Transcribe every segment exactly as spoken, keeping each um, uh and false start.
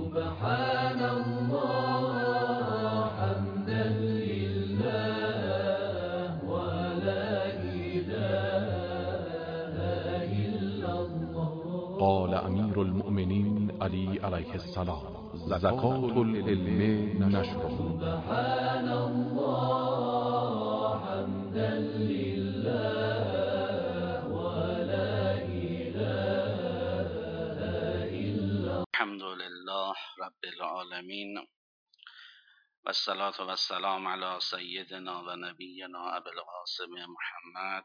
سبحان الله حمدا لله ولا إله إلا الله. قال امیر المؤمنین علی علیه السلام: زکات العلم نشره. سبحان الله حمدا لله ولا إله إلا. الحمد لله رب العالمین و الصلاة و السلام علی سیدنا و نبینا ابی القاسم محمد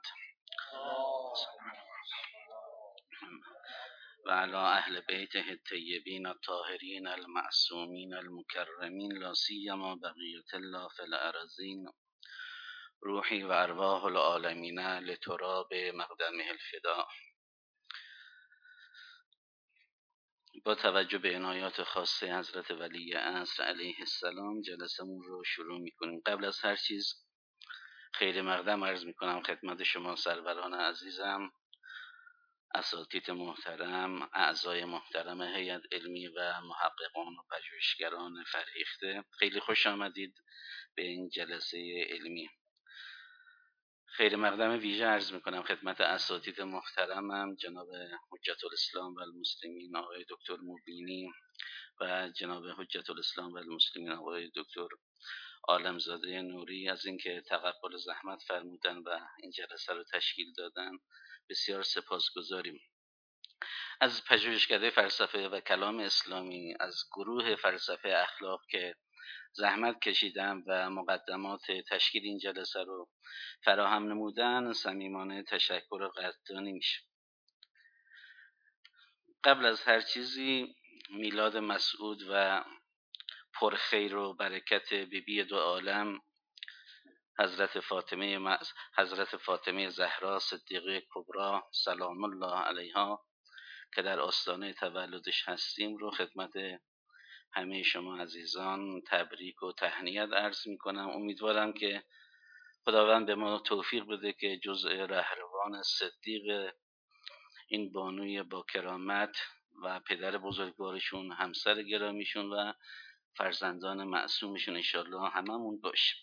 و علی اهل بیته الطیبین الطاهرین المعصومین المکرمین لا سیما بقیة الله فی الارضین. روحی و ارواح العالمین لتراب مقدمه الفداء. با توجه به عنایات خاصه حضرت ولی عصر علیه السلام جلسمون رو شروع میکنیم. قبل از هر چیز خیر مقدم عرض میکنم خدمت شما سروران عزیزم، اساتید محترم، اعضای محترم هیئت علمی و محققان و پژوهشگران فرهیخته. خیلی خوش آمدید به این جلسه علمی. خیر مقدم ویژه عرض میکنم خدمت اساتید محترمم جناب حجت الاسلام و المسلمین آقای دکتر مبینی و جناب حجت الاسلام و المسلمین آقای دکتر عالمزاده نوری از اینکه تقبل زحمت فرمودن و این جلسه رو تشکیل دادن. بسیار سپاسگزاریم. از پژوهشکده فلسفه و کلام اسلامی از گروه فلسفه اخلاق که زحمت کشیدن و مقدمات تشکیل این جلسه رو فراهم نمودن صمیمانه تشکر قدردانی میشه. قبل از هر چیزی میلاد مسعود و پرخیر و برکت بیبی دو عالم حضرت فاطمه مز... حضرت فاطمه زهرا صدیقه کبری سلام الله علیها که در آستانه تولدش هستیم رو خدمت همه شما عزیزان تبریک و تهنیت عرض می کنم. امیدوارم که خداوند به ما توفیق بده که جزء رهروان صدیق این بانوی با کرامت و پدر بزرگوارشون، همسر گرامیشون و فرزندان معصومشون انشالله هممون باشیم.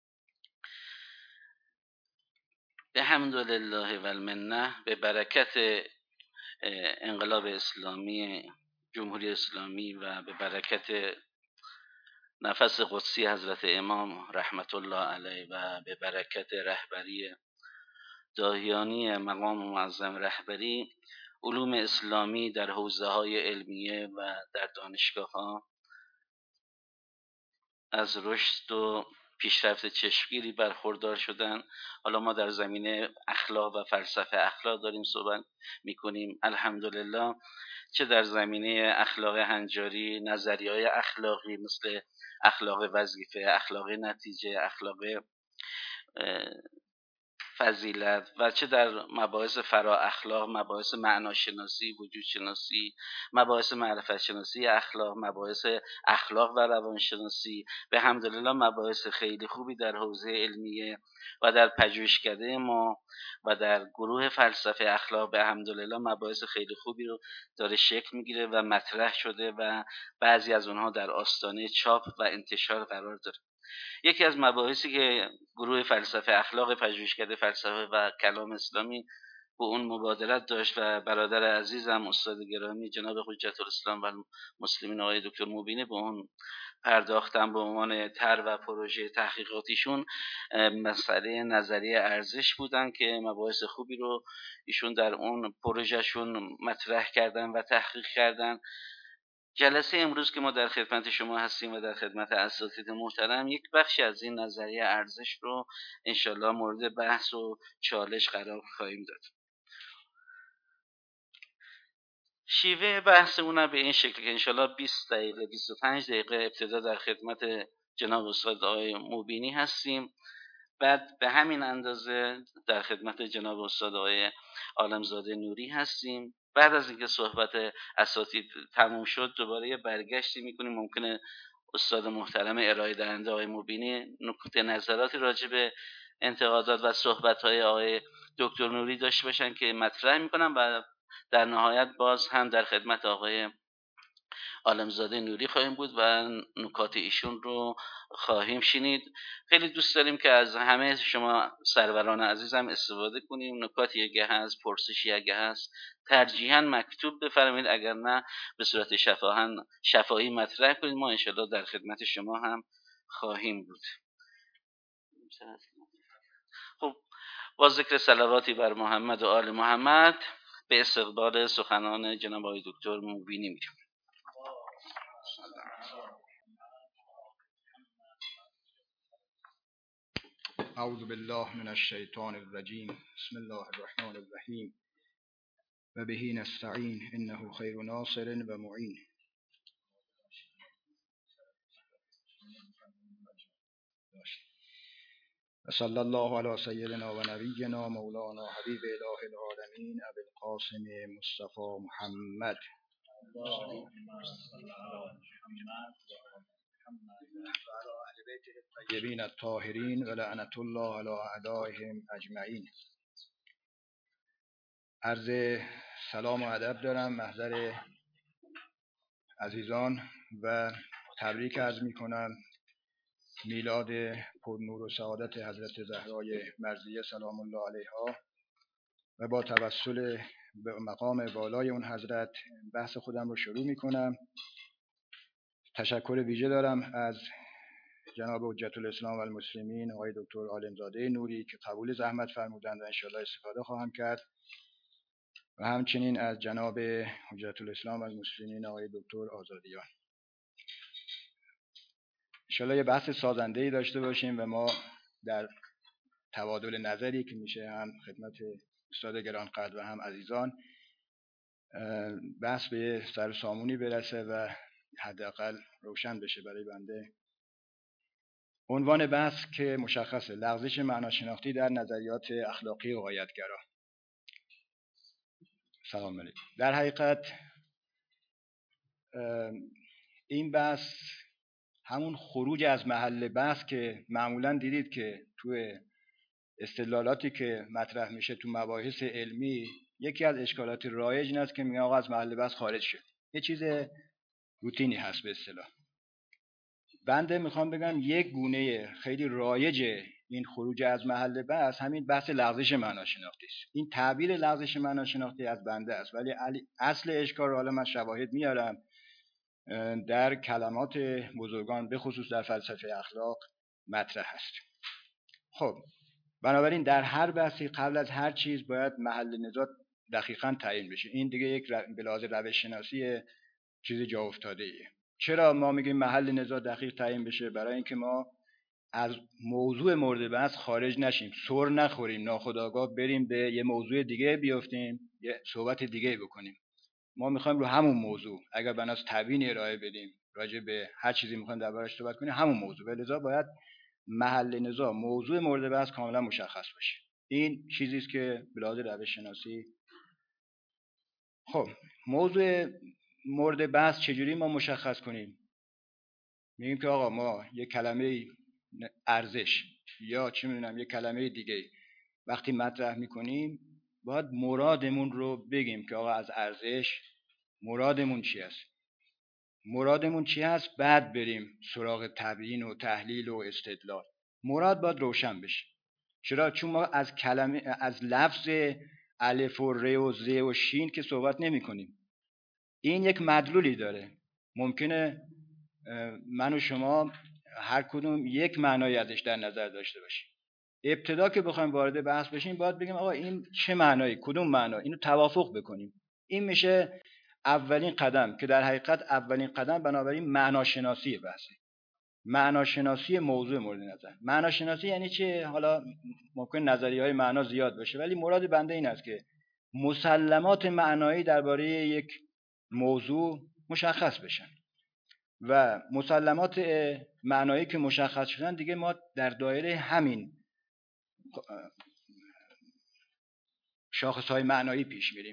به حمدالله و المنه به برکت انقلاب اسلامی جمهوری اسلامی و به برکت نفس قدسی حضرت امام رحمت الله علیه و به برکت رهبری داهیانی مقام معظم رهبری، علوم اسلامی در حوزه های علمیه و در دانشگاه ها از رشد و پیشرفت چشمگیری برخوردار شدن. حالا ما در زمینه اخلاق و فلسفه اخلاق داریم صحبت میکنیم. الحمدلله چه در زمینه اخلاق هنجاری، نظریه‌های اخلاقی مثل اخلاق وظیفه، اخلاق نتیجه، اخلاق فضیلت و چه در مباحث فرا اخلاق، مباحث معناشناسی، وجود شناسی، مباحث معرفت شناسی اخلاق، مباحث اخلاق و روانشناسی، به حمدالله مباحث خیلی خوبی در حوزه علمیه و در پژوهشکده ما و در گروه فلسفه اخلاق به حمدالله مباحث خیلی خوبی رو داره شکل میگیره و مطرح شده و بعضی از اونها در آستانه چاپ و انتشار قرار داره. یکی از مباحثی که گروه فلسفه اخلاق پژوهشکده فلسفه و کلام اسلامی به اون مبادرت داشت و برادر عزیزم استاد گرامی جناب حجت الاسلام و المسلمین آقای دکتر مبینی به اون پرداختن به عنوان طرح و پروژه تحقیقاتیشون مسئله نظریه ارزش بودن که مباحث خوبی رو ایشون در اون پروژهشون مطرح کردن و تحقیق کردن. جلسه امروز که ما در خدمت شما هستیم و در خدمت اساتید محترم یک بخشی از این نظریه ارزش رو انشالله مورد بحث و چالش قرار خواهیم داد. شیوه بحثمون به این شکل که انشالله بیست دقیقه بیست و پنج دقیقه ابتدا در خدمت جناب استاد آقای مبینی هستیم، بعد به همین اندازه در خدمت جناب استاد آقای عالمزاده نوری هستیم. بعد از اینکه صحبت اساتید تموم شد دوباره یه برگشتی میکنیم. ممکنه استاد محترم ارائه دهنده آقای مبینی نکته نظراتی راجع به انتقادات و صحبت‌های آقای دکتر نوری داشته باشن که مطرح میکنم و در نهایت باز هم در خدمت آقای عالمزاده نوری خواهیم بود و نکات ایشون رو خواهیم شنید. خیلی دوست داریم که از همه شما سروران عزیزم استفاده کنیم. نکاتی اگه هست، پرسشی اگه هست، ترجیحاً مکتوب بفرمایید، اگر نه به صورت شفاهن شفاهی مطرح کنید. ما انشالله در خدمت شما هم خواهیم بود. خب، با ذکر صلواتی بر محمد و آل محمد به استقبال سخنان جناب آقای دکتر موبینی میریم. اعوذ بالله من الشیطان الرجیم. بسم الله الرحمن الرحیم. و بهی نستعین انه خیر ناصر و معین. و صلی الله علی سیدنا و نبینا مولانا حبیب اله العالمین ابی القاسم مصطفی محمد. و علی اهل بیته الطیبین الطاهرین و لعنت الله علی اعدائهم اجمعین. عرض سلام و ادب دارم محضر عزیزان و تبریک عرض می کنم میلاد پرنور و سعادت حضرت زهرای مرضیه سلام الله علیها و با توسل به مقام بالای اون حضرت بحث خودم رو شروع می کنم. تشکر ویژه دارم از جناب حجت الاسلام و المسلمین آقای دکتر عالمزاده نوری که قبول زحمت فرمودند و انشاءالله استفاده خواهم کرد و همچنین از جناب حجت الاسلام و المسلمین آقای دکتر آزادیان. انشاءالله یه بحث سازنده‌ای داشته باشیم و ما در تبادل نظری که میشه هم خدمت استاد گرانقدر و هم عزیزان بحث به سر سامونی برسه و حداقل روشن بشه برای بنده. عنوان بحث که مشخصه: لغزش معناشناختی در نظریات اخلاقی غایت‌گرا. سلام علیکم. در حقیقت این بحث همون خروج از محل بحث که معمولاً دیدید که توی استدلالاتی که مطرح میشه تو مباحث علمی، یکی از اشکالات رایج این است که میگن آقا از محل بحث خارج شد. یه چیز روتینی هست به اصطلاح. بنده میخوام بگم یک گونه خیلی رایج این خروج از محل بحث همین بحث لغزش معناشناختی است. این تعبیر لغزش معناشناختی از بنده است، ولی اصل اشکال رو حالا من شواهد میارم در کلمات بزرگان به خصوص در فلسفه اخلاق مطرح است. خب بنابراین در هر بحثی قبل از هر چیز باید محل نزاع دقیقاً تعیین بشه. این دیگه یک به لحاظ روش شناسی چیز جا افتاده ایه. چرا ما میگیم محل نزاع دقیق تعیین بشه؟ برای اینکه ما از موضوع مورد بحث خارج نشیم، سر نخوریم، ناخودآگاه بریم به یه موضوع دیگه بیافتیم، یه صحبت دیگه بکنیم. ما میخوایم رو همون موضوع اگر بناس تبیین ارائه بدیم راجع به هر چیزی میخوایم دربارش صحبت کنیم همون موضوع، ولذا باید محل نزاع موضوع مورد بحث کاملا مشخص باشه. این چیزی است که به لحاظ روش شناسی. خب موضوع مورد بحث چجوری ما مشخص کنیم؟ میگیم که آقا ما یه کلمه ارزش یا چه میدونم یه کلمه دیگه وقتی مطرح میکنیم باید مرادمون رو بگیم که آقا از ارزش مرادمون چی است. مرادمون چی هست؟ بعد بریم سراغ تبیین و تحلیل و استدلال. مراد باید روشن بشه. چرا؟ چون ما از کلمه از لفظ الف و ر و ز و شین که صحبت نمی کنیم. این یک مدلولی داره. ممکنه من و شما هر کدوم یک معنایی ازش در نظر داشته باشیم. ابتدا که بخوایم وارد بحث بشیم باید بگیم آقا این چه معنایی، کدوم معنا، اینو توافق بکنیم. این میشه اولین قدم که در حقیقت اولین قدم بنابراین معناشناسی بحثه. معناشناسی موضوع مورد نظر. معناشناسی یعنی چه؟ حالا ممکن نظریه‌های معنا زیاد باشه ولی مراد بنده این است که مسلمات معنایی درباره یک موضوع مشخص بشن و مسلمات معنایی که مشخص شدن دیگه ما در دایره همین شاخص‌های معنایی پیش میریم.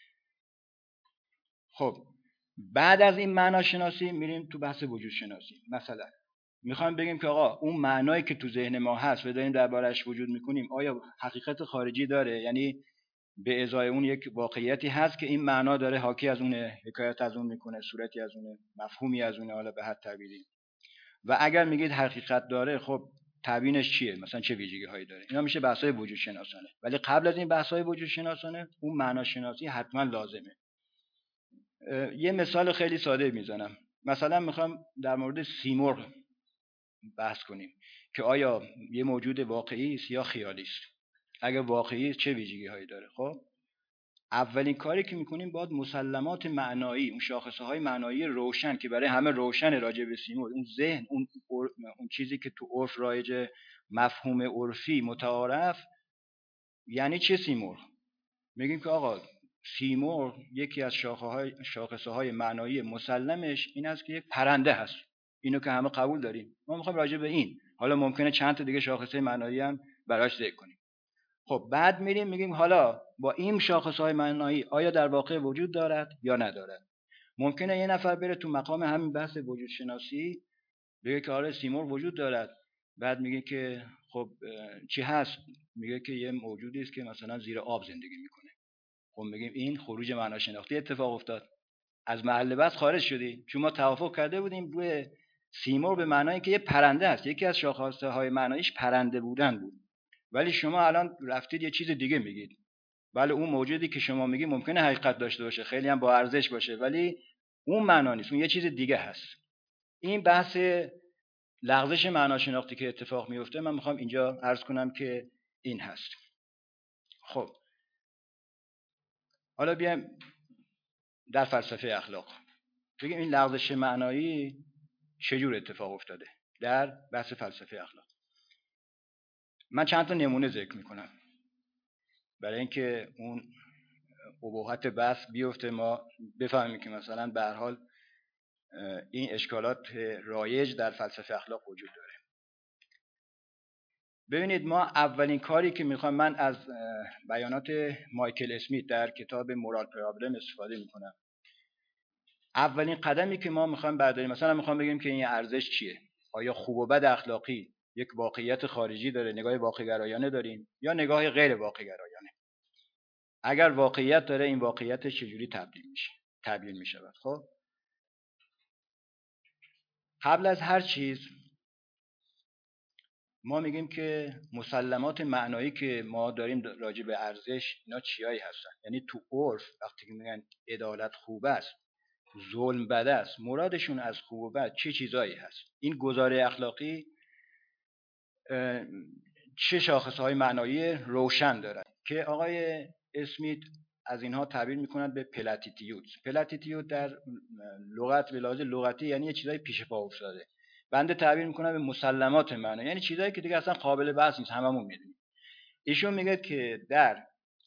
خب بعد از این معناشناسی میریم تو بحث وجود شناسی. مثلا میخوایم بگیم که آقا اون معنایی که تو ذهن ما هست و داریم دربارش وجود میکنیم آیا حقیقت خارجی داره؟ یعنی به ازای اون یک واقعیتی هست که این معنا داره حاکی از اونه، حکایت از اون میکنه، صورتی از اونه، مفهومی از اونه، حالا به هر تعبیری. و اگر میگید حقیقت داره، خب تبیینش چیه؟ مثلا چه ویژگی هایی داره؟ اینا میشه بحث‌های وجود شناسانه. ولی قبل از این بحث‌های وجود شناسانه اون معنا شناسی حتما لازمه. یه مثال خیلی ساده میزنم. مثلا میخوام در مورد سیمرغ بحث کنیم که آیا یه موجود واقعی است یا خیالی است. اگر واقعی است چه ویژگی هایی داره؟ خب اولین کاری که میکنیم باید مسلمات معنایی، اون شاخصه های معنایی روشن که برای همه روشن راجع به سیمرغ، اون ذهن، اون اون چیزی که تو عرف رایج، مفهوم عرفی متعارف، یعنی چه سیمرغ؟ میگیم که آقا سیمرغ یکی از شاخه‌های شاخصه های معنایی مسلمش این است که یک پرنده هست. اینو که همه قبول داریم. ما میخوایم راجع به این، حالا ممکنه چند تا دیگه شاخصه معنایی هم براش ذکر کنیم. خب بعد میریم میگیم حالا با این شاخصهای معنایی آیا در واقع وجود دارد یا ندارد؟ ممکنه یه نفر بره تو مقام همین بحث وجود شناسی بگه که آره سیمرغ وجود دارد. بعد میگه که خب چی هست؟ میگه که یه موجودی است که مثلا زیر آب زندگی میکنه. خب میگیم این خروج معنا شناختی اتفاق افتاد. از محل بحث خارج شدی. چون ما توافق کرده بودیم روی سیمرغ به معنای که یه پرنده است. یکی از شاخصه های معنایش پرنده بودن بود. ولی شما الان رفتید یه چیز دیگه میگید. بله اون موجودی که شما میگی ممکنه حقیقت داشته باشه، خیلی هم با ارزش باشه، ولی اون معنا نیست، اون یه چیز دیگه هست. این بحث لغزش معنا شناختی که اتفاق میفته، من میخوام اینجا عرض کنم که این هست. خب حالا بیایم در فلسفه اخلاق بگیم این لغزش معنایی چجور اتفاق افتاده در بحث فلسفه اخلاق. من چند تا نمونه ذکر میکنم برای اینکه اون ابهت بحث بیفته، ما بفهمیم که مثلا به هر حال این اشکالات رایج در فلسفه اخلاق وجود داره. ببینید ما اولین کاری که میخوام، من از بیانات مایکل اسمیت در کتاب مورال پرابلم استفاده میکنم. اولین قدمی که ما میخوام برداریم، مثلا میخوام بگیم که این ارزش چیه؟ آیا خوب و بد اخلاقی یک واقعیت خارجی داره، نگاه واقع‌گرایانه داریم، یا نگاه غیر واقع‌گرایانه؟ اگر واقعیت داره، این واقعیت چجوری تبدیل میشه تبیین میشه؟ خب قبل از هر چیز ما میگیم که مسلمات معنایی که ما داریم راجع به ارزش، اینا چیایی هستن؟ یعنی تو عرف وقتی که میگن عدالت خوب است، ظلم بد است، مرادشون از خوب و بد چه چیزایی هست؟ این گزاره اخلاقی چه شاخصهای معنایی روشن دارن که آقای اسمیت از اینها تعبیر میکنند به پلاتیتیود. پلاتیتیود در لغت به لحاظ لغتی یعنی یه چیزای پیش پا افتاده. بنده تعبیر میکنم به مسلمات معنایی، یعنی چیزایی که دیگه اصلا قابل بحث نیست، هممون میدونیم. ایشون میگه که در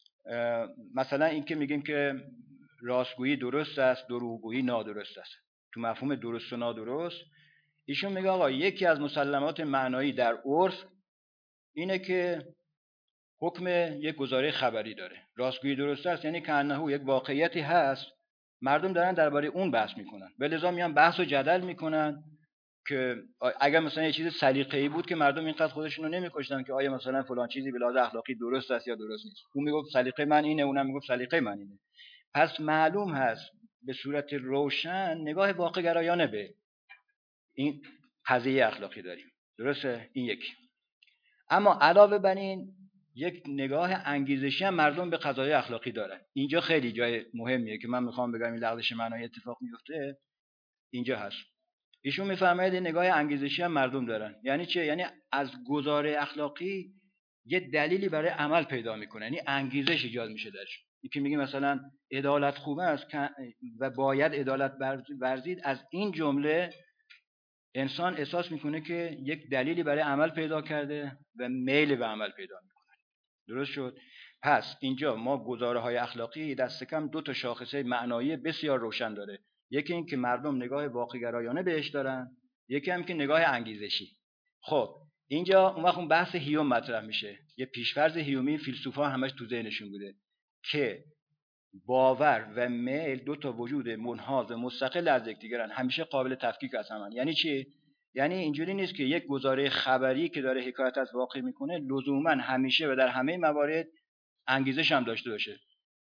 مثلا این که میگیم که راستگویی درست است، دروغگویی نادرست است، تو مفهوم درست و نادرست، ایشون میگه آقا یکی از مسلمات معنایی در عرف اینه که حکم یک گزاره خبری داره. راستگویی درست است یعنی که انه یک واقعیتی هست، مردم دارن درباره اون بحث میکنن، به لذا میان بحث و جدل میکنن که اگر مثلا یه چیز سلیقه‌ای بود که مردم اینقدر خودشون رو نمیکشتن که آیا مثلا فلان چیزی به لحاظ اخلاقی درست است یا درست نیست. اون میگفت سلیقه من اینه، اونم میگفت سلیقه من اینه. پس معلوم هست به صورت روشن نگاه واقع گرایانه به این قضیه اخلاقی داریم. درسته؟ این یکی. اما علاوه بر این یک نگاه انگیزشی هم مردم به قضایای اخلاقی دارن. اینجا خیلی جای مهمیه که من میخوام بگم این لغزش معنایی اتفاق میفته اینجا هست. ایشون میفرماید نگاه انگیزشی هم مردم دارن. یعنی چه؟ یعنی از گزاره اخلاقی یه دلیلی برای عمل پیدا میکنه، یعنی انگیزش ایجاد میشه درش. یکی میگه مثلا عدالت خوبه است و باید عدالت ورزید، از این جمله انسان احساس میکنه که یک دلیلی برای عمل پیدا کرده و میل به عمل پیدا میکنه. درست شد؟ پس اینجا ما گزاره های اخلاقی دست کم دو تا شاخصه معنایی بسیار روشن داره. یکی این که مردم نگاه واقع‌گرایانه بهش دارن، یکی هم که نگاه انگیزشی. خب اینجا اون وقت اون بحث هیوم مطرح میشه. یه پیشفرض هیومی فیلسوفا همش تو ذهنشون بوده که باور و میل دو تا وجود منحاز و مستقل از یکدیگرن، همیشه قابل تفکیک از همن. یعنی چی؟ یعنی اینجوری نیست که یک گزاره خبری که داره حکایت از واقع میکنه لزوما همیشه و در همه موارد انگیزش هم داشته باشه.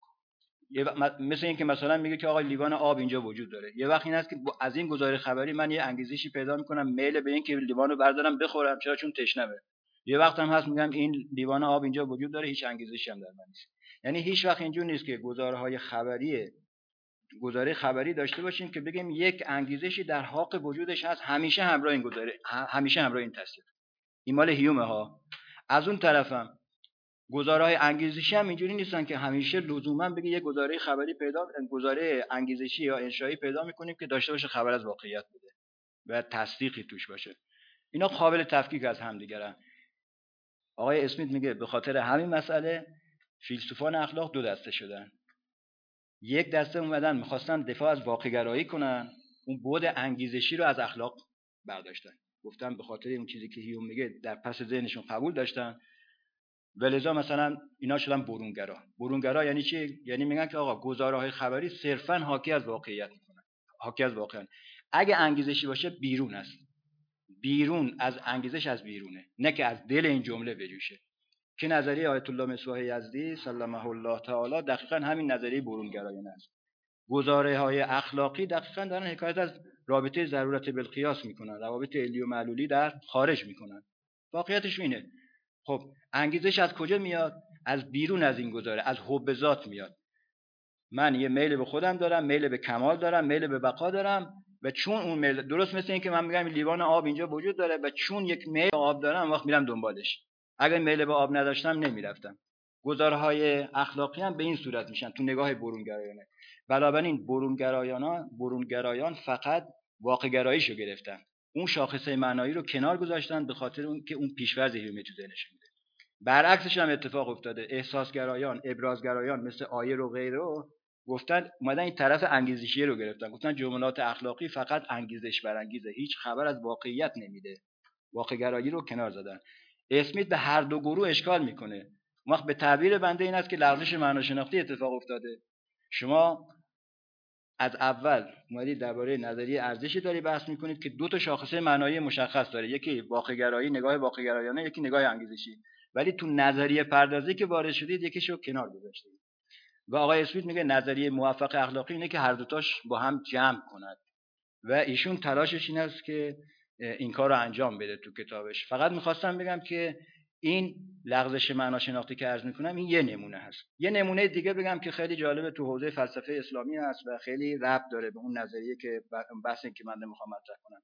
یه وقت مثل این که مثلا میگه که آقا لیوان آب اینجا وجود داره، یه وقت این است که از این گزاره خبری من یه انگیزشی پیدا میکنم میل به این که لیوانو بردارم بخورم، چرا؟ چون تشنمه. یه وقت هم هست میگم این لیوان آب اینجا وجود داره، هیچ انگیزشی هم در من نیست. یعنی هیچ وقت اینجور نیست که گزارهای خبری گزاره خبری داشته باشیم که بگیم یک انگیزشی در حق وجودش هست، همیشه همراه این گزاره، همیشه همراه این تصدیق. این مال هیومه ها. از اون طرفم گزارهای انگیزشی هم اینجوری نیستن که همیشه لزوما بگی یک گزاره خبری پیدا گزاره انگیزشی یا انشایی پیدا میکنیم که داشته باشه خبر از واقعیت بده و تصدیقی توش باشه. اینا قابل تفکیک از همدیگرن. آقای اسمیت میگه به خاطر همین مسئله فیلسوفان اخلاق دو دسته شدن. یک دسته اومدن میخواستن دفاع از واقع‌گرایی کنن، اون بعد انگیزشی رو از اخلاق برداشتن، گفتن به خاطر اون چیزی که هیوم میگه در پس ذهنشون قبول داشتن، ولذا مثلا اینا شدن برونگرا. برونگرا یعنی چی؟ یعنی میگن که آقا گزاره‌های خبری صرفاً حاکی از واقعیت میکنن، حاکی از واقعیت. اگه انگیزشی باشه بیرون است، بیرون از انگیزش از بیرونه، نه که از دل این جمله بجوشه. که نظریه آیت الله مصباح یزدی سلمه الله تعالی دقیقاً همین نظریه برونگرایانه است. گزاره‌های اخلاقی دقیقاً دارن حکایت از رابطه ضرورت بالقیاس میکنن، روابط علی و معلولی در خارج میکنن. واقعیتش اینه. خب انگیزش از کجا میاد؟ از بیرون از این گزاره، از حب ذات میاد. من یه میل به خودم دارم، میل به کمال دارم، میل به بقا دارم و چون اون میل، درست مثل این که من میگم لیوان آب اینجا وجود داره و چون یک میل آب دارم وقت میرم دنبالش. اگر میل به آب نداشتم نمیرفتم. گزارهای اخلاقی هم به این صورت میشن تو نگاه برونگرایانه. بنابراین برونگرایانا برونگرایان فقط واقع گراییشو گرفتن، اون شاخصه معنایی رو کنار گذاشتن به خاطر اون که اون پیش‌فرض هیومی تو ذهنشون بوده. برعکسش هم اتفاق افتاده. احساسگرایان، ابرازگرایان مثل آیر و غیره گفتن اومدن این طرف انگیزشی رو گرفتن، گفتن جملات اخلاقی فقط انگیزش برانگیزه، هیچ خبر از واقعیت نمیده، واقع گرایی رو کنار زدن. اسمیت به هر دو گروه اشکال میکنه. وقت به تعبیر بنده این است که لغزش معناشناختی اتفاق افتاده. شما از اول اومدید درباره نظریه ارزشی داری بحث میکنید که دو تا شاخصه معنایی مشخص داره، یکی واقع گرایی، نگاه واقع گرایانه، یکی نگاه انگیزشی، ولی تو نظریه پردازی که وارد شدید یکیشو کنار گذاشتید. و آقای اسمیت میگه نظریه موفق اخلاقی اینه که هر دوتاش با هم جمع کند و ایشون تلاشش این است که این کار رو انجام بده تو کتابش. فقط میخواستم بگم که این لغزش معناشناختی که عرض میکنم این یه نمونه هست. یه نمونه دیگه بگم که خیلی جالبه، تو حوزه فلسفه اسلامی هست و خیلی ربط داره به اون نظریه که بحثی که من نمیخوام مطرح کنم.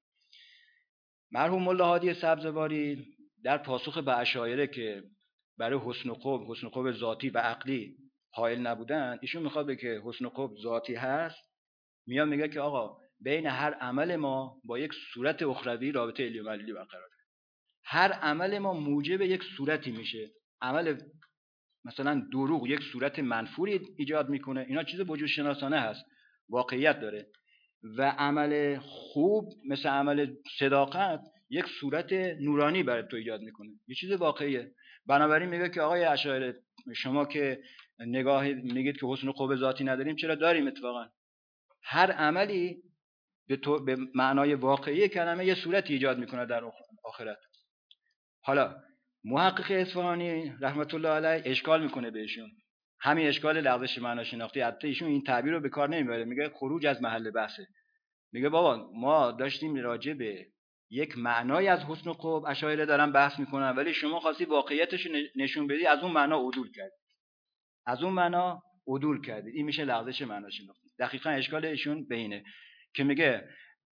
مرحوم ملا هادی سبزواری در پاسخ به اشاعره که برای حسن و قبح، حسن و قبح ذاتی و عقلی حائل نبودن، ایشون میخواد بگه که حسن و قبح ذاتی هست، میاد میگه که آقا بین هر عمل ما با یک صورت اخروی رابطه علی و معلولی برقراره. هر عمل ما موجب یک صورتی میشه. عمل مثلا دروغ یک صورت منفوری ایجاد میکنه، اینا چیز وجود شناسانه هست، واقعیت داره. و عمل خوب مثل عمل صداقت یک صورت نورانی برای تو ایجاد میکنه، یه چیز واقعیه. بنابراین میگه که آقای اشاعره شما که نگاه میگید که حسن و قبح ذاتی نداریم، چرا داریم اتفاقا. هر عملی به, تو به معنای واقعی کلمه یه صورت ایجاد میکنه در آخرت. حالا محقق اصفهانی رحمت الله علیه اشکال میکنه بهشون، همین اشکال لغزش معناشناختی. البته ایشون این تعبیر رو به کار نمیبره، میگه خروج از محل بحثه. میگه بابا ما داشتیم راجع به یک معنای از حسن و قبح اشاعره دارن بحث میکنن، ولی شما خواستی واقعیتش رو نشون بدی، از اون معنا عدول کردید. از اون معنا عدول کردید. این میشه لغزش معناشناختی. دقیقاً اشکال ایشون به اینه که میگه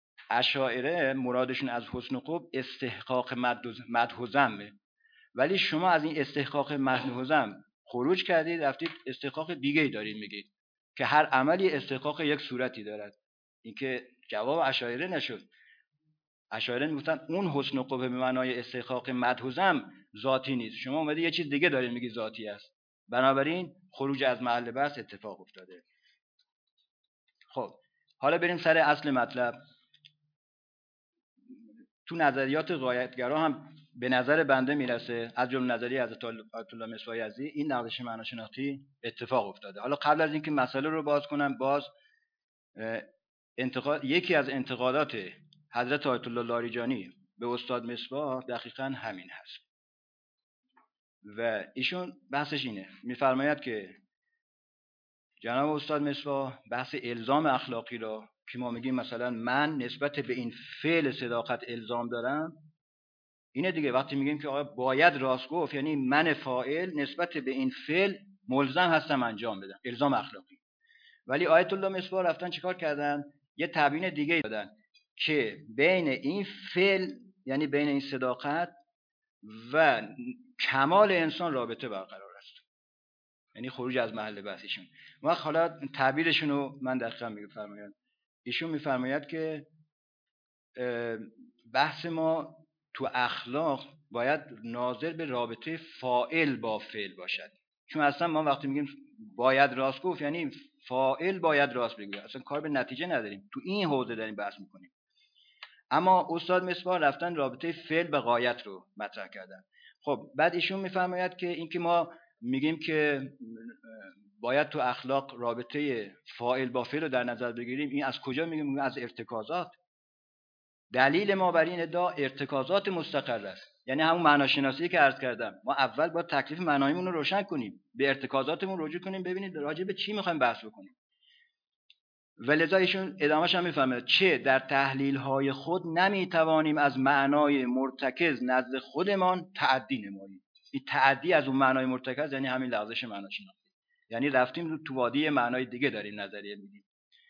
اشاعره مرادشون از حسن و قبح استحقاق مدح و ذم، ولی شما از این استحقاق مدح و ذم خروج کردید، رفتید استحقاق دیگه‌ای دارید میگید که هر عملی استحقاق یک صورتی دارد. این که جواب اشاعره نشد. اشاعره میگفتن اون حسن و قبح به معنای استحقاق مدح و ذم ذاتی نیست، شما اومدید یه چیز دیگه دارید میگید ذاتی است. بنابراین خروج از محل بحث اتفاق افتاده. خب حالا بریم سر اصل مطلب. تو نظریات غایتگرا هم به نظر بنده میرسه، از جمله نظریه حضرت آیت الله مصباح یزدی، این لغزش معناشناختی اتفاق افتاده. حالا قبل از اینکه مسئله رو باز کنم، باز انتقاد یکی از انتقادات حضرت آیت الله لاریجانی به استاد مصباح دقیقاً همین هست. و ایشون بحثش اینه، میفرماید که جناب استاد مصباح بحث الزام اخلاقی را که ما میگیم مثلا من نسبت به این فعل صداقت الزام دارم، اینه دیگه. وقتی میگیم که آقا باید راست گفت، یعنی من فاعل نسبت به این فعل ملزم هستم انجام بدم، الزام اخلاقی. ولی آیت الله مصباح رفتن چیکار کردن؟ یه تبیین دیگه دادن که بین این فعل، یعنی بین این صداقت و کمال انسان رابطه برقرار است، یعنی خروج از محل بحثشون. و حالا تعبیرشون رو من دقیقاً میفرمایم. ایشون میفرماید که بحث ما تو اخلاق باید ناظر به رابطه فاعل با فعل باشد، چون اصلا ما وقتی میگیم باید راست گفت یعنی فاعل باید راست بگه، اصلا کار به نتیجه نداریم، تو این حوزه داریم بحث میکنیم. اما استاد مصباح رفتن رابطه فعل به غایت رو مطرح کردن. خب بعد ایشون میفرماید که اینکه ما میگیم که باید تو اخلاق رابطه فاعل با فعل رو در نظر بگیریم، این از کجا میگیم؟ میگیم از ارتکازات. دلیل ما بر این ادعا ارتکازات مستقر است، یعنی همون معناشناسی که عرض کردم. ما اول باید تکلیف معناییمون رو روشن کنیم، به ارتکازاتمون رجوع کنیم، ببینید راجع به چی میخوایم بحث بکنیم. ولذا ایشون ادامهش هم میفهمه چه در تحلیل های خود نمیتوانیم از معنای مرتکز نزد خودمان تعدی نماییم. این تعدی از اون معنای مرتکز یعنی همین لغزش معناشناسی، یعنی رفتیم تو وادی معنای دیگه داریم نظریه میدیم.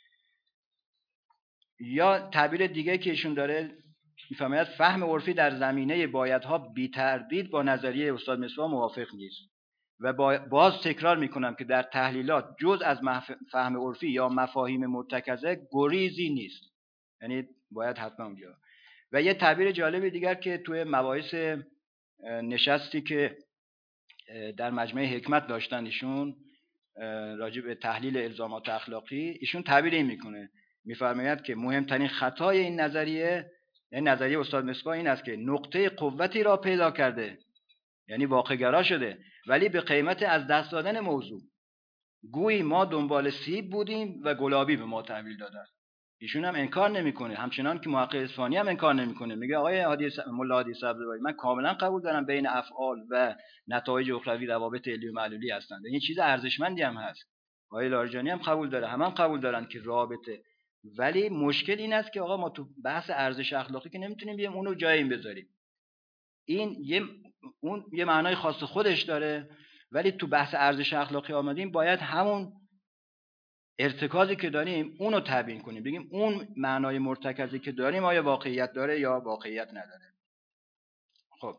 یا تعبیر دیگه که ایشون داره میفهمد فهم عرفی در زمینه بایدها بی تردید با نظریه استاد مصباح موافق نیست و باز تکرار میکنم که در تحلیلات جز از فهم عرفی یا مفاهیم مرتکزه گریزی نیست، یعنی باید حتما اونجا. و یه تعبیر جالب دیگر که توی مباحث نشستی که در مجمع حکمت داشتن ایشون راجع به تحلیل الزامات اخلاقی، ایشون تعبیر این میکنه، میفرماید که مهمترین خطای این نظریه، یعنی نظریه استاد مصباح، این است که نقطه قوتی را پیدا کرده، یعنی واقع‌گرا شده، ولی به قیمت از دست دادن موضوع. گویی ما دنبال سیب بودیم و گلابی به ما تحویل دادن. ایشون هم انکار نمیکنه، همچنان که محقق اصفهانی هم انکار نمیکنه، میگه آقای هادی ملا هادی سبزواری من کاملا قبول دارم بین افعال و نتایج اخروی روابط علی و معلولی هستند، این چیز ارزشمندی هم هست. آقای لاریجانی هم قبول داره، همه هم قبول دارن که رابطه. ولی مشکل این است که آقا ما تو بحث ارزش اخلاقی که نمیتونیم بیایم اونو جای این بذاریم. این یه اون یه معنای خاص خودش داره، ولی تو بحث ارزش اخلاقی آمدیم باید همون ارتکازی که داریم اونو تبیین کنیم، بگیم اون معنای مرتکزی که داریم آیا واقعیت داره یا واقعیت نداره. خب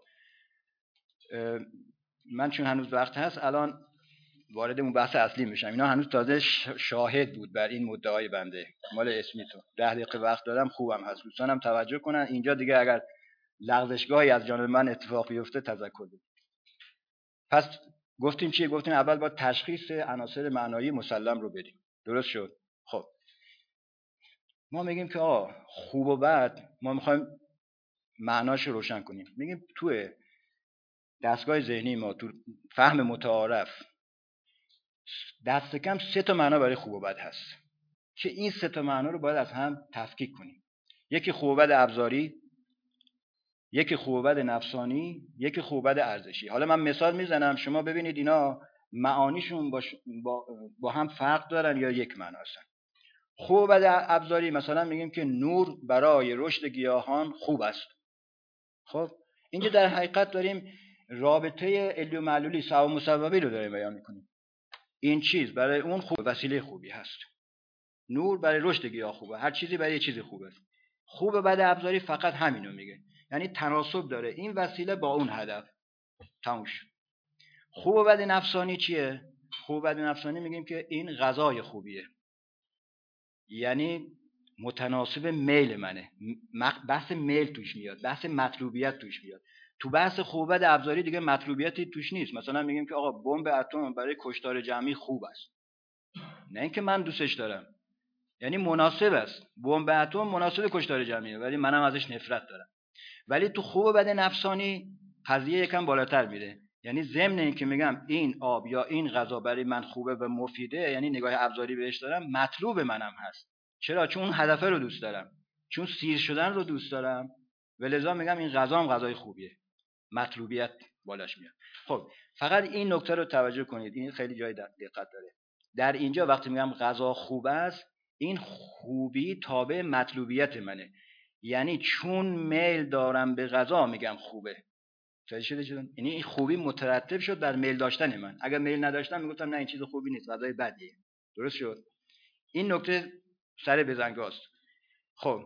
من چون هنوز وقت هست الان وارد اون بحث اصلی میشم. اینا هنوز تازه شاهد بود بر این مدعای بنده مال اسمیتو. ده دقیقه وقت دارم، خوبم هست، دوستانم توجه کنن اینجا دیگه اگر لغزشگاهی از جانب من اتفاق بیفته تذکر بدید. پس گفتیم چیه؟ گفتیم اول با تشخیص عناصر معنایی مسلم رو بدیم. درست شد؟ خب ما میگیم که آه خوب و بد ما میخوایم معناش رو روشن کنیم. میگیم توی دستگاه ذهنی ما، تو فهم متعارف، دست کم سه تا معنا برای خوب و بد هست که این سه تا معنا رو باید از هم تفکیک کنیم. یکی خوب و بد ابزاری، یکی خوب و بد نفسانی، یکی خوب و بد ارزشی. حالا من مثال میزنم شما ببینید اینا معانیشون با, با, با هم فرق دارن یا یک معنا هستن. خوب و بد ابزاری مثلا میگیم که نور برای رشد گیاهان خوب است. خب اینجا در حقیقت داریم رابطه علی و معلولی، سبب و مسببی رو داریم بیان میکنیم. این چیز برای اون خوب، وسیله خوبی هست. نور برای رشد گیاه خوبه، هر چیزی برای یه چیزی خوبه. خوب و بد ابزاری فقط همینو میگه، یعنی تناسب داره این وسیله با اون هدف. تموم شد. خوب و بد نفسانی چیه؟ خوب و بد نفسانی میگیم که این غذای خوبیه، یعنی متناسب میل منه. بحث میل توش میاد، بحث مطلوبیت توش میاد. تو بحث خوب و بد ابزاری دیگه مطلوبیتی توش نیست. مثلا میگیم که آقا بمب اتم برای کشتار جمعی خوب است، نه اینکه من دوستش دارم، یعنی مناسب است. بمب اتم مناسب کشتار جمعیه ولی منم ازش نفرت دارم. ولی تو خوب و بد نفسانی قضیه یکم بالاتر میره، یعنی ضمن این که میگم این آب یا این غذا برای من خوبه و مفیده، یعنی نگاه ابزاری بهش دارم، مطلوب منم هست. چرا؟ چون اون هدف رو دوست دارم، چون سیر شدن رو دوست دارم، ولذا میگم این غذا هم غذای خوبیه. مطلوبیت بالاش میاد. خب فقط این نکته رو توجه کنید، این خیلی جای دقت داره. در اینجا وقتی میگم غذا خوب است، این خوبی تابع مطلوبیت منه، یعنی چون میل دارم به غذا میگم خوبه. متوجه شده شدن؟ یعنی این خوبی مترتب شد بر میل داشتن من. اگر میل نداشتم میگفتم نه این چیز خوبی نیست، غذای بدیه. درست شد؟ این نکته سر بزنگاست. خب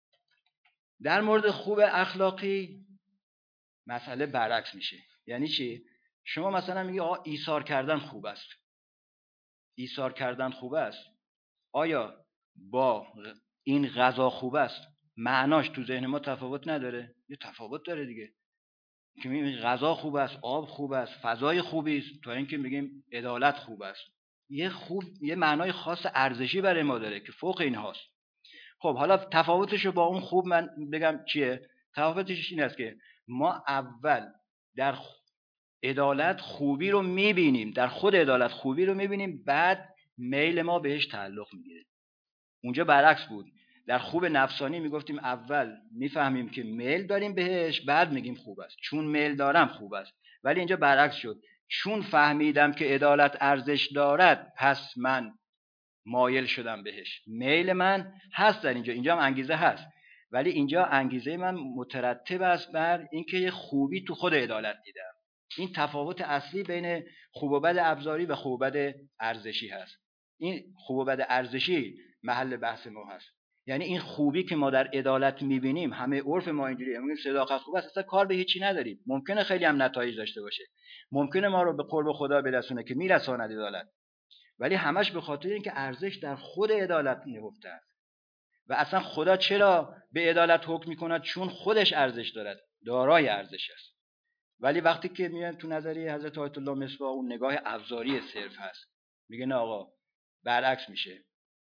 در مورد خوب اخلاقی مسئله برعکس میشه. یعنی چی؟ شما مثلا میگی آقا ایثار کردن خوب است. ایثار کردن خوب است. آیا با این غذا خوب است معناش تو ذهن ما تفاوت نداره؟ یه تفاوت داره دیگه. که میگیم غذا خوب است، آب خوب است، فضای خوبی است، تا اینکه میگیم عدالت خوب است. یه خوب یه معنای خاص ارزشی برای ما داره که فوق این هاست. خب حالا تفاوتش رو با اون خوب من بگم چیه؟ تفاوتش این است که ما اول در عدالت خوبی رو میبینیم، در خود عدالت خوبی رو میبینیم، بعد میل ما بهش تعلق میگیره. اونجا برعکس بود. در خوب نفسانی میگفتیم اول میفهمیم که میل داریم بهش، بعد میگیم خوب است، چون میل دارم خوب است. ولی اینجا برعکس شد، چون فهمیدم که عدالت ارزش دارد پس من مایل شدم بهش. میل من هست در اینجا، اینجا هم انگیزه هست، ولی اینجا انگیزه من مترتب است بر اینکه یه خوبی تو خود عدالت دیدم. این تفاوت اصلی بین خوب و بد ابزاری و خوب و بد ارزشی هست. این خوب و بد ارزشی محل بحث ما هست. یعنی این خوبی که ما در عدالت میبینیم، همه عرف ما اینجوریه، میگیم صداقت خوب است، اصلا کار به هیچی نداریم. ممکنه خیلی هم نتایج داشته باشه، ممکنه ما رو به قرب خدا برسونه که میرساند عدالت، ولی همش به خاطر اینکه ارزش در خود عدالت نهفته است. و اصلا خدا چرا به عدالت حکم میکند؟ چون خودش ارزش دارد، دارای ارزش است. ولی وقتی که میان تو نظریه حضرت آیت الله مصباح اون نگاه ابزاری صرف هست، میگه نه آقا برعکس میشه.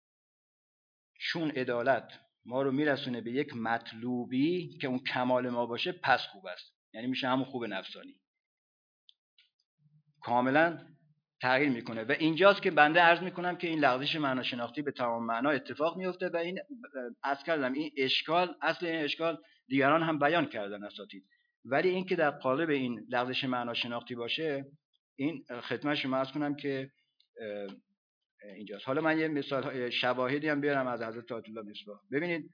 چون عدالت ما رو میرسونه به یک مطلوبی که اون کمال ما باشه، پس خوب است. یعنی میشه همون خوب نفسانی. کاملا تغییر میکنه. و اینجاست که بنده عرض میکنم که این لغزش معناشناختی به تمام معنا اتفاق میفته. و این عرض کردم این اشکال، اصل این اشکال دیگران هم بیان کردن اساتید، ولی این که در قالب این لغزش معناشناختی باشه، این خدمت شما عرض کنم که اینجاست. حالا من یه مثال شواهدی هم بیارم از حضرت آیت الله مصباح. ببینید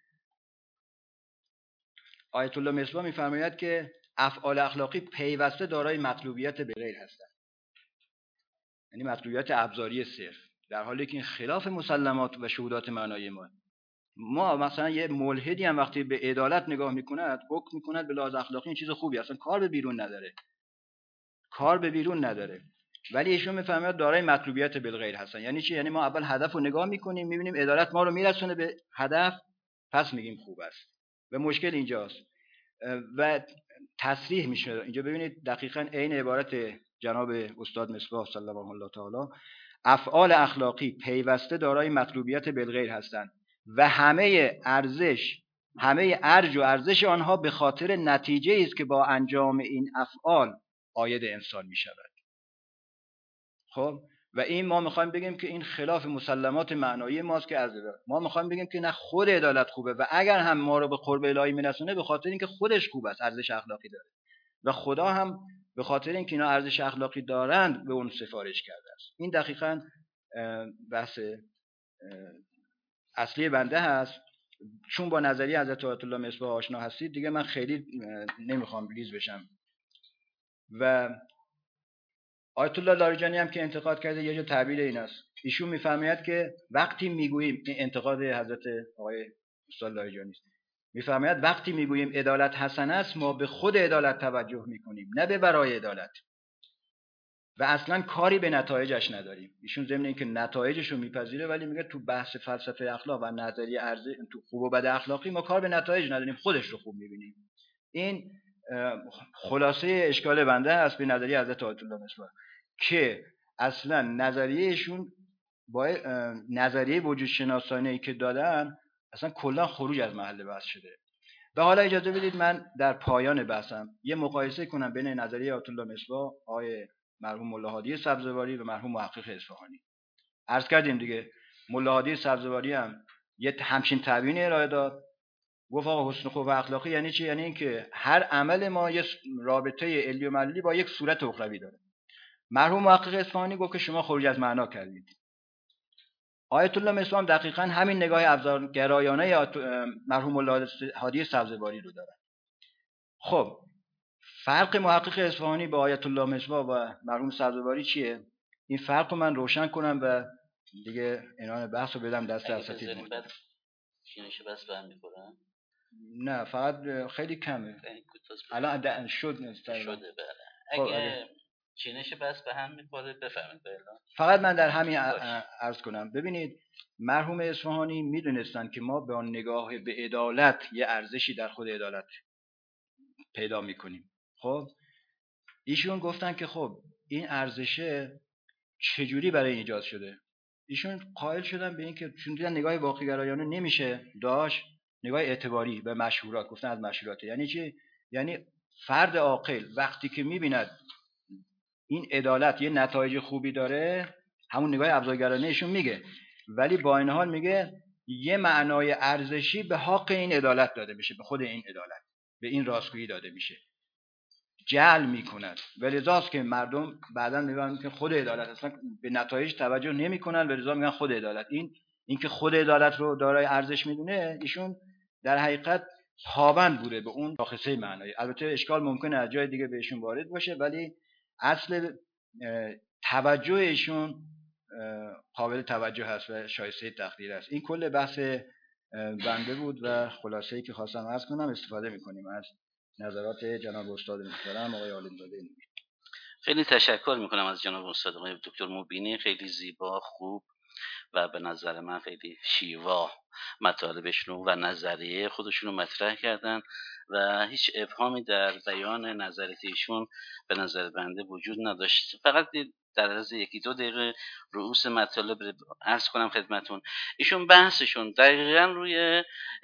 آیت الله مصباح میفرماید که افعال اخلاقی پیوسته دارای مطلوبیت به غیر هستند، یعنی مطلوبیت ابزاری صرف، در حالی که این خلاف مسلمات و شهودات معنایی ما. ما مثلا یه ملحدی هم وقتی به عدالت نگاه میکند، حکم میکند به لحاظ اخلاقی این چیز خوبی، اصلا کار به بیرون نداره، کار به بیرون نداره. ولی ایشون میفهمه دارای مطلوبیت بالغیر هستن. یعنی چی؟ یعنی ما اول هدف رو نگاه میکنیم، میبینیم عدالت ما رو میرسونه به هدف، پس میگیم خوب است. و مشکل اینجاست. و تصریح میشه اینجا. ببینید دقیقاً عین عبارت جناب استاد مصباح صلی الله تعالی، افعال اخلاقی پیوسته دارای مطلوبیت بالغیر هستند و همه ارزش، همه ارج و ارزش آنها به خاطر نتیجه است که با انجام این افعال عاید انسان می شود. خب و این ما میخوایم بگیم که این خلاف مسلمات معنایی ماست که از ما میخوایم بگیم که نه، خود عدالت خوبه و اگر هم ما رو به قرب الهی میرسونه به خاطر اینکه خودش خوب است، ارزش اخلاقی داره و خدا هم به خاطر اینکه اینا ارزش اخلاقی دارند به اون سفارش کرده است. این دقیقاً بحث اصلی بنده هست. چون با نظریه حضرت آیت الله مصباح آشنا هستید دیگه من خیلی نمیخوام ریز بشم. و آیت الله لاریجانی هم که انتقاد کرده یه جا تعبیر این است. ایشون میفرماید که وقتی میگوییم، این انتقاد حضرت آقای استاد لاریجانی است، میفرماید وقتی میگوییم عدالت حسن است ما به خود عدالت توجه میکنیم نه به برای عدالت و اصلا کاری به نتایجش نداریم. ایشون ضمن اینکه نتایجش رو میپذیره ولی میگه تو بحث فلسفه اخلاق و نظریه ارزش تو خوب و بد اخلاقی ما کار به نتایج نداریم، خودش رو خوب میبینیم. این خلاصه اشکال بنده است به نظریه حضرت آیت الله مصباح که اصلا نظریهشون با نظریه وجود شناسانه‌ای که دادن اصلا کلا خروج از محل بحث شده. و حالا اجازه بدید من در پایان بحثم یه مقایسه کنم بین نظریه آیت الله مصباح، آقای مرحوم ملا هادی سبزواری و مرحوم محقق اصفهانی. عرض کردیم دیگه ملا هادی سبزواری هم یه همچین تبیینی ارائه داد گفت آقا حسن خلق و اخلاقی یعنی چی؟ یعنی اینکه هر عمل ما یه رابطه علی و معلولی با یک صورت اخروی داره. مرحوم محقق اصفهانی گفت که شما خروج از معنا کردید. آیت الله مصباح دقیقاً همین نگاه ابزارگرایانه مرحوم الله هادی سبزواری رو داره. خب فرق محقق اصفهانی با آیت الله مصباح و مرحوم سبزواری چیه؟ این فرق رو من روشن کنم و دیگه عنوان بحث رو بدم دست اساتید. چینش بس به هم می‌خورن؟ نه فقط خیلی کمه. الان شد شده بله. اگه چینش بس به هم می‌خوره بفهمید بله. فقط من در همین عرض کنم. ببینید مرحوم اصفهانی میدونستن که ما با نگاه به عدالت یه ارزشی در خود عدالت پیدا میکنیم. خب ایشون گفتن که خب این ارزشه چجوری برای ایجاد شده؟ ایشون قائل شدن به این که چون دیدن نگاه واقع گرایانه نمیشه داشت، نگاه اعتباری به مشهورات گفتن از مشهورات. یعنی چی؟ یعنی فرد عاقل وقتی که میبیند این عدالت یه نتایج خوبی داره، همون نگاه ابزارگرایانه ایشون میگه، ولی با این حال میگه یه معنای ارزشی به حق این عدالت داده میشه، به خود این عدالت، به این راستگویی داده میشه، جعل میکند. ولذاست که مردم بعداً میگن که خود عدالت اصلا به نتایج توجه نمیکنن، ولذا میگن خود عدالت. این اینکه خود عدالت رو دارای ارزش میدونه، ایشون در حقیقت پابند بوده به اون شاخصه معنایی. البته اشکال ممکنه از جای دیگه بهشون وارد باشه، ولی اصل توجه ایشون قابل توجه هست و شایسته تقدیر است. این کل بحث بنده بود و خلاصه‌ای که خواستم عرض کنم. استفاده می‌کنیم از نظرات جناب استاد محترم آقای عالم‌زاده. خیلی تشکر میکنم از جناب استاد آقای دکتر مبینی، خیلی زیبا، خوب و به نظر من خیلی شیوا مطالبشون و نظریه خودشون رو مطرح کردن و هیچ ابهامی در بیان نظریه ایشون به نظر بنده وجود نداشت. فقط در عرض یکی دو دقیقه رؤوس مطالب عرض کنم خدمتون. ایشون بحثشون دقیقاً روی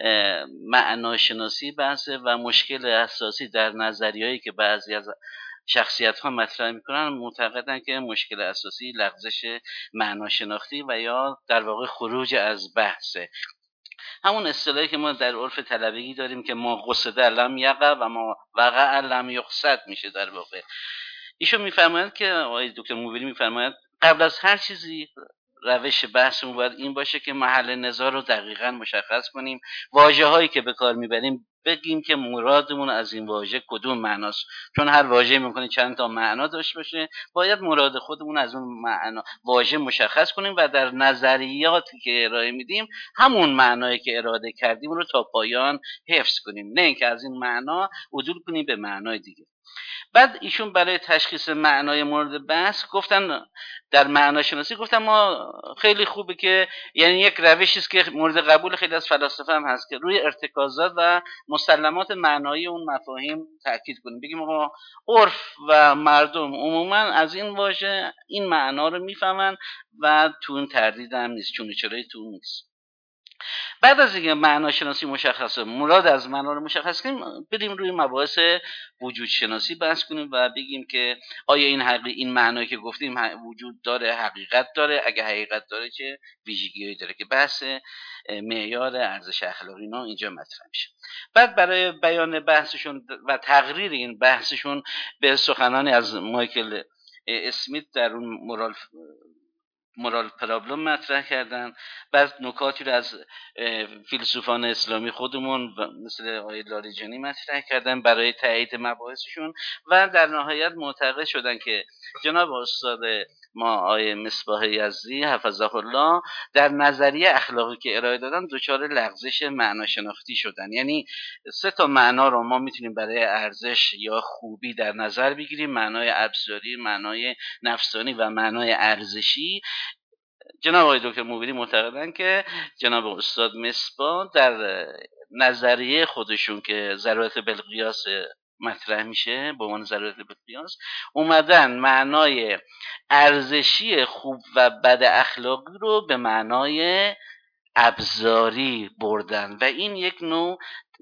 معناشناسی بحثه و مشکل اساسی در نظریه‌ای که بعضی از شخصیت ها مطرح میکنن معتقدن که مشکل اساسی لغزش معناشناختی و یا در واقع خروج از بحثه. همون اصطلاحی که ما در عرف طلبگی داریم که ما قصد لم یقع و ما وقع لم یقصد میشه. در واقع ایشون میفرمایند که آقای دکتر موبیلی میفرمایند قبل از هر چیزی روش بحثمون باید این باشه که محل نزاع رو دقیقاً مشخص کنیم، واژه‌هایی که به کار میبریم بگیم که مرادمون از این واژه کدوم معناست، چون هر واژه ممکنه چند تا معنا داشته باشه. باید مراد خودمون از اون معنا واژه مشخص کنیم و در نظریاتی که ارائه میدیم همون معنایی که اراده کردیم رو تا پایان حفظ کنیم، نه اینکه از این معنا عدول کنیم به معنای دیگه. بعد ایشون برای تشخیص معنای مورد بحث گفتن در معناشناسی گفتن ما خیلی خوبه که یعنی یک روشی است که مورد قبول خیلی از فلاسفه هم هست که روی ارتکازات و مسلمات معنایی اون مفاهیم تاکید کنیم، بگیم آقا عرف و مردم عموما از این واژه این معنا رو میفهمن و تو اون تردید هم نیست، چون چرایی تو نیست. بعد از اینکه معناشناسی مشخصه، مراد از معنا رو مشخص کنیم، بریم روی مباحث وجود شناسی بحث کنیم و بگیم که آیا این حقیقی این معنایی که گفتیم وجود داره، حقیقت داره، اگه حقیقت داره چه ویژگی‌هایی داره، که بحث معیار ارزش اخلاقی اینا اینجا مطرح میشه. بعد برای بیان بحثشون و تقریر این بحثشون به سخنانی از مایکل اسمیت در اون مورال مورال پرابلم مطرح کردن. بعد نکاتی رو از فیلسوفان اسلامی خودمون مثل آقای لاریجانی مطرح کردن برای تایید مباحثشون و در نهایت معتقد شدن که جناب استاد ما آقای مصباح یزدی حفظه الله در نظریه اخلاقی که ارائه دادن دچار لغزش معناشناختی شدن. یعنی سه تا معنا رو ما میتونیم برای ارزش یا خوبی در نظر بگیریم: معنای ابزاری، معنای نفسانی و معنای ارزشی. جناب آقای دکتر موبیلی معتقدن که جناب استاد مصباح در نظریه خودشون که ضرورت بالقیاس مطرح میشه به عنوان ضرورت بالقیاس، اومدن معنای ارزشی خوب و بد اخلاقی رو به معنای ابزاری بردن و این یک نوع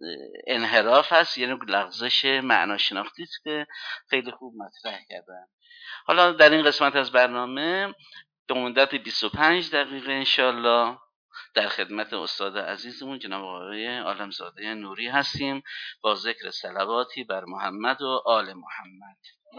انحراف هست، یعنی لغزش معناشناختی است که خیلی خوب مطرح کردن. حالا در این قسمت از برنامه به مدت بیست و پنج دقیقه انشالله در خدمت استاد عزیزمون جناب آقای عالمزاده نوری هستیم با ذکر صلواتی بر محمد و آل محمد.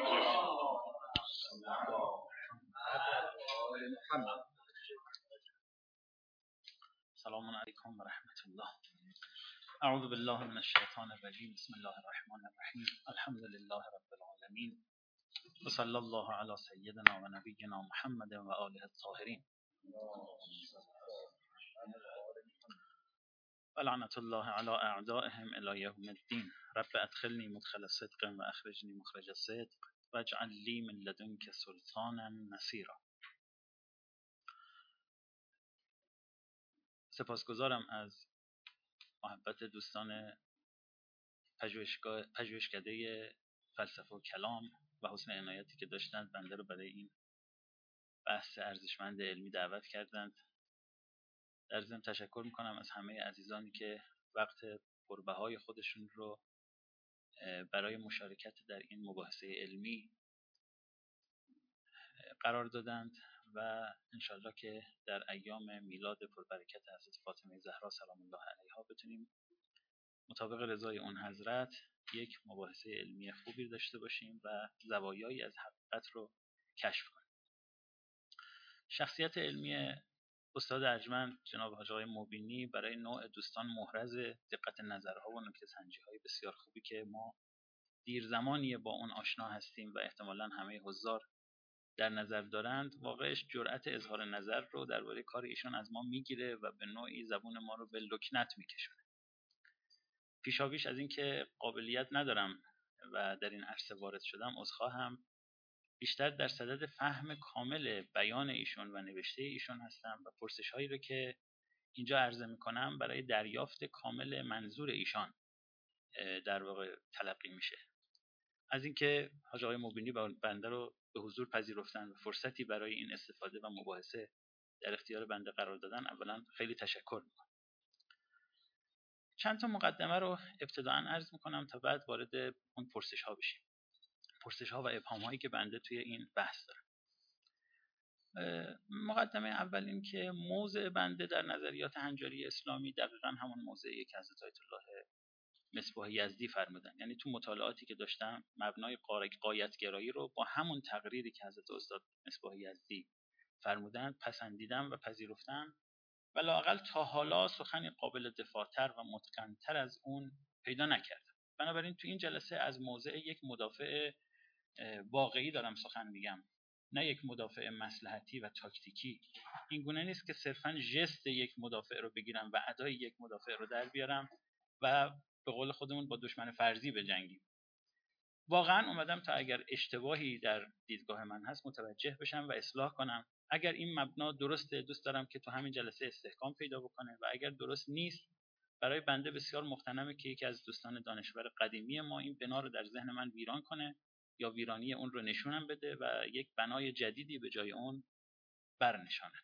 سلام علیکم و رحمت الله. اعوذ بالله من الشیطان الرجیم. بسم الله الرحمن الرحیم. الحمد لله رب العالمین و صلی الله علی سیدنا و نبینا محمد و آله الطاهرین و لعنت الله علی اعدائهم الی یوم الدین. رب ادخلنی مدخل صدق و اخرجنی مخرج صدق واجعل لی من لدنک سلطانا نصیرا. سپاسگزارم از محبت دوستان پژوهشگاه پژوهشکده فلسفه و کلام و حسن عنایتی که داشتند بنده رو برای این بحث ارزشمند علمی دعوت کردند. در ضمن تشکر میکنم از همه عزیزانی که وقت پربهای خودشون رو برای مشارکت در این مباحثه علمی قرار دادند و انشالله که در ایام میلاد پربرکت حضرت فاطمه زهرا سلام الله علیها بتونیم مطابق رضای اون حضرت یک مباحثه علمی خوبی داشته باشیم و زوایایی از حقیقت رو کشف کنیم. شخصیت علمی استاد ارجمند جناب حاج آقای مبینی برای نوع دوستان محرز دقت نظرها و نکته سنجی‌های بسیار خوبی که ما دیر زمانی با اون آشنا هستیم و احتمالاً همه حضار در نظر دارند، واقعش جرأت اظهار نظر رو درباره کار ایشون از ما میگیره و به نوعی زبون ما رو به لکنت میکشونه. پیشاپیش از اینکه قابلیت ندارم و در این عرصه وارد شدم عذرخواهم، بیشتر در صدد فهم کامل بیان ایشون و نوشته ایشون هستم و پرسش هایی رو که اینجا عرضه میکنم برای دریافت کامل منظور ایشان در واقع تلقی میشه. از اینکه حاج آقای مبینی بنده رو به حضور پذیرفتن و فرصتی برای این استفاده و مباحثه در اختیار بنده قرار دادن، اولا خیلی تشکر میکنم. چند تا مقدمه رو ابتداً عرض میکنم تا بعد وارد اون پرسش ها بشیم. پرسش ها و ابهام هایی که بنده توی این بحث دارم. مقدمه اول این که موضع بنده در نظریات هنجاری اسلامی دقیقاً همون موضعیه که حضرت آیت الله مصباح یزدی فرمودن. یعنی تو مطالعاتی که داشتم مبنای غایت‌گرایی رو با همون تقریری که حضرت استاد مصباح یزدی فرمودن پسندیدم و پذیرفتم و لااقل تا حالا سخنی قابل دفاعتر و متقن‌تر از اون پیدا نکردم. بنابراین تو این جلسه از موضع یک مدافع واقعی دارم سخن میگم، نه یک مدافع مصلحتی و تاکتیکی. این گونه نیست که صرفاً ژست یک مدافع رو بگیرم و ادای یک مدافع رو در بیارم و به قول خودمون با دشمن فرضی بجنگیم. واقعاً اومدم تا اگر اشتباهی در دیدگاه من هست متوجه بشم و اصلاح کنم. اگر این مبنا درسته دوست دارم که تو همین جلسه استحکام پیدا بکنه و اگر درست نیست برای بنده بسیار مختنمه که یکی از دوستان دانشور قدیمی ما این بنا رو در ذهن من ویران کنه یا ویرانی اون رو نشونم بده و یک بنای جدیدی به جای اون برنشاند.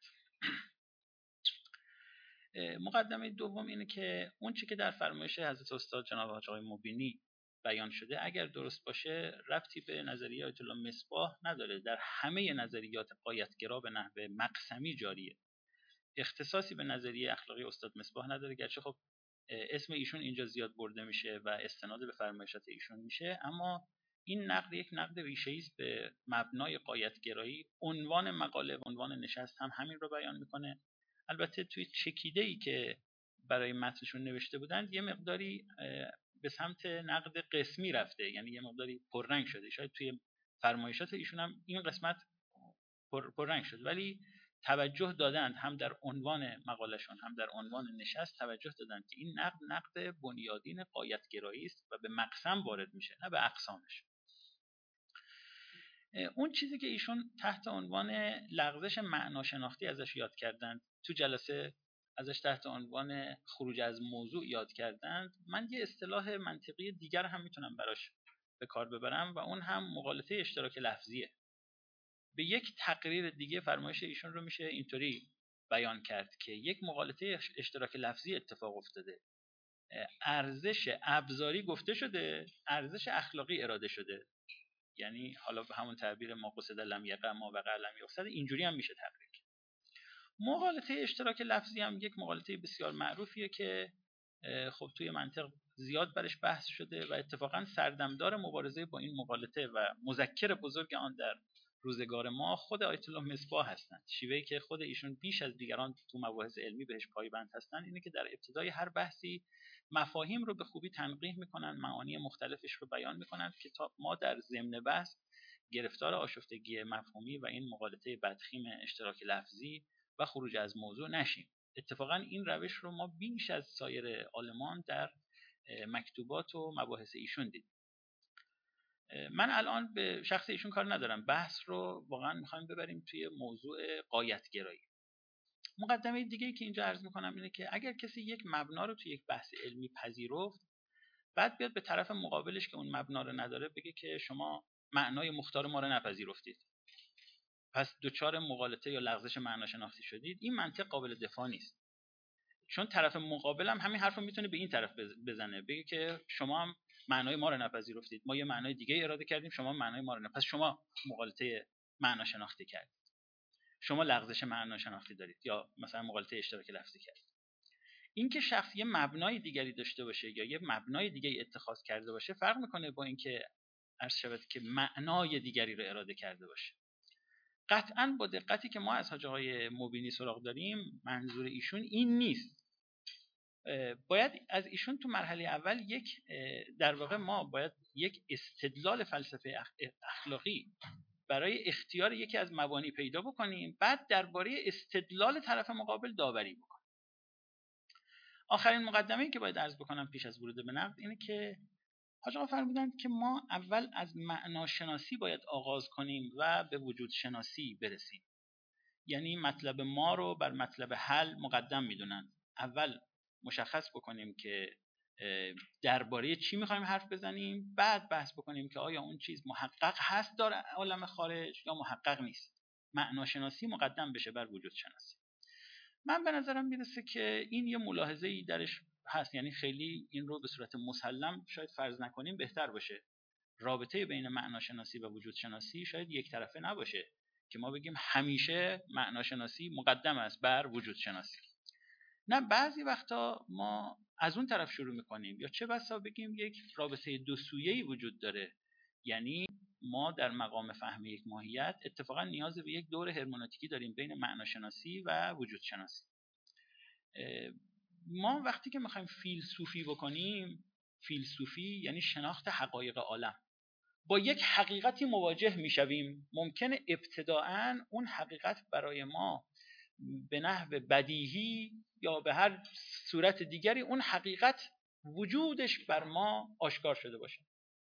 مقدمه دوم اینه که اون چی که در فرمایش حضرت استاد جناب حاج آقای مبینی بیان شده اگر درست باشه ربطی به نظریه آیت الله مصباح نداره، در همه نظریات غایت‌گرا به نحو مقسمی جاریه. اختصاصی به نظریه اخلاقی استاد مصباح نداره، گرچه خب اسم ایشون اینجا زیاد برده میشه و استناد به فرمایشات ایشون میشه، اما این نقد یک نقد ریشه‌ای است به مبنای غایت‌گرایی. عنوان مقاله و عنوان نشست هم همین رو بیان میکنه. البته توی چکیده‌ای که برای متنشون نوشته بودند یه مقداری به سمت نقد قسمی رفته، یعنی یه مقداری پررنگ شده. شاید توی فرمایشات ایشون هم این قسمت پر پررنگ شد، ولی توجه دادند هم در عنوان مقالهشون هم در عنوان نشست توجه دادند که این نقد نقد بنیادین غایت‌گرایی است و به مقسم وارد میشه نه به اقسامش. اون چیزی که ایشون تحت عنوان لغزش معناشناختی ازش یاد کردند تو جلسه، ازش تحت عنوان خروج از موضوع یاد کردند، من یه اصطلاح منطقی دیگر هم میتونم براش به کار ببرم و اون هم مغالطه اشتراک لفظیه. به یک تقریر دیگه فرمایش ایشون رو میشه اینطوری بیان کرد که یک مغالطه اشتراک لفظی اتفاق افتاده. ارزش ابزاری گفته شده، ارزش اخلاقی اراده شده. یعنی حالا به همون تعبیر ما قصد لم یقع ما وقع لم یقصد اینجوری هم میشه تقریر. مغالطه اشتراک لفظی هم یک مغالطه بسیار معروفیه که خب توی منطق زیاد برش بحث شده و اتفاقا سردمدار مبارزه با این مغالطه و مذکر بزرگ آن در روزگار ما خود آیت الله مصباح هستند. شیوهی که خود ایشون بیش از دیگران تو مباحث علمی بهش پایبند هستند اینه که در ابتدای هر بحثی مفاهیم رو به خوبی تنقیح میکنن، معانی مختلفش رو بیان میکنن که تا ما در ضمن بحث گرفتار آشفتگی مفهومی و این مغالطه بدخیم اشتراک لفظی و خروج از موضوع نشیم. اتفاقا این روش رو ما بیش از سایر عالمان در مکتوبات و مباحث ایشون دیدیم. من الان به شخص ایشون کار ندارم، بحث رو واقعا میخوایم ببریم توی موضوع غایت‌گرایی. مقدمه دیگه‌ای که اینجا عرض میکنم اینه که اگر کسی یک مبنا رو توی یک بحث علمی پذیرفت، بعد بیاد به طرف مقابلش که اون مبنا رو نداره بگه که شما معنای مختار ما رو نپذیرفتید، پس دچار مغالطه یا لغزش معناشناختی شدید، این منطق قابل دفاع نیست. چون طرف مقابل هم همین حرفو میتونه به این طرف بزنه، بگه که شما هم معنای ما رو نپذیرفتید، ما یه معنای دیگه اراده کردیم، شما معنای ما رو نه، پس شما مغالطه معناشناختی کردید، شما لغزش معناشناختی دارید یا مثلا مغالطه اشتراک لفظی کردید. اینکه شخص یه مبنای دیگری داشته باشه یا یه مبنای دیگری اتخاذ کرده باشه فرق میکنه با اینکه عرض شود که معنای دیگری رو اراده کرده باشه. قطعاً با دقتی که ما از حاج آقای مبینی سراغ داریم منظور ایشون این نیست. باید از ایشون تو مرحله اول یک در واقع ما باید یک استدلال فلسفه اخلاقی برای اختیار یکی از مبانی پیدا بکنیم، بعد درباره استدلال طرف مقابل داوری بکنیم. آخرین مقدمه‌ای که باید عرض بکنم پیش از ورود به نقد اینه که حاج آقا فرمودند که ما اول از معناشناسی باید آغاز کنیم و به وجود شناسی برسیم. یعنی مطلب ما رو بر مطلب حل مقدم میدونن. اول مشخص بکنیم که درباره چی میخوایم حرف بزنیم، بعد بحث بکنیم که آیا اون چیز محقق هست در عالم خارج یا محقق نیست. معناشناسی مقدم بشه بر وجود شناسی. من به نظرم میرسه که این یه ملاحظه‌ای درش هست، یعنی خیلی این رو به صورت مسلم شاید فرض نکنیم بهتر باشه. رابطه بین معناشناسی و وجود شناسی شاید یک طرفه نباشه که ما بگیم همیشه معناشناسی مقدم است بر وجود شناسی. نه، بعضی وقتا ما از اون طرف شروع میکنیم یا چه بسا بگیم یک رابطه دو سویه‌ای وجود داره، یعنی ما در مقام فهم یک ماهیت اتفاقا نیاز به یک دور هرمنوتیکی داریم بین معناشناسی و وجود شناسی. ما وقتی که میخوایم فیلسوفی بکنیم، فیلسوفی یعنی شناخت حقایق عالم، با یک حقیقتی مواجه میشویم. ممکنه ابتداعاً اون حقیقت برای ما به نحو بدیهی یا به هر صورت دیگری اون حقیقت وجودش بر ما آشکار شده باشه.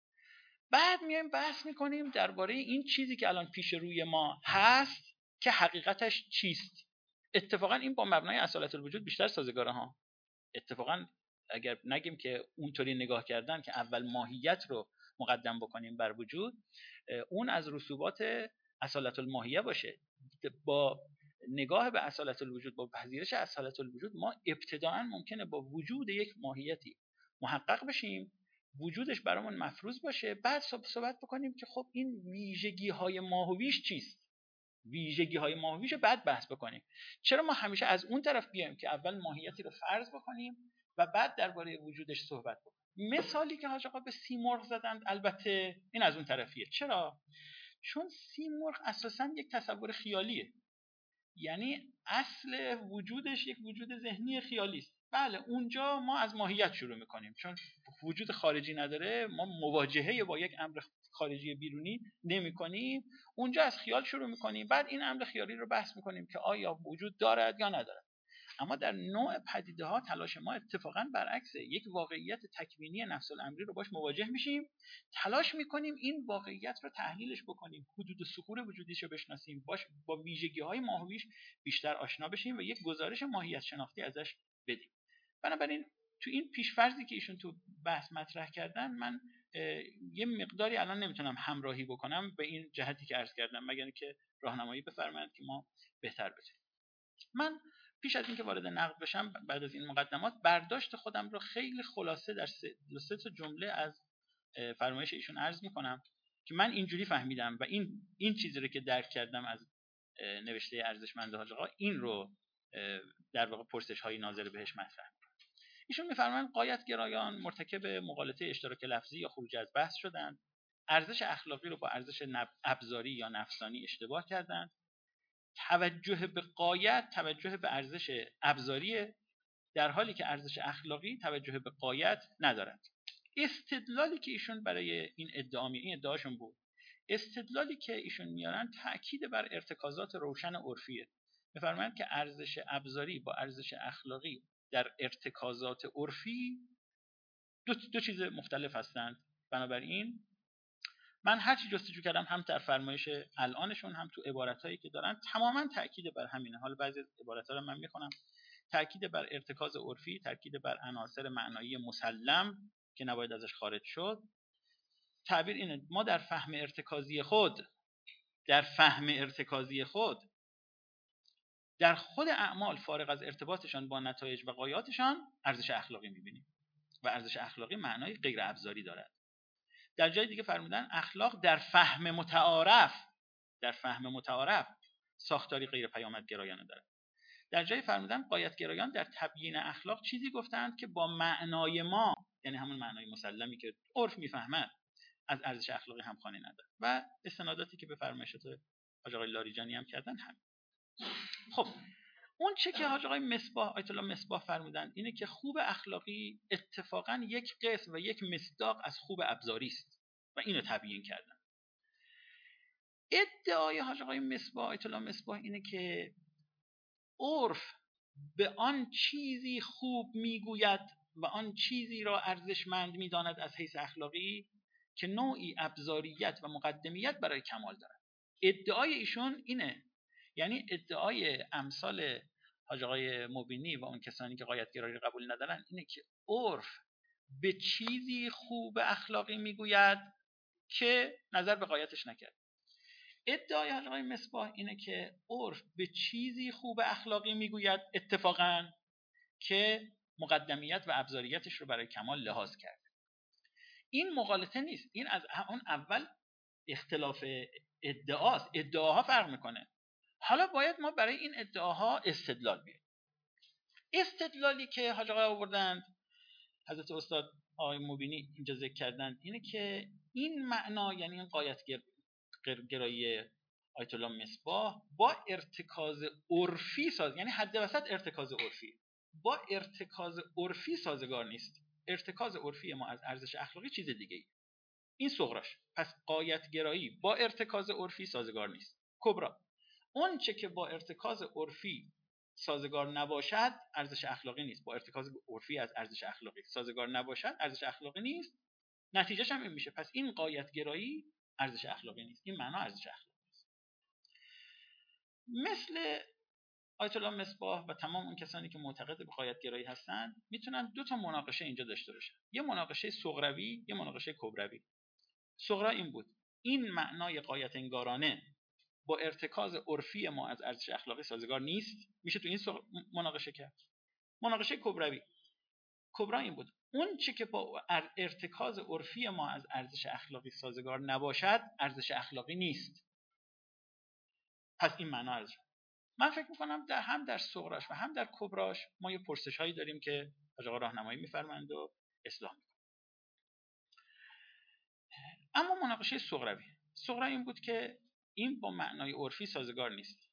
بعد میایم بحث میکنیم درباره این چیزی که الان پیش روی ما هست که حقیقتش چیست. اتفاقا این با مبنای اصالت الوجود بیشتر سازگاره ها. اتفاقا اگر نگیم که اونطوری نگاه کردن که اول ماهیت رو مقدم بکنیم بر وجود، اون از رسوبات اصالت الماهیه باشه. با نگاه به اصالت الوجود، با پذیرش اصالت الوجود، ما ابتداعا ممکنه با وجود یک ماهیتی محقق بشیم، وجودش برامون مفروض باشه، بعد صحبت بکنیم که خب این ویژگی های ماهویش چیست، ویژگی های ماهویش بعد بحث بکنیم. چرا ما همیشه از اون طرف بیایم که اول ماهیتی رو فرض بکنیم و بعد درباره وجودش صحبت بکنیم؟ مثالی که حاج آقا به سیمرغ زدند البته این از اون طرفیه. چرا؟ چون سیمرغ اساساً یک تصور خیالیه، یعنی اصل وجودش یک وجود ذهنی خیالی است. بله، اونجا ما از ماهیت شروع میکنیم، چون وجود خارجی نداره، ما مواجهه با یک امر خارجی بیرونی نمی کنیم، اونجا از خیال شروع میکنیم، بعد این امر خیالی رو بحث میکنیم که آیا وجود دارد یا ندارد. اما در نوع پدیده ها تلاش ما اتفاقا برعکسه، یک واقعیت تکوینی نفس الامری رو باش مواجه میشیم، تلاش میکنیم این واقعیت رو تحلیلش بکنیم، حدود و ثغور وجودیش رو بشناسیم، باش با ویژگی های ماهویش بیشتر آشنا بشیم و یک گزارش ماهیت شناختی ازش بدیم. بنابراین تو این پیش‌فرضی که ایشون تو بحث مطرح کردن، من یه مقداری الان نمیتونم همراهی بکنم به این جهتی که عرض کردم، مگر اینکه راهنمایی بفرمایید که ما بهتر بتونیم. من پیش از اینکه وارد نقد بشم، بعد از این مقدمات، برداشت خودم رو خیلی خلاصه در سه, سه تا جمله از فرمایش ایشون عرض میکنم که من اینجوری فهمیدم و این این چیزی رو که درک کردم از نوشته ارزشمند حاج آقا، این رو در واقع پرسش های ناظر بهش مطرح میکنه. ایشون میفرمایند غایت گرایان مرتکب مغالطه اشتراک لفظی یا خروج از بحث شدند، ارزش اخلاقی رو با ارزش ابزاری یا نفسانی اشتباه کردند. توجه به غایت توجه به ارزش ابزاریه، در حالی که ارزش اخلاقی توجه به غایت ندارد. استدلالی که ایشون برای این ادعا می این ادعاشون بود، استدلالی که ایشون میارن تأکید بر ارتکازات روشن عرفیه. میفرمایند که ارزش ابزاری با ارزش اخلاقی در ارتکازات عرفی دو, دو چیز مختلف هستند. بنابراین من هر چی جستجو کردم هم در فرمایش الانشون هم تو عبارتایی که دارن تماما تأکید بر همینه. حالا بعضی عبارت‌ها رو من میخونم. تأکید بر ارتکاز عرفی، تأکید بر عناصر معنایی مسلم که نباید ازش خارج شد. تعبیر اینه ما در فهم ارتکازی خود در فهم ارتکازی خود در خود اعمال فارغ از ارتباطشان با نتایج و غایاتشان ارزش اخلاقی می‌بینیم و ارزش اخلاقی معنای غیر ابزاری دارد. در جای دیگه فرمودن اخلاق در فهم متعارف در فهم متعارف ساختاری غیر پیامدگرایانه دارد. در جای فرمودن غایتگرایان در تبیین اخلاق چیزی گفتند که با معنای ما، یعنی همون معنای مسلمی که عرف میفهمد، از ارزش اخلاقی همخوانی ندارد. و استناداتی که به فرمایشات حاج آقای لاریجانی هم کردن هم. خب اون چه که حاج آقای مصباح آیت الله مصباح فرمودن اینه که خوب اخلاقی اتفاقا یک قسم و یک مصداق از خوب ابزاری است و اینو تبیین کردن. ادعای حاج آقای مصباح آیت الله مصباح اینه که عرف به آن چیزی خوب میگوید و آن چیزی را ارزشمند میداند از حیث اخلاقی که نوعی ابزاریت و مقدمیت برای کمال دارد. ادعای ایشون اینه، یعنی ادعای امثال حاج آقای مبینی و اون کسانی که غایتگرایی قبول ندارن اینه که عرف به چیزی خوب اخلاقی میگوید که نظر به غایتش نکرد. ادعای حاج آقای مصباح اینه که عرف به چیزی خوب اخلاقی میگوید اتفاقاً که مقدمیت و ابزاریتش رو برای کمال لحاظ کرد. این مغالطه نیست، این از اون اول اختلاف ادعاست. ادعاها فرق میکنه. حالا باید ما برای این ادعاها استدلال بیاریم. استدلالی که حاج آقا آوردند، حضرت استاد آقای مبینی اینجا ذکر کردند، اینه که این معنا، یعنی این غایت‌گرایی آیت الله مصباح با ارتکاز عرفی ساز، یعنی حد وسط ارتکاز عرفی با ارتکاز عرفی سازگار نیست. ارتکاز عرفی ما از ارزش اخلاقی چیز دیگه ای. این صغراش. پس غایت‌گرایی با ارتکاز عرفی سازگار نیست. کبرا، اون چه که با ارتکاز عرفی سازگار نباشد ارزش اخلاقی نیست. با ارتکاز عرفی از ارزش اخلاقی سازگار نباشد ارزش اخلاقی نیست. نتیجهش هم این میشه. پس این غایت‌گرایی ارزش اخلاقی نیست. این معنا ارزش اخلاقی نیست. مثل آیت الله مصباح و تمام اون کسانی که معتقد به غایت‌گرایی هستن میتونن دو تا مناقشه اینجا داشته باشن. یه مناقشه صغروی، یه مناقشه کبروی. صغرا این بود: این معنای غایت انگارانه با ارتکاز عرفی ما از ارزش اخلاقی سازگار نیست. میشه تو این مناقشه کرد. مناقشه کبروی. کبرا این بود: اون چه که با ارتکاز عرفی ما از ارزش اخلاقی سازگار نباشد ارزش اخلاقی نیست. پس این معنا ارزش. من فکر میکنم در هم در صغراش و هم در کبراش ما یه پرسش هایی داریم که حاج آقا راهنمایی میفرمایند و اصلاح میکنند. اما مناقشه صغروی، صغرا این بود که این با معنای عرفی سازگار نیست.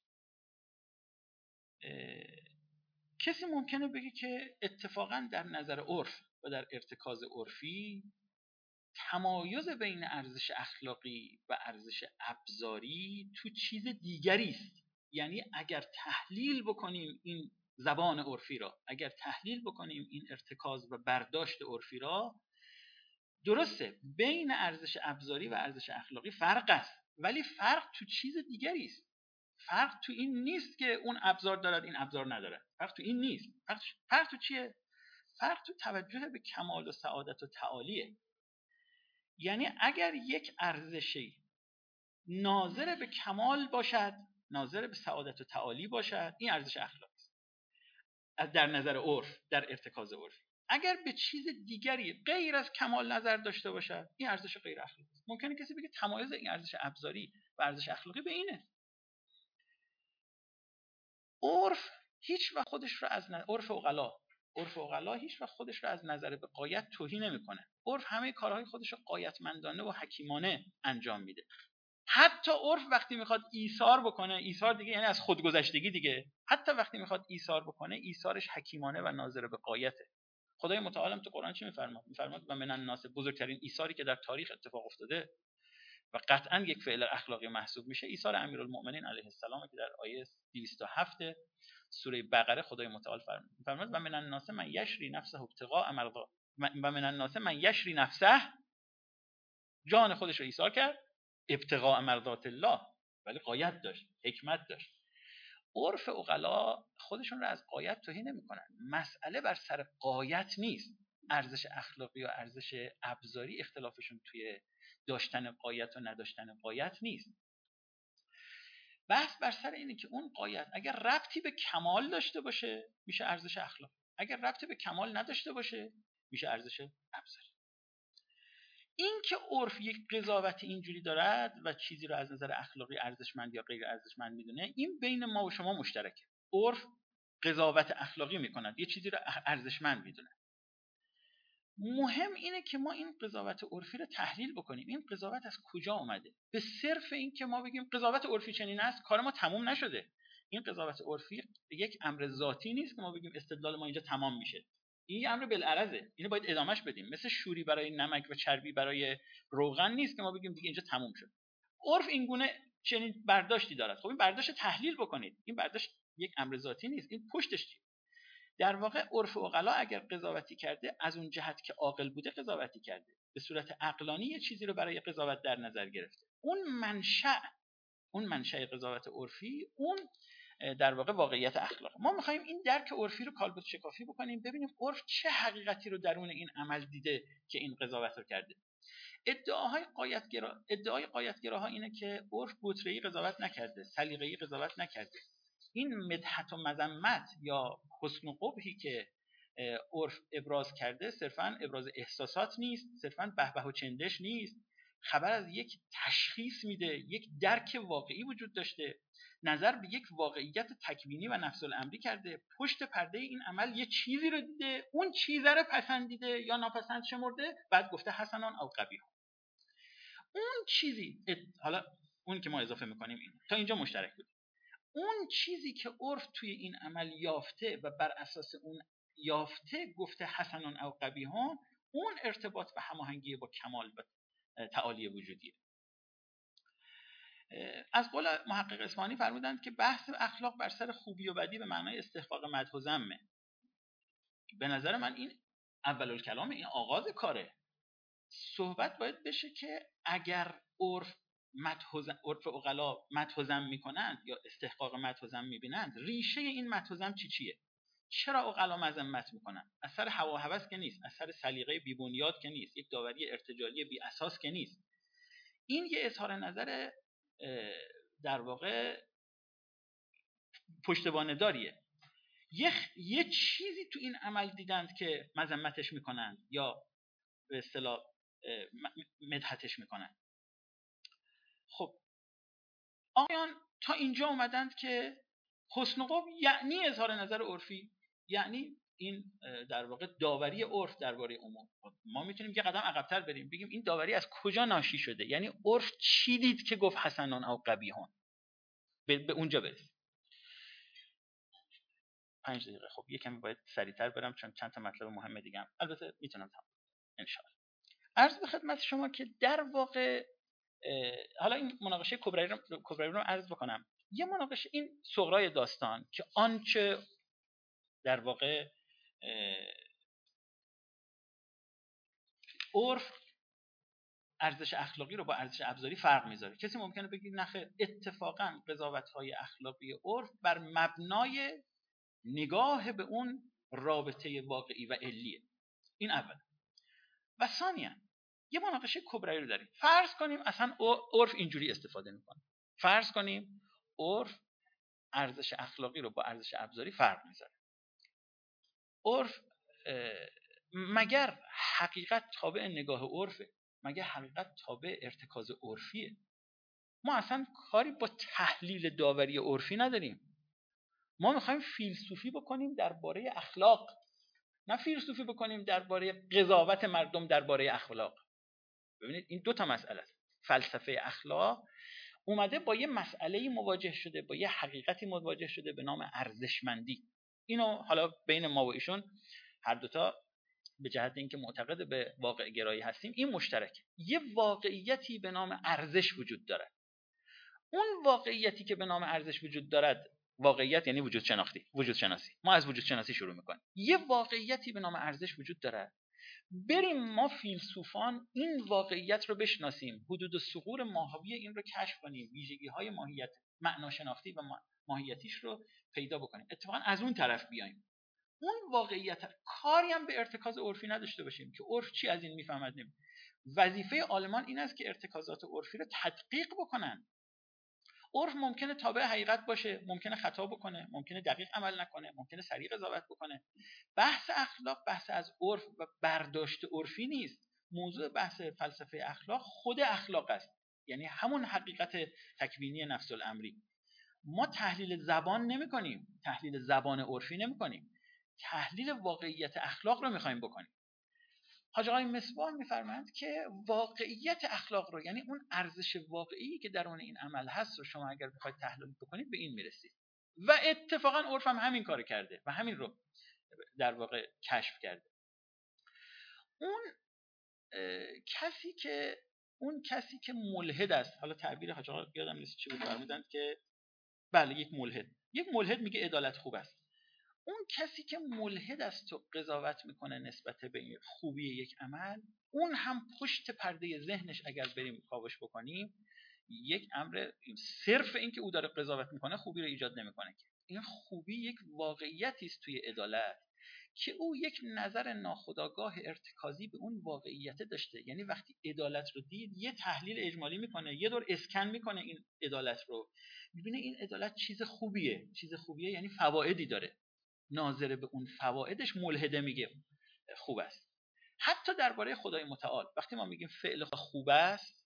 کسی ممکنه بگه که اتفاقا در نظر عرف و در ارتکاز عرفی تمایز بین ارزش اخلاقی و ارزش ابزاری تو چیز دیگری است. یعنی اگر تحلیل بکنیم این زبان عرفی را، اگر تحلیل بکنیم این ارتکاز و برداشت عرفی را، درسته بین ارزش ابزاری و ارزش اخلاقی فرق است، ولی فرق تو چیز دیگری است. فرق تو این نیست که اون ابزار دارد این ابزار ندارد. فرق تو این نیست. فرق, فرق تو چیه؟ فرق تو توجه به کمال و سعادت و تعالیه. یعنی اگر یک ارزشی ناظر به کمال باشد، ناظر به سعادت و تعالی باشد، این ارزش اخلاقی است از در نظر عرف، در ارتکاز عرفی. اگر به چیز دیگری غیر از کمال نظر داشته باشد، این ارزش غیر اخلاقی است. ممکنه کسی بگه تمایز این ارزش ابزاری و ارزش اخلاقی به اینه. عرف هیچ وقت خودش رو از نظر عرف عقلا عرف عقلا هیچ وقت خودش رو از نظر به غایت توهی نمیکنه. عرف همه کارهای خودش رو غایتمندانه و حکیمانه انجام میده. حتی عرف وقتی میخواد ایثار بکنه، ایثار دیگه یعنی از خودگذشتگی دیگه، حتی وقتی میخواد ایثار بکنه، ایثارش حکیمانه و ناظر به غایته. خدای متعال هم تو قرآن چی میفرماد؟ میفرماد و من الناس، بزرگترین ایثاری که در تاریخ اتفاق افتاده و قطعا یک فعل اخلاقی محسوب میشه، ایثار امیرالمؤمنین علیه السلام که در آیه دویست و هفت سوره بقره خدای متعال فرمود میفرماد و من الناس من یشری نفسه ابتغاء مرضات و من الناس من یشری نفسه، جان خودش رو ایثار کرد ابتغاء مرضات الله، ولی غایت داشت، حکمت داشت. عرف عقلا خودشون رو از غایت توهی نمی‌کنن. مسئله بر سر غایت نیست. ارزش اخلاقی و ارزش ابزاری اختلافشون توی داشتن غایت و نداشتن غایت نیست. بحث بر سر اینه که اون غایت اگر ربطی به کمال داشته باشه میشه ارزش اخلاقی، اگر ربطی به کمال نداشته باشه میشه ارزش ابزاری. این که عرف یک قضاوت اینجوری دارد و چیزی رو از نظر اخلاقی ارزشمند یا غیر ارزشمند میدونه، این بین ما و شما مشترکه. عرف قضاوت اخلاقی میکند، یه چیزی رو ارزشمند میدونه. مهم اینه که ما این قضاوت عرفی رو تحلیل بکنیم. این قضاوت از کجا اومده؟ به صرف این که ما بگیم قضاوت عرفی چنین است، کار ما تموم نشده. این قضاوت عرفی یک امر ذاتی نیست که ما بگیم استدلال ما اینجا تمام میشه. این امر بالعرضه، اینو باید ادامهش بدیم. مثل شوری برای نمک و چربی برای روغن نیست که ما بگیم دیگه اینجا تموم شد. عرف این گونه چنین برداشتی دارد. خب این برداشت تحلیل بکنید. این برداشت یک امر ذاتی نیست. این پشتش چیه؟ در واقع عرف عقلا اگر قضاوتی کرده، از اون جهت که عاقل بوده قضاوتی کرده، به صورت عقلانی یه چیزی رو برای قضاوت در نظر گرفته. اون منشأ اون منشأ قضاوت عرفی، اون در واقع واقعیت اخلاق. ما می‌خوایم این درک عرفی رو کالبد شکافی بکنیم، ببینیم عرف چه حقیقتی رو درون این عمل دیده که این قضاوت رو کرده. ادعاهای غایت‌گرا ادعای غایت‌گراها اینه که عرف بطری قضاوت نکرده، سلیقه‌ای قضاوت نکرده. این مدحت و مذمت یا حسن و قبحی که عرف ابراز کرده صرفاً ابراز احساسات نیست، صرفاً بهبه و چندش نیست، خبر از یک تشخیص میده، یک درک واقعی وجود داشته، نظر به یک واقعیت تکوینی و نفس الامری کرده، پشت پرده این عمل یه چیزی رو دیده، اون چیزه رو پسندیده یا ناپسند شمرده، بعد گفته حسنان او قبیح. اون چیزی حالا اون که ما اضافه میکنیم این تا اینجا مشترک بود. اون چیزی که عرف توی این عمل یافته و بر اساس اون یافته گفته حسنان او قبیحان، اون ارتباط و هماهنگی با کمال و تعالی وجودیه. از قول محقق اصفهانی فرمودند که بحث اخلاق بر سر خوبی و بدی به معنای استحقاق مدح و ذمه. به نظر من این اول الکلام، این آغاز کاره. صحبت باید بشه که اگر عرف مدح و ذم، عرف عقلا مدح و ذم میکنند یا استحقاق مدح و ذم میبینند، ریشه این مدح و ذم چی چیه؟ چرا عقلا مذمت میکنن؟ اثر هوا و هوس که نیست، اثر سلیقه بی بنیاد که نیست، یک داوری ارتجالی بی اساس که نیست. این یه اظهار نظر در واقع پشتوانه داریه. یه یه چیزی تو این عمل دیدند که مذمتش میکنن یا به اصطلاح مدحتش میکنن. خب آقایان تا اینجا اومدند که حسن و قبح یعنی اظهار نظر عرفی، یعنی این در واقع داوری عرف درباره امور. ما میتونیم یه قدم عقب‌تر بریم بگیم این داوری از کجا ناشی شده، یعنی عرف چی دید که گفت حسنان او قبیحان، به اونجا برسیم. پنج دقیقه. خب یه کمی باید سریعتر برم چون چند تا مطلب مهم دیگه هم البته میتونم تمام ان شاء الله. عرض به خدمت شما که در واقع حالا این مناقشه کبرایی رو کبرایی رو عرض بکنم. یه مناقشه این صغرای داستان که آنچه در واقع عرف ارزش اخلاقی رو با ارزش ابزاری فرق میذاره. کسی ممکنه بگه نخیر، اتفاقا قضاوت‌های اخلاقی عرف بر مبنای نگاه به اون رابطه واقعی و علیه. این اول. و ثانیاً یه مناقشه کبرایی رو داریم. فرض کنیم اصلا عرف اینجوری استفاده میکنه. فرض کنیم عرف ارزش اخلاقی رو با ارزش ابزاری فرق میذاره. عرف مگر حقیقت تابع نگاه عرفه؟ مگر حقیقت تابع ارتکاز عرفیه؟ ما اصلا کاری با تحلیل داوری عرفی نداریم. ما میخوایم فیلسوفی بکنیم درباره اخلاق، نه فیلسوفی بکنیم درباره قضاوت مردم درباره اخلاق. ببینید این دو تا مسئله است. فلسفه اخلاق اومده با یه مسئله‌ای مواجه شده، با یه حقیقتی مواجه شده به نام ارزشمندی. اینو حالا بین ما و ایشون هر دوتا به جهت اینکه معتقد به واقع گرایی هستیم این مشترک. یه واقعیتی به نام ارزش وجود دارد. اون واقعیتی که به نام ارزش وجود دارد، واقعیت یعنی وجود شناختی، وجود شناسی. ما از وجود شناسی شروع میکنیم. یه واقعیتی به نام ارزش وجود دارد. بریم ما فیلسوفان این واقعیت رو بشناسیم، حدود و ثغور ماهوی این رو کشف کنیم، ویژگی‌های ماهیت معناشناختی و ماهیتیش رو پیدا بکنیم. اتفاقا از اون طرف بیایم. اون واقعیت کاری هم به ارتکاز عرفی نداشته باشیم که عرف چی از این میفهمد. نیم وظیفه عالمان این است که ارتکازات عرفی رو تدقیق بکنن. عرف ممکنه تابع حقیقت باشه، ممکنه خطا بکنه، ممکنه دقیق عمل نکنه، ممکنه سریع قضاوت بکنه. بحث اخلاق بحث از عرف و برداشت عرفی نیست. موضوع بحث فلسفه اخلاق خود اخلاق است، یعنی همون حقیقت تکوینی نفس الامری. ما تحلیل زبان نمی کنیم، تحلیل زبان عرفی نمی کنیم، تحلیل واقعیت اخلاق رو میخوایم بکنیم. حاج آقای مصباح میفرمایند که واقعیت اخلاق رو، یعنی اون ارزش واقعی که درون این عمل هست رو شما اگر بخواید تحلیل بکنید به این میرسید. و اتفاقا عرف هم همین کار کرده و همین رو در واقع کشف کرده. اون کسی که اون کسی که ملحد است، حالا تعبیر حاج آقا یادم نیست چی بود فرمودند که بله یک ملحد، یک ملحد میگه عدالت خوب است. اون کسی که ملحد است و قضاوت میکنه نسبت به خوبی یک عمل، اون هم پشت پرده ذهنش اگر بریم کاوش بکنیم یک امر صرف این که او داره قضاوت میکنه خوبی رو ایجاد نمیکنه. این خوبی یک واقعیتی است توی عدالت که او یک نظر ناخودآگاه ارتکازی به اون واقعیت داشته. یعنی وقتی عدالت رو دید یه تحلیل اجمالی میکنه، یه دور اسکن میکنه این عدالت رو، میبینه این عدالت چیز خوبیه. چیز خوبیه یعنی فوایدی داره، ناظر به اون فوایدش ملحده میگه خوب است. حتی درباره خدای متعال وقتی ما میگیم فعل خوب است،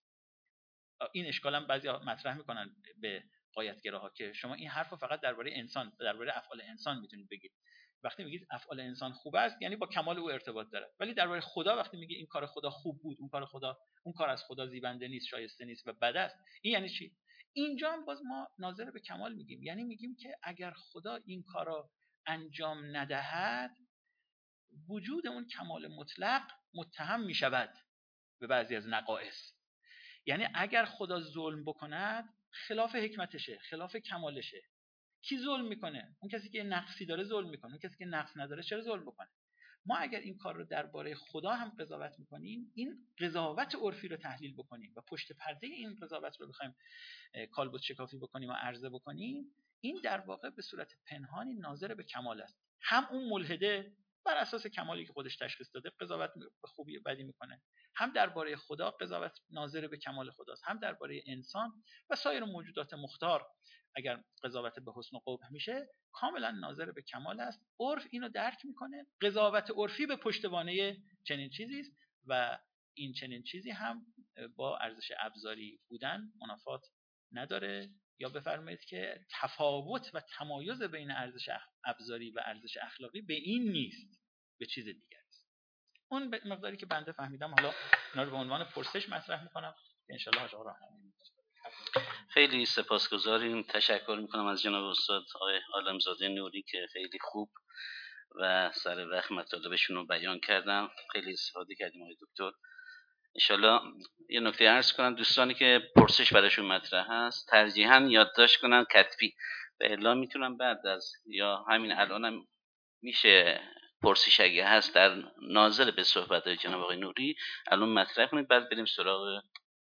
این اشکال هم بعضی مطرح میکنن به غایتگراها که شما این حرف رو فقط درباره انسان، درباره افعال انسان میتونید بگید. وقتی میگید افعال انسان خوب است یعنی با کمال او ارتباط داره، ولی درباره خدا وقتی میگه این کار خدا خوب بود، اون کار خدا، اون کار از خدا زیبنده نیست، شایسته نیست و بد است، این یعنی چی؟ اینجا هم باز ما ناظر به کمال میگیم، یعنی میگیم که اگر خدا این کارا انجام ندهد وجود اون کمال مطلق متهم میشود به بعضی از نقائص. یعنی اگر خدا ظلم بکند خلاف حکمتشه، خلاف کمالشه. کی ظلم میکنه؟ اون کسی که نقصی داره ظلم میکنه. اون کسی که نقص نداره چرا ظلم بکنه؟ ما اگر این کار رو درباره خدا هم قضاوت میکنیم، این قضاوت عرفی رو تحلیل بکنیم و پشت پرده این قضاوت رو بخوایم کالبد شکافی بکنیم و عرضه بکنیم، این در واقع به صورت پنهانی ناظر به کمال است. هم اون ملحده بر اساس کمالی که خودش تشخیص داده قضاوت به خوبی و بدی میکنه، هم درباره خدا قضاوت ناظر به کمال خداست، هم درباره انسان و سایر موجودات مختار اگر قضاوت به حسن و قبح میشه کاملا ناظر به کمال است. عرف اینو درک میکنه. قضاوت عرفی به پشتوانه چنین چیزی است و این چنین چیزی هم با ارزش ابزاری بودن منافات نداره. یا بفرمایید که تفاوت و تمایز بین ارزش ابزاری و ارزش اخلاقی به این نیست، به چیز دیگر است. اون مقداری که بنده فهمیدم حالا اینا رو به عنوان پرسش مطرح میکنم که ان شاء الله حاج آقا راهنمایی. خیلی سپاسگزاریم، تشکر میکنم از جناب استاد آقای عالمزاده نوری که خیلی خوب و سر وقت مطالبشون رو بیان کردن. خیلی استفاده کردیم آقای دکتر. انشالله یه نکته عرض کنم، دوستانی که پرسش براشون مطرح هست ترجیحاً یادداشت کنن کتبی و الا میتونم بعد از یا همین الانم میشه پرسش اگه هست در ناظر به صحبت جناب آقای نوری الان مطرح کنید، بعد بریم سراغ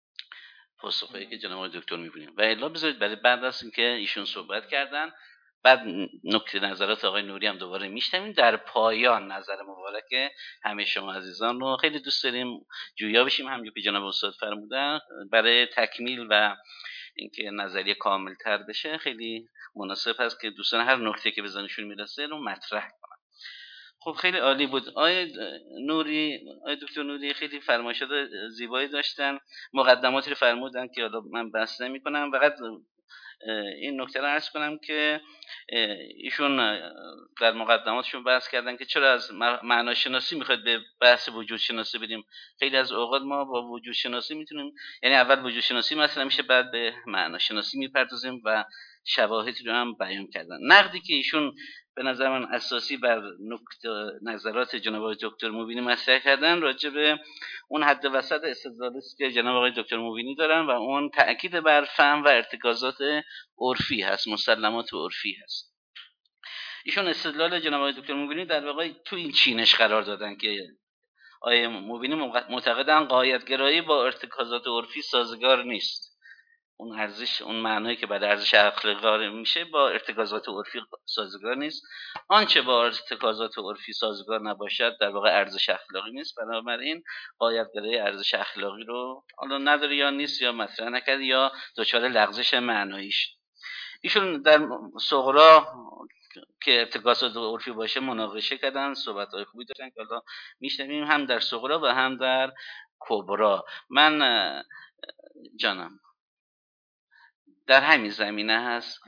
پاسخی که جناب آقای دکتر میبینیم و الا بذارید برای بعد از اینکه ایشون صحبت کردن بعد نکته نظرات آقای نوری هم دوباره میشنویم. در پایان نظر مبارک همه شما عزیزان رو خیلی دوست داریم جویا بشیم، همونجور که جناب استاد فرمودن، برای تکمیل و اینکه نظریه کامل تر بشه خیلی مناسب هست که دوستان هر نکته که به ذهنشون میرسه رو مطرح کنن. خب خیلی عالی بود. آقای نوری، آقای دکتر نوری خیلی فرمایشات زیبایی داشتن، مقدماتی رو فرمودن که حالا من بحث نمی‌کنم، فقط این نکته رو عرض کنم که ایشون در مقدماتشون بحث کردن که چرا از معناشناسی میخواید به بحث وجود شناسی بریم. خیلی از اوقات ما با وجود شناسی میتونیم، یعنی اول وجود شناسی مثلا میشه، بعد به معناشناسی میپردازیم و شواهدی رو هم بیان کردن. نقدی که ایشون به نظر من اساسی بر نکته نظرات جناب آقای دکتر مبینی مطرح کردن راجع به اون حد وسط استدلالی است که جناب آقای دکتر مبینی دارن و اون تأکید بر فهم و ارتکازات عرفی هست، مسلمات عرفی هست. ایشون استدلال جناب آقای دکتر مبینی در واقع تو این چینش قرار دادن که آقای مبینی معتقدن غایت‌گرایی با ارتکازات عرفی سازگار نیست. اون ارزش، اون معنایی که بعد ارزش اخلاقی میشه با ارتکازات عرفی سازگار نیست. آنچه با ارتکازات عرفی سازگار نباشد در واقع ارزش اخلاقی نیست. بنابراین غایت‌گرایی ارزش اخلاقی رو حالا نداره یا نیست یا مطرح نکرد یا دچار لغزش معناییش. ایشون در صغرا که ارتکازات عرفی باشه مناقشه کردن، صحبت‌های خوبی داشتن که حالا میشنویم هم در صغرا و هم در کبرا. من جانم در همین زمینه هست.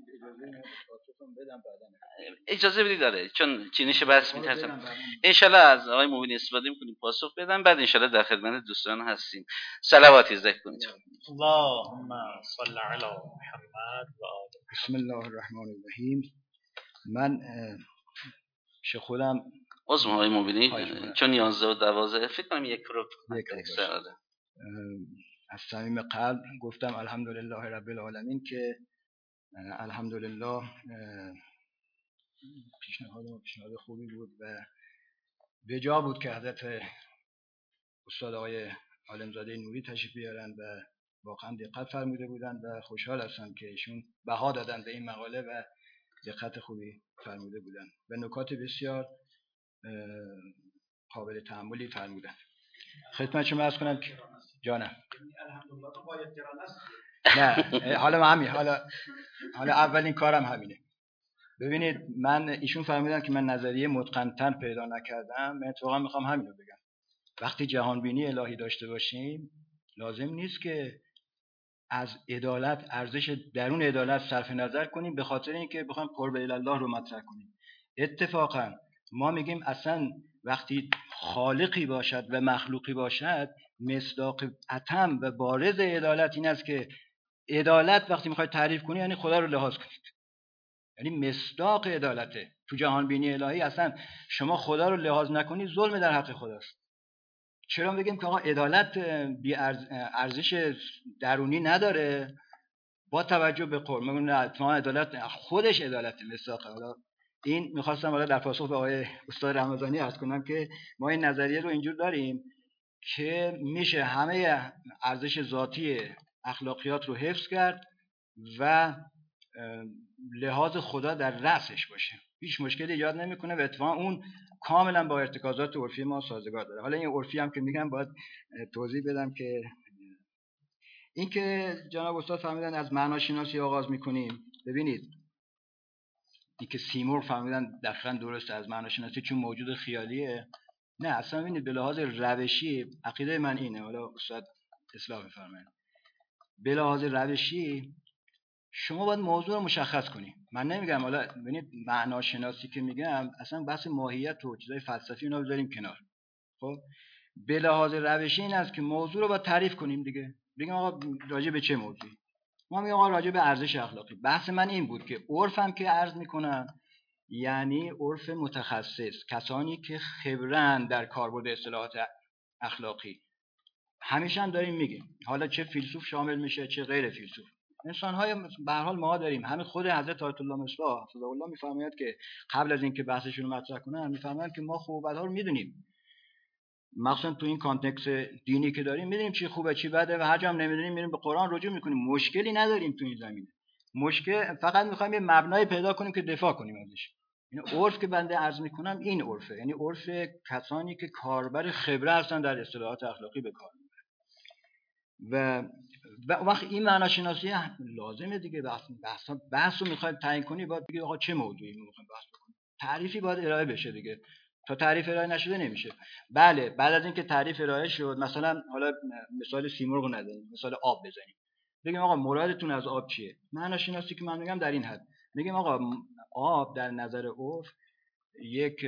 اجازه بدید داره چون چینش بحث می‌ترسم انشالله از آقای مبینی استفاده می‌کنیم پاسخ بدم، بعد انشالله در خدمت دوستان هستیم. صلواتی ذکر کنید. اللهم صل علی محمد و آل. بسم الله الرحمن الرحیم. من ش خودم عذر آقای مبینی چون یازده و دوازده فکر کنم یک رو اکثر از صمیم قلب گفتم الحمدلله رب العالمین که الحمدلله پیشنهاد ما پیشنهاد خوبی بود و به جا بود که حضرت استاد آقای عالمزاده نوری تشریف بیارن و واقعا دقت فرموده بودن و خوشحال هستم که ایشون بها دادن به این مقاله و دقت خوبی فرموده بودن و نکات بسیار قابل تأملی فرمودن. خدمت شما عرض کنم که جانم نه حالا همین حالا حالا اولین کارم همینه. ببینید من ایشون فرمودن که من نظریه متقن‌تر پیدا نکردم. من اتفاقا میخوام همین رو بگم. وقتی جهان بینی الهی داشته باشیم لازم نیست که از عدالت، ارزش درون عدالت صرف نظر کنیم به خاطر اینکه بخوایم قرب الله رو مطرح کنیم. اتفاقا ما میگیم اصلا وقتی خالقی باشد و مخلوقی باشد مصداق اتم و بارز عدالت این است که عدالت وقتی میخواید تعریف کنی یعنی خدا رو لحاظ کنید، یعنی مصداق عدالته. تو جهان بینی الهی اصلا شما خدا رو لحاظ نکنی ظلم در حق خداست. چرا بگیم که آقا عدالت بی ارزش درونی نداره با توجه به قرب؟ میگن اتفاقا عدالت خودش عدالت مصداق. حالا این میخواستم حالا در پاسخ به آقای استاد رمضانی عرض کنم که ما این نظریه رو اینجور داریم که میشه همه ارزش ذاتی اخلاقیات رو حفظ کرد و لحاظ خدا در رأسش باشه، هیچ مشکلی ایجاد نمیکنه و اتفاقا اون کاملا با ارتکازات عرفی ما سازگار داره. حالا این عرفی هم که میگم باید توضیح بدم که این که جناب استاد فهمیدن از معناشناسی آغاز میکنیم. ببینید این که سیمرغ فهمیدن دقیقاً درسته از معناشناسی چون موجود خیالیه. نه اصلا ببینید به لحاظ روشی عقیده من اینه، حالا استاد اصلاح بفرمایید، به لحاظ روشی شما باید موضوع رو مشخص کنی. من نمیگم حالا ببینید معناشناسی که میگم اصلا بحث ماهیت و چیزای فلسفی اونا بذاریم کنار. خب به لحاظ روشی این است که موضوع رو باید تعریف کنیم دیگه. بگیم آقا راجع به چه موضوعی؟ ما میگیم آقا راجع به ارزش اخلاقی. بحث من این بود که عرفم که عرض میکنم یعنی عرف متخصص، کسانی که خبرن در کاربرد اصطلاحات اخلاقی. همیشه هم داریم میگیم حالا چه فیلسوف شامل میشه چه غیر فیلسوف، انسان‌های به هر حال ما داریم. همین خود حضرت آیت الله مصباح حفظه الله میفرماید که قبل از اینکه بحثشون رو مطرح کنن میفرماید که ما خوب و بدها رو میدونیم، مخصوصا تو این کانتکست دینی که داریم میدونیم چی خوبه چی بده و هر جا هم نمیدونیم میریم به قرآن رجوع میکنیم. مشکلی نداریم تو این زمینه. مشکل فقط میخوایم یه مبنای پیدا کنیم که دفاع کنیم ازش. این عرف که بنده عرض میکنم این عرفه، یعنی عرف کسانی که کاربر خبره هستن در اصطلاحات اخلاقی به کار میبرن. و وقت این معناشناسی لازمه دیگه. بحث بحث بحث رو میخواید تعیین کنی باید بگید آقا چه موضوعی میخوایم بحث بکنیم، تعریفی باید ارائه بشه دیگه. تا تعریف ارائه نشده نمیشه. بله بعد از اینکه تعریف ارائه شد مثلا حالا مثال سیمرغ رو نزنیم، مثال آب بزنیم. بگیم آقا مرادتون از آب چیه؟ معناشناسی که من میگم در این حد، میگیم آقا آب در نظر عرف یک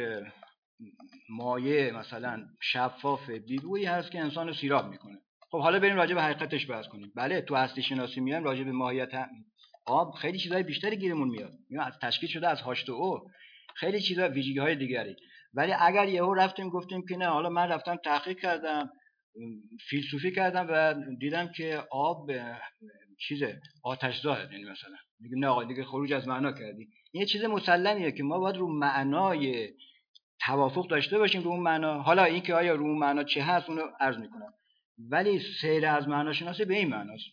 مایع مثلا شفاف بیرویی هست که انسان رو سیراب میکنه. خب حالا بریم راجع به حقیقتش بحث کنیم. بله تو هستی شناسی میایم راجع به ماهیت آب خیلی چیزای بیشتری گیرمون میاد، میگم از تشکیل شده از هاش تو او، خیلی چیزا ویژگی‌های دیگری. ولی اگر یهو رفتیم گفتیم که نه حالا من رفتم تحقیق کردم فیلسوفی کردم و دیدم که آب چیزه آتش‌زاده، یعنی مثلا میگیم نه آقا دیگه خروج از معنا کردی. این چیز مسلمیه که ما باید رو معنای توافق داشته باشیم رو اون معنا. حالا این که آیا رو اون معنا چه هست اونو عرض میکنم، ولی سیر از معناشناسی به این معناست.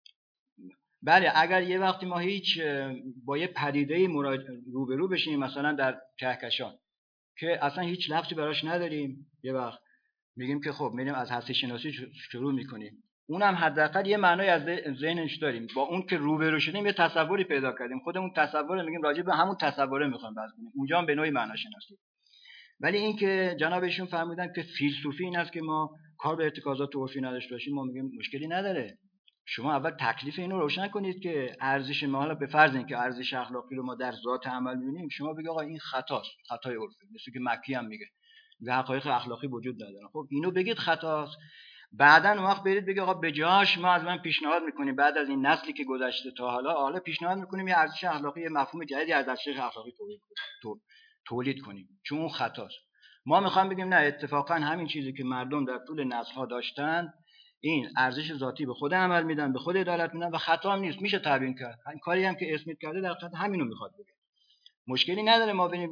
بله اگر یه وقتی ما هیچ با یه پدیده‌ای روبرو بشیم مثلا در کهکشان که اصلا هیچ لفظی براش نداریم، یه وقت میگیم که خب میریم از هستی شناسی شروع میکنیم، اونم حداقل یه معنای از ذهنش داریم، با اون که روبرو شدیم یه تصوری پیدا کردیم، خودمون تصور میگیم راجع به همون تصوره میخوایم بحث کنیم، اونجا هم به نوعی معناشناسی. ولی این که جناب ایشون فرمودن که فیلسوفی این است که ما کار به ارتکازات عرفی نداشته باشیم، ما میگیم مشکلی نداره. شما اول تکلیف اینو روشن کنید که ارزش ما، حالا به فرض اینکه ارزش اخلاقی رو ما در ذات عمل می‌بینیم، شما بگید آقا این خطاست، خطای عرفی، مثل که مکی هم میگه و حقایق اخلاقی وجود نداره. خب اینو بگید خطاست، بعداً اون وقت برید بگید آقا به جاش ما از من پیشنهاد میکنیم بعد از این نسلی که گذشته تا حالا حالا پیشنهاد میکنیم یه ارزش اخلاقی، یه مفهوم جدیدی از ارزش اخلاقی تولید کنیم تولید کنیم چون اون خطاست. ما میخوایم بگیم نه اتفاقا همین چیزی که مردم در طول نسل‌ها داشتن، این ارزش ذاتی به خود عمل میدن، به خود عدالت میدن و خطا هم نیست، میشه تبیین کرد. این کاری هم که اسمیت کرده در حقیقت همینو میخواد بگه، مشکلی نداره ما بریم.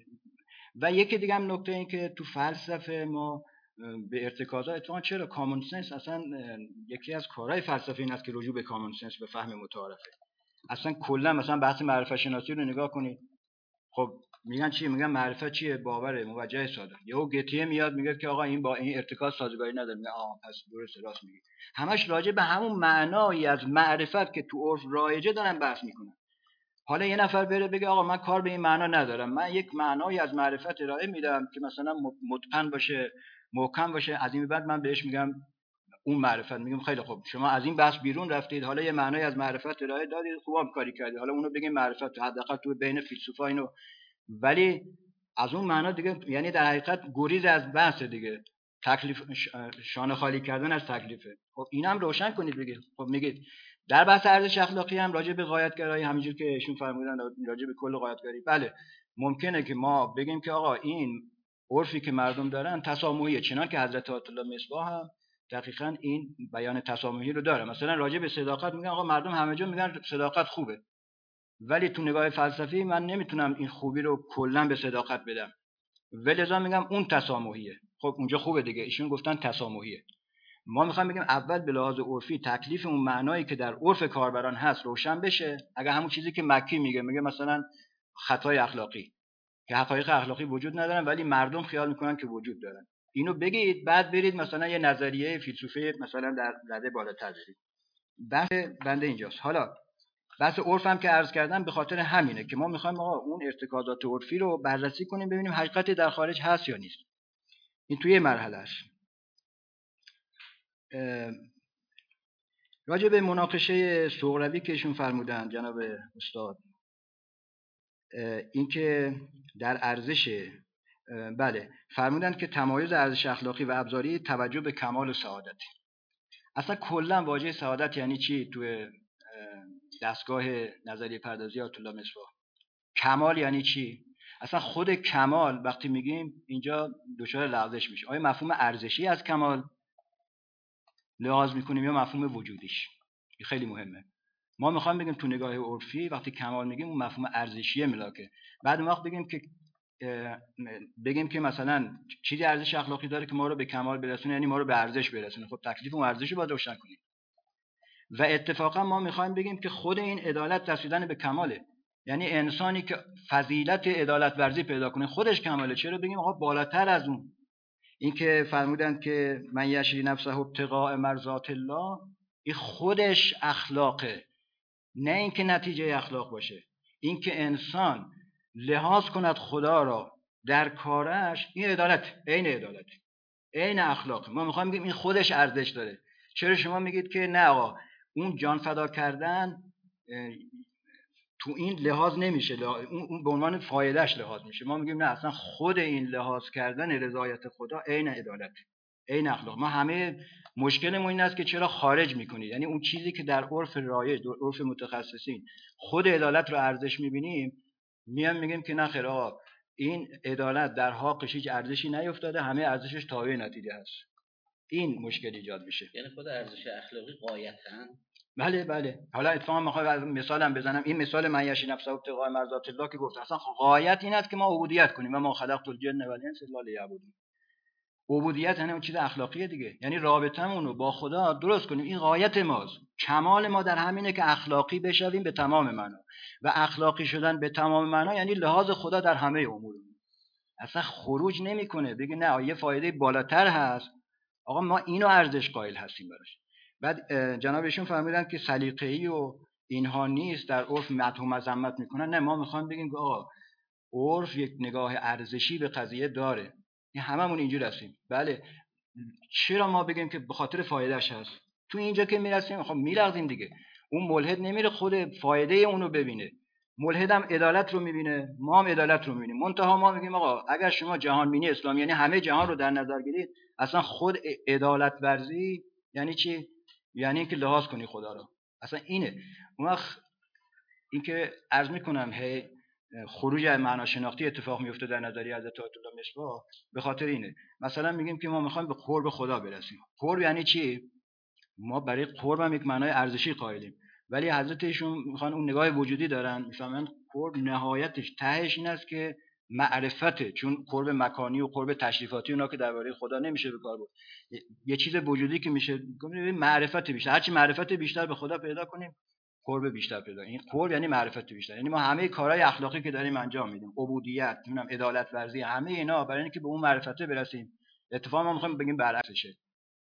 و یکی دیگه هم نکته این که تو فلسفه ما به ارتکازات اتفاقا چرا کامون سنس، اصلا یکی از کارهای فلسفه این است که رجوع به کامون سنس، به فهم متعارفه. اصلا کلا مثلا بحث معرفت شناسی رو نگاه کنید، خب میگن چی؟ میگن معرفت چیه؟ باور موجه ساده. یهو گتیه میاد میگه که آقا این با این ارتکاز سازگاری نداره، میگه آها پس درست راست میگه. همش راجع به همون معنایی از معرفت که تو عرف رایجه دارن بحث میکنن. حالا یه نفر بره بگه آقا من کار به این معنا ندارم، من یک معنایی از معرفت ارائه میدم که مثلا متقن باشه، محکم باشه، از این بعد من بهش میگم اون معرفت. میگم خیلی خوب شما از این بحث بیرون رفتید، حالا یه معنایی از معرفت ارائه دادید، خوبم کاری کردید، حالا اونو بگیم معرفت، حداقل تو بین فیلسوفا اینو. ولی از اون معنا دیگه یعنی در حقیقت گریز از بحث دیگه، تکلیف شانه خالی کردن از تکلیفه. خب اینم روشن کنید بگید. خب میگید در بحث ارزش اخلاقی هم راجع به غایتگرایی همینجور که ایشون فرمودن راجع به کل غایتگرایی، بله ممکنه که ما بگیم که آقا این عرفی که مردم دارن تسامحیه، چنان که حضرت آیت الله مصباح هم دقیقاً این بیان تسامحی رو داره. مثلا راجع به صداقت میگن آقا مردم همه جا میگن صداقت خوبه، ولی تو نگاه فلسفی من نمیتونم این خوبی رو کلا به صداقت بدم، ولذا میگم اون تسامحیه. خب اونجا خوبه دیگه، ایشون گفتن تسامحیه. ما میخوایم بگیم اول به لحاظ عرفی تکلیف اون معنایی که در عرف کاربران هست روشن بشه. اگر همون چیزی که مکی میگه، میگه مثلا خطای اخلاقی که حقایق اخلاقی وجود ندارن ولی مردم خیال میکنن که وجود دارن، اینو بگید، بعد برید مثلا یه نظریه فیلسوفی مثلا در رده بالاتر برید. بحث بنده اینجاست. حالا بحث عرف هم که عرض کردم به خاطر همینه که ما میخوایم آقا اون ارتکازات عرفی رو بررسی کنیم، ببینیم حقیقتی در خارج هست یا نیست. این توی مرحله است. راجع به مناقشه سغروی که ایشون فرمودن جناب استاد، این که در ارزش بله فرمودن که تمایز ارزش اخلاقی و ابزاری توجه به کمال و سعادت. اصلا کلا واژه سعادت یعنی چی توی دستگاه نظریه پردازی آیت الله مصباح؟ کمال یعنی چی؟ اصلا خود کمال وقتی میگیم اینجا دچار لغزش میشه. آیا مفهوم ارزشی از کمال لحاظ میکنیم یا مفهوم وجودیش؟ این خیلی مهمه. ما میخوایم بگیم تو نگاه عرفی وقتی کمال میگیم اون مفهوم ارزشیه ملاکه، بعد اون وقت بگیم که بگیم که مثلا چیزی ارزش اخلاقی داره که ما رو به کمال برسونه، یعنی ما رو به ارزش برسونه. خب تکلیف اون ارزش رو باید روشن کنیم. و اتفاقا ما میخوایم بگیم که خود این عدالت رسیدن به کماله، یعنی انسانی که فضیلت عدالت ورزی پیدا کنه خودش کماله. چرا بگیم آقا بالاتر از اون؟ این که فرمودن که من یشری نفسه ابتغاء مرضات الله، این خودش اخلاقه، نه اینکه نتیجه اخلاق باشه. این که انسان لحاظ کند خدا را در کارش، این عدالت، عین عدالت، عین اخلاق. ما میخوایم بگیم این خودش ارزش داره. چرا شما میگید که نه آقا اون جان فدا کردن تو این لحاظ نمیشه، اون به عنوان فایدهش لحاظ میشه. ما میگیم نه، اصلا خود این لحاظ کردن رضایت خدا عین عدالت، عین اخلاق. ما همه مشکلمون این است که چرا خارج میکنید، یعنی اون چیزی که در عرف رایج، در عرف متخصصین خود عدالت رو ارزش میبینیم، میام میگیم که نه خیر آقا این عدالت در حقش هیچ ارزشی نیفتاده، همه ارزشش تابع نتیجه هست. این مشکل ایجاد میشه. یعنی خود ارزش اخلاقی غایتاً. بله بله. حالا اتفاقا میخوام مثالم بزنم. این مثال من یشی نفسه ابتغاء مرضات الله که گفت اصلا غایت این است که ما عبودیت کنیم و ما خلقت الجن و الانس الا لیعبدون. عبودیت یعنی اون چیز اخلاقیه دیگه، یعنی رابطمون رو با خدا درست کنیم. این غایت ماست. کمال ما در همینه که اخلاقی بشویم به تمام معنا، و اخلاقی شدن به تمام معنا یعنی لحاظ خدا در همه امور. اصلا خروج نمیکنه بگه نه یه فایده بالاتر هست، آقا ما اینو ارزش قائل هستیم براش. بعد جنابشون فهمیدن که سلیقه‌ای و اینها نیست، در عرف مدح و مذمت میکنن. نه، ما میخوام بگیم که آقا عرف یک نگاه ارزشی به قضیه داره، این هممون اینجور هستیم. بله، چرا ما بگیم که به خاطر فایدهش هست؟ تو اینجا که میرسیم خب میلغزیم دیگه. اون ملحد نمیره خود فایده اونو ببینه، ملحد هم عدالت رو میبینه، ما هم عدالت رو میبینیم. منتها ما میگیم آقا اگر شما جهان بینی اسلامی یعنی همه جهان رو در نظر گیرید، اصلا خود عدالت ورزی یعنی چی؟ یعنی اینکه لحاظ کنی خدا رو. اصلا اینه. اون وقت اینکه عرض میکنم هی خروج از معنا شناختی اتفاق میفته در نظریه حضرت آیت الله مصباح به خاطر اینه. مثلا میگیم که ما میخوایم به قرب خدا برسیم. قرب یعنی چی؟ ما برای قرب هم یک معنای ارزشی قائلیم، ولی حضرت ایشون میخوان اون نگاه وجودی دارن، میفهمن قرب نهایتش تهش این است که معرفته، چون قرب مکانی و قرب تشریفاتی اونا که درباره خدا نمیشه به کار برد. یه چیز وجودی که میشه معرفت بیشتر، هرچی معرفت بیشتر به خدا پیدا کنیم قرب بیشتر پیدا. این قرب یعنی معرفت بیشتر، یعنی ما همه کارهای اخلاقی که داریم انجام میدیم، عبودیت، نمیدونم عدالت ورزی، همه اینا برای اینکه به اون معرفت برسیم. اتفاقا ما میخوایم بگیم برعکسشه.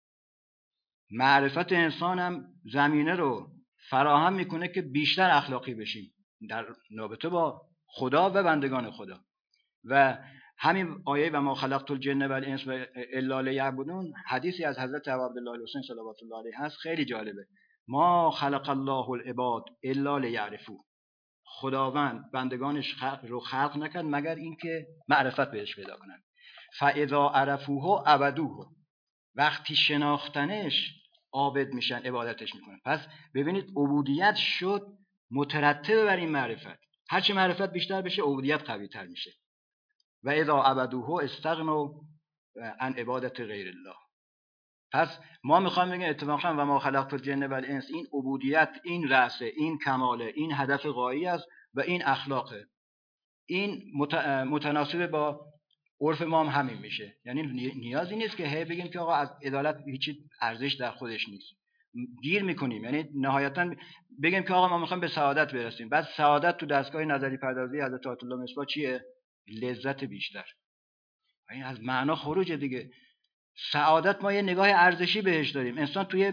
معرفت انسان هم زمینه رو فراهم میکنه که بیشتر اخلاقی بشیم در رابطه با خدا و بندگان خدا. و همین آیه و ما خلقت الجن و الانس الا لیعبدون، حدیثی از حضرت ابو عبدالله الحسین صلوات الله علیه هست، خیلی جالبه. ما خلق الله العباد الا لیعرفوا، خداوند بندگانش خلق رو خلق نکرد مگر اینکه معرفت بهش پیدا کنن. فاذا عرفوه عبدوه، وقتی شناختنش عابد میشن، عبادتش میکنن. پس ببینید عبودیت شد مترتب بر این معرفت. هرچی معرفت بیشتر بشه عبودیت قوی تر میشه. و اذا عبدوه استغنوا عن عبادت غیر الله. پس ما میخوایم بگیم اتفاقا و ما خلقت الجن و الانس، این عبودیت، این رأسه، این کماله، این هدف غایی است و این اخلاقه. این متناسب با عرف ما هم همین میشه. یعنی نیازی نیست که هی بگیم که آقا از عدالت هیچ ارزش در خودش نیست، گیر میکنیم. یعنی نهایتا بگیم که آقا ما میخوایم به سعادت برسیم، بعد سعادت تو دستگاه نظری پردازی حضرت آیت الله مصباح چیه؟ لذت بیشتر. این از معنا خروج دیگه. سعادت ما یه نگاه ارزشی بهش داریم، انسان توی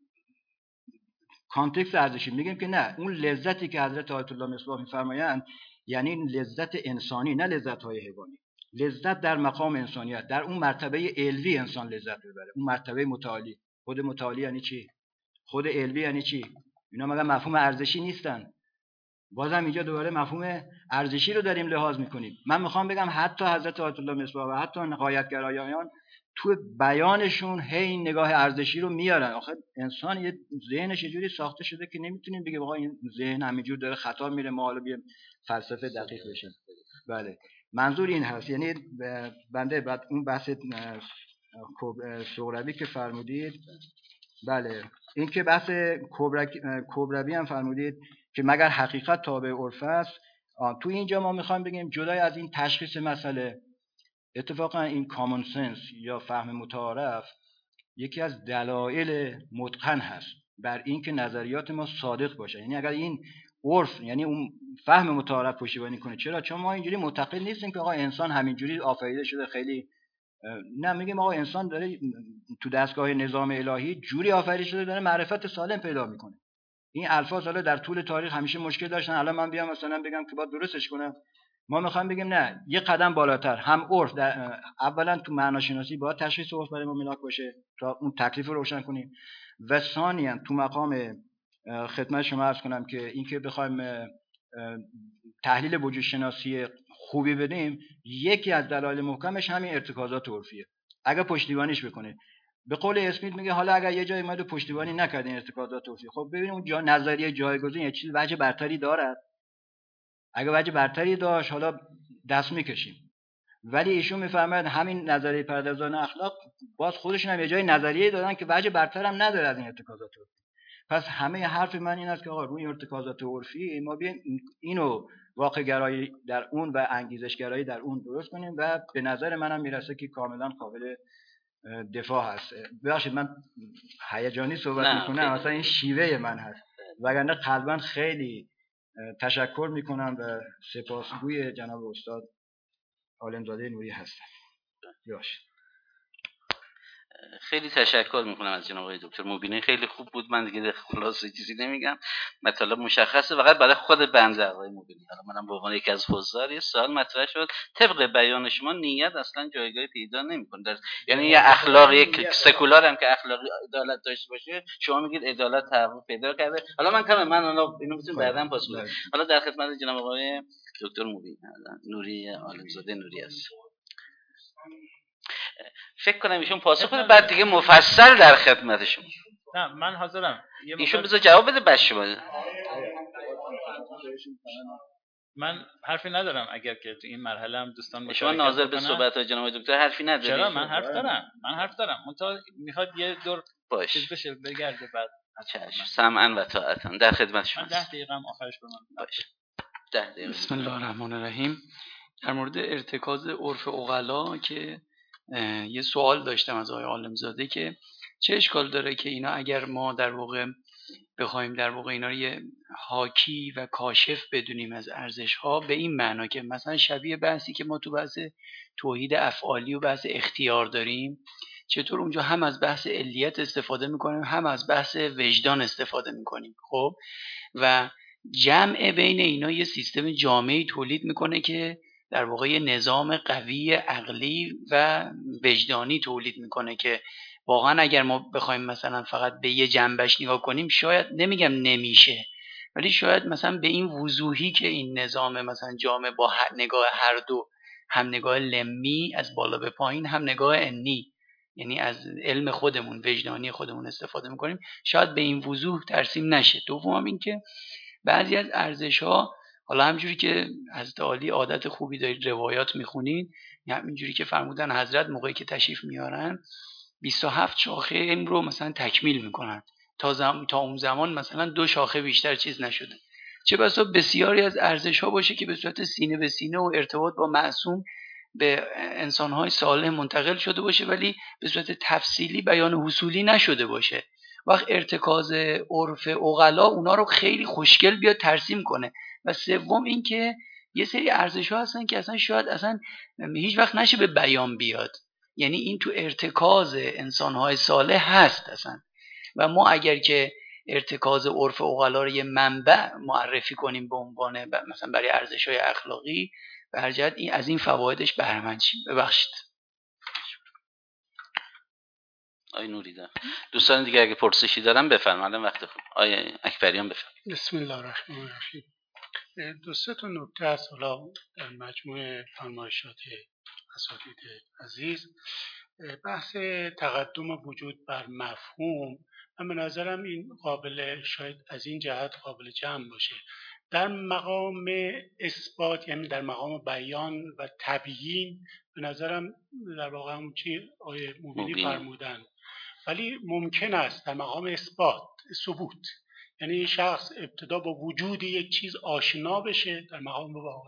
کانتکست ارزشی میگیم که نه، اون لذتی که حضرت آیت الله مصباح میفرمایند یعنی لذت انسانی، نه لذت‌های حیوانی. لذت در مقام انسانیت، در اون مرتبه علوی انسان لذت ببره، اون مرتبه متعالی. خود متعالی یعنی چی؟ خود علوی یعنی چی؟ اینا مگه مفهوم ارزشی نیستن؟ بازم اینجا دوباره مفهوم ارزشی رو داریم لحاظ میکنیم. من میخوام بگم حتی حضرت آیت الله مصباح و حتی غایت‌گرایان تو بیانشون هی این نگاه ارزشی رو میارن. آخه انسان یه ذهنش یه جوری ساخته شده که نمیتونیم بگیم آقا این ذهن همینجور داره خطا میره، ما حالا بیایم فلسفه دقیق بشیم. بله، منظور این هست. یعنی بنده بعد اون بحث سغربی که فرمودید، بله، این که بحث کبربی هم فرمودید که مگر حقیقت تابع عرف است. تو اینجا ما میخوایم بگیم جدای از این تشخیص مسئله، اتفاقا این کامون سنس یا فهم متعارف یکی از دلایل متقن هست بر این که نظریات ما صادق باشه. یعنی اگر این عرف، یعنی اون فهم متعارف پشتیبانی کنه. چرا؟ چون ما اینجوری معتقد نیستیم که آقا انسان همینجوری آفریده شده خیلی، نه، میگیم آقا انسان داره تو دستگاه نظام الهی جوری آفریده شده داره معرفت سالم پیدا میکنه. این الفاظ حالا در طول تاریخ همیشه مشکل داشتن. الان من بیام مثلا بگم که باید درستش کنم، ما میخوایم بگیم نه، یه قدم بالاتر. هم عرف در اولا تو معناشناسی باید تشخیص عرف برای ما ملاک باشه تا اون تکلیف رو روشن کنیم، و ثانیا تو مقام خدمت شما عرض کنم که اینکه بخوایم تحلیل وجود شناسی خوبی بدیم، یکی از دلایل محکمش همین ارتکازات عرفیه. اگر پشتیبانیش بکنه، به قول اسمیت میگه حالا اگر یه جایی اومد پشتیبانی نکردین ارتکازات عرفی، خب ببینیم اون جا نظریه جایگزین یه چیز وجه برتری دارد. اگر وجه برتری داشت حالا دست میکشیم، ولی ایشون میفرماید همین نظریه پردازان اخلاق باز خودشون هم یه جای نظریه دادن که وجه برتر هم نداره از این ارتکازات عرفی. پس همه حرف من این است که آقا روی ارتکازات عرفی ما بیایم اینو واقع گرایی در اون و انگیزش گرایی در اون درست کنیم و به نظر منم میرسه که کاملا قابل دفاع هست. ببخشید من هیجانی صحبت میکنم، اصلا این شیوه من هست، وگرنه قلبا خیلی تشکر میکنم و سپاسگوی جناب استاد عالمزاده نوری هستم. باشه. خیلی تشکر میکنم از جناب آقای دکتر مبینی، خیلی خوب بود. من دیگه خلاصه چیزی نمیگم، مطلب مشخصه. فقط برای خود بنده آقای مبینی، حالا منم به عنوان یکی از حضار یه سوال مطرح شد. طبق بیان شما نیت اصلا جایگاهی پیدا نمیکنه، یعنی یه اخلاق، یک سکولار هم که اخلاقی عدالت داشته باشه، شما میگید عدالت تحقق پیدا کرده. حالا من کم من حالا اینو میتونم بعداً پاس بدم. حالا در خدمت جناب آقای دکتر مبینی نوری عالمزاده نوری است. فکر کنم ایشون پاسخ بده، بعد دیگه مفصل در خدمت شما. نه من حاضرم. ایشون بذار جواب بده بعد شما. من حرفی ندارم اگر که تو این مرحله هم دوستان مشارکت شما ناظر به صحبت‌های جناب دکتر حرفی نداری؟ چرا من حرف دارم، من حرف دارم. منتها میخواد یه دور باش چیز بشه بگرده بعد. چشم، سمعا و طاعتا. در خدمت شما. من ده دقیقه هم آخرش به من باش. ده دقیقه. بسم الله الرحمن الرحیم. در مورد ارتکاز عرف عقلا که یه سوال داشتم از آقای عالمزاده که چه اشکال داره که اینا اگر ما در واقع بخوایم در واقع اینا رو یه حاکی و کاشف بدونیم از ارزش ها، به این معنا که مثلا شبیه بحثی که ما تو بحث توحید افعالی و بحث اختیار داریم، چطور اونجا هم از بحث علیت استفاده میکنیم هم از بحث وجدان استفاده میکنیم. خب و جمع بین اینا یه سیستم جامعی تولید میکنه که در واقع یه نظام قوی عقلی و وجدانی تولید میکنه که واقعا اگر ما بخوایم مثلا فقط به یه جنبش نگاه کنیم، شاید نمیگم نمیشه، ولی شاید مثلا به این وضوحی که این نظام مثلا جامع با نگاه هر دو، هم نگاه لمی از بالا به پایین، هم نگاه انی، یعنی از علم خودمون وجدانی خودمون استفاده میکنیم، شاید به این وضوح ترسیم نشه. دوم این که بعضی از ارزش‌ها، حالا همجوری که حضرت عالی عادت خوبی دارید روایات میخونید، همینجوری که فرمودن حضرت موقعی که تشریف میارن بیست و هفت شاخه علم رو مثلا تکمیل میکنن، تا, زم... تا اون زمان مثلا دو شاخه بیشتر چیز نشده. چه بسا بسیاری از ارزش‌ها باشه که به صورت سینه به سینه و ارتباط با معصوم به انسان‌های صالح منتقل شده باشه، ولی به صورت تفصیلی بیان حصولی نشده باشه. وقت ارتکاز عرف عقلا اونا رو خیلی خوشگل بیاد ترسیم کنه. و سوم این که یه سری ارزش‌ها هستن که اصلا شاید اصلا هیچ وقت نشه به بیان بیاد، یعنی این تو ارتکاز انسان‌های صالح هست اصلا. و ما اگر که ارتکاز عرف عقلا رو یه منبع معرفی کنیم به عنوان مثلا برای ارزش‌های اخلاقی، به هر جهت این از این فوایدش بهره مند شیم. ببخشید. آی نوری دارم. دوستان دیگه اگه پرسشی دارن بفرمایید، وقت خوب. آی اکبریان بفرمایید. بسم الله الرحمن الرحیم. دو سه تا نکته است حالا در مجموع فرمایشات اساتید عزیز. بحث تقدم وجود بر مفهوم، من به نظرم این قابل، شاید از این جهت قابل جمع باشه. در مقام اثبات، یعنی در مقام بیان و تبیین، به نظرم در واقع همون چی آیه مبینی فرمودن، ولی ممکن است در مقام اثبات، ثبوت، یعنی شخص ابتدا با وجود یک چیز آشنا بشه در مقام واقع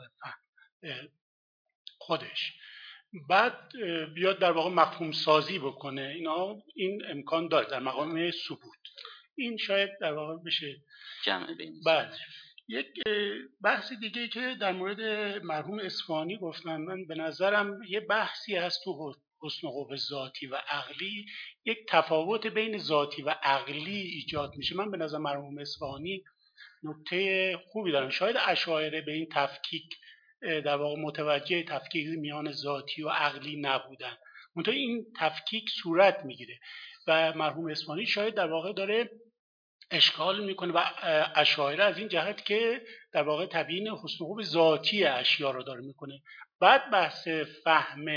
خودش، بعد بیاد در واقع مفهوم سازی بکنه. اینا این امکان داره در مقام ثبوت. این شاید در واقع بشه جمع بین. بعد یک بحث دیگه که در مورد مرحوم اصفهانی گفتن، من به نظرم یه بحثی هست تو حسن و قوه ذاتی و عقلی، یک تفاوت بین ذاتی و عقلی ایجاد میشه. من به نظر مرحوم اصفهانی نکته خوبی دارن. شاید اشاعره به این تفکیک در واقع متوجه تفکیک میان ذاتی و عقلی نبودن، منتها این تفکیک صورت میگیره و مرحوم اصفهانی شاید در واقع داره اشکال میکنه و اشاعره از این جهت که در واقع تبیین حسن و خوب ذاتی اشیا رو داره میکنه. بعد بحث فهم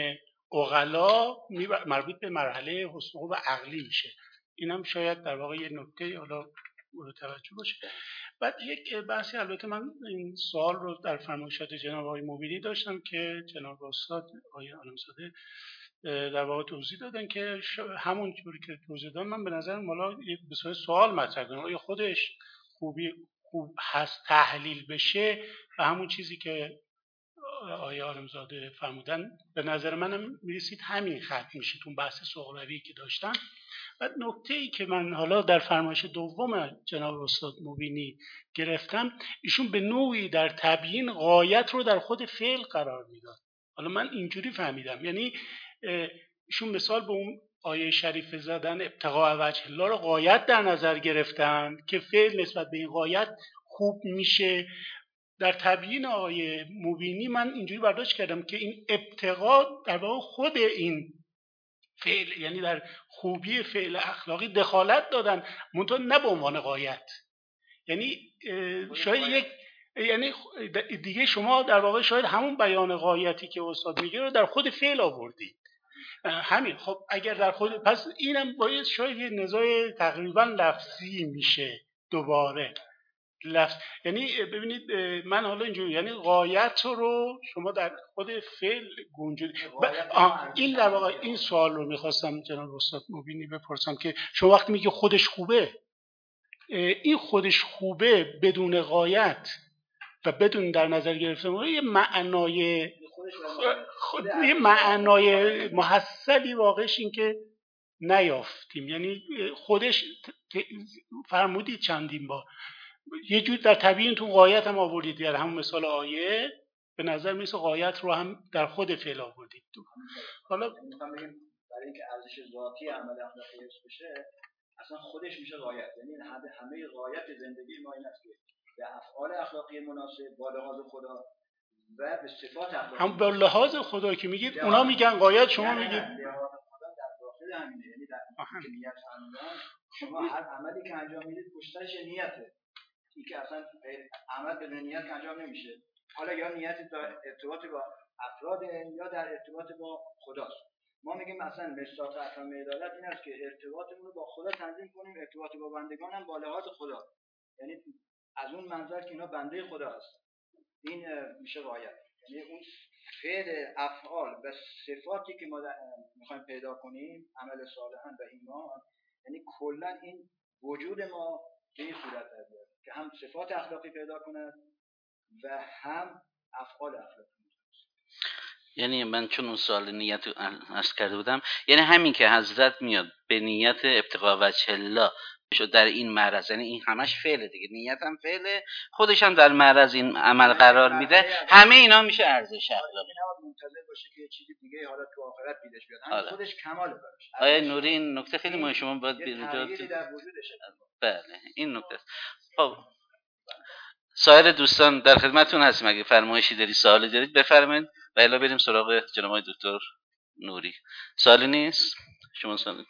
عقلا مربوط به مرحله حسن و خوب عقلی میشه. این هم شاید در واقع یه نکته حالا مورد توجه باشه. بعد یک بحثی، البته من این سوال رو در فرمایشات جناب آقای مبینی داشتم که جناب استاد آقای عالمزاده در واقع توضیح دادن که همون جوری که توضیح دادن، من به نظر مالا به صورت سوال مطرح کنم آیا خودش خوبی خوب هست تحلیل بشه و همون چیزی که آقای عالمزاده فرمودن به نظر منم میرسید همین خط میشه تو بحث سغراوی که داشتن. بعد نکته ای که من حالا در فرمایش دوم جناب استاد مبینی گرفتم، ایشون به نوعی در تبیین غایت رو در خود فعل قرار میداد. حالا من اینجوری فهمیدم، یعنی ایشون مثال به اون آیه شریف زدن ابتغاء وجه الله رو غایت در نظر گرفتن که فعل نسبت به این غایت خوب میشه. در تبیین آیه مبینی من اینجوری برداشت کردم که این ابتغاء در واقع خود این فعل، یعنی در خوبی فعل اخلاقی دخالت دادن، منتها نه به عنوان غایت. یعنی شاید یک یعنی دیگه شما در واقع شاید همون بیان غایتی که استاد میگه رو در خود فعل آوردید. همین. خب اگر در خود، پس اینم باید شاید یه نزاع تقریبا لفظی میشه دوباره لفظ. یعنی ببینید من حالا اینجوری، یعنی غایت رو شما در خود فعل گنجید. این در واقع این سوال رو میخواستم جناب استاد مبینی بپرسم که شما وقتی میگه خودش خوبه، این خودش خوبه بدون غایت و بدون در نظر گرفتن یه معنای خود یه معنای محصلی واقعش این که نیافتیم. یعنی خودش فرمودید چندین بار یه جور در طبیعی تو غایت هم آوردید، در همون مثال آیه به نظر میسه غایت رو هم در خود فعل آوردید. حالا میخوام بگم برای اینکه ارزش ذاتی عمل اخلاقی حفظ بشه اصلا خودش میشه غایت. یعنی همه غایت زندگی ما این است که به افعال اخلاقی مناسب با لحاظ خدا و به صفات اخلاقی هم به لحاظ خدا که میگید اونا میگن غایت، شما میگید لحاظ خدا در داخل همینه. یعنی در که نیت فرمودن شما هر عملی که انجام میدید پشتش نیته. این که اصلا عمل بدون نیت انجام نمیشه. حالا یا نیت در ارتباط با افراد یا در ارتباط با خداست. ما میگیم مثلا مصداق احکام عدالت این است که ارتباطمون رو با خدا تنظیم کنیم، ارتباط با بندگان هم با لحاظ خدا، یعنی از اون منظر که اینا بنده خدا هست. این میشه غایت. یعنی اون فعل افعال و صفاتی که ما میخوایم پیدا کنیم، عمل صالحان و ایمان، یعنی کلا این وجود ما به این صورت است که هم صفات اخلاقی پیدا کند و هم افعال اخلاقی. یعنی من چون اون سوال نیت رو عرض کرده بودم، یعنی همین که حضرت میاد به نیت ابتغاء وجه الله شد در این معرض، یعنی این همش فعله دیگه، نیت هم فعله، خودش هم در معرض این عمل قرار میده، همه اینا میشه ارزش اخلاقی. نباید منتظر باشه که چیزی دیگه حالا تو آخرت دیدش بیاد، همین خودش کماله براش. آیا نوری این نکته خیلی مهمه، شما باید تغییری در وجودش. بله این نکته است. خب سایر دوستان در خدمتتون هستیم، اگه فرمایشی داری سوالی دارید بفرمایید و الا بریم سراغ جناب آقای دکتر نوری. سوالی نیست؟ شما سوالی؟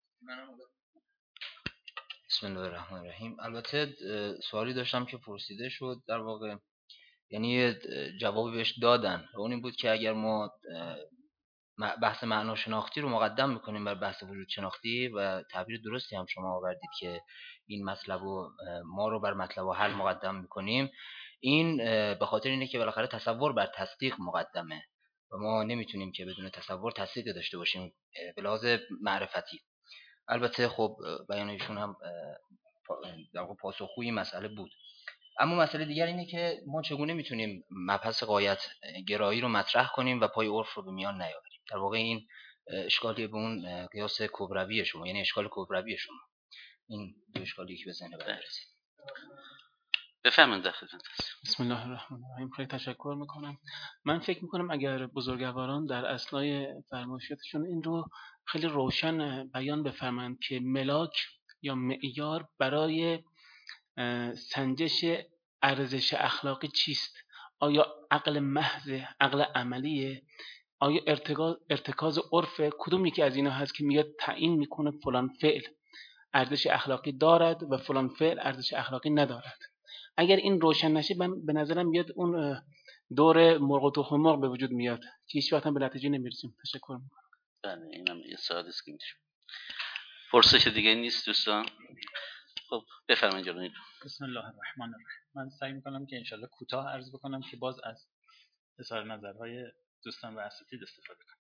بسم الله الرحمن الرحیم. البته سوالی داشتم که پرسیده شد در واقع، یعنی جوابی بهش دادن، اون این بود که اگر ما بحث معنا شناختی رو مقدم میکنیم بر بحث وجود شناختی و تعبیر درستی هم شما آوردید که این مطلب و ما رو بر مطلب و حل مقدم میکنیم، این به خاطر اینه که بالاخره تصور بر تصدیق مقدمه و ما نمیتونیم که بدون تصور تصدیق داشته باشیم به لحاظ معرفتی. البته خب بیان ایشون هم در واقع پاسخگوی مسئله بود. اما مسئله دیگر اینه که ما چگونه میتونیم مبحث غایت گرایی رو مطرح کنیم و پای عرف رو به میان نیاوریم. در واقع این اشکالی به اون قیاس کبروی شما، یعنی اشکال کبروی شما. این دو اشکالی که به ذهن من رسید. بفهمید داخل. بسم الله الرحمن الرحیم. خیلی تشکر میکنم. من فکر میکنم اگر بزرگواران در اثنای فرمایشاتشون این رو خیلی روشن بیان بفرمایند که ملاک یا معیار برای سنجش ارزش اخلاقی چیست؟ آیا عقل محض، عقل عملیه؟ آیا ارتکاز ارتکاز عرف؟ کدوم یکی از اینا هست که میاد تعیین میکنه فلان فعل ارزش اخلاقی دارد و فلان فعل ارزش اخلاقی ندارد. اگر این روشن نشه من به نظرم میاد اون دور مرغ و تخم مرغ به وجود میاد که هیچ وقت هم به نتیجه نمیرسیم. تشکر میکنم. بله اینم یه سوال است که میشه. پرسش دیگه نیست دوستان؟ خب بفرمایید جلوی. بسم الله الرحمن الرحیم. من سعی میکنم که انشالله کوتاه عرض بکنم که باز از اظهار نظرهای دوستان و اساتید استفاده کنم.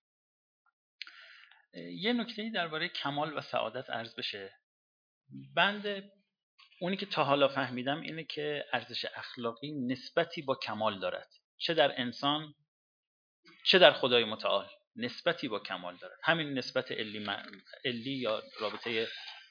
یه نکته‌ای درباره کمال و سعادت عرض بشه. بنده اونی که تا حالا فهمیدم اینه که ارزش اخلاقی نسبتی با کمال دارد، چه در انسان چه در خدای متعال نسبتی با کمال دارد. همین نسبت علی, م... علی یا رابطه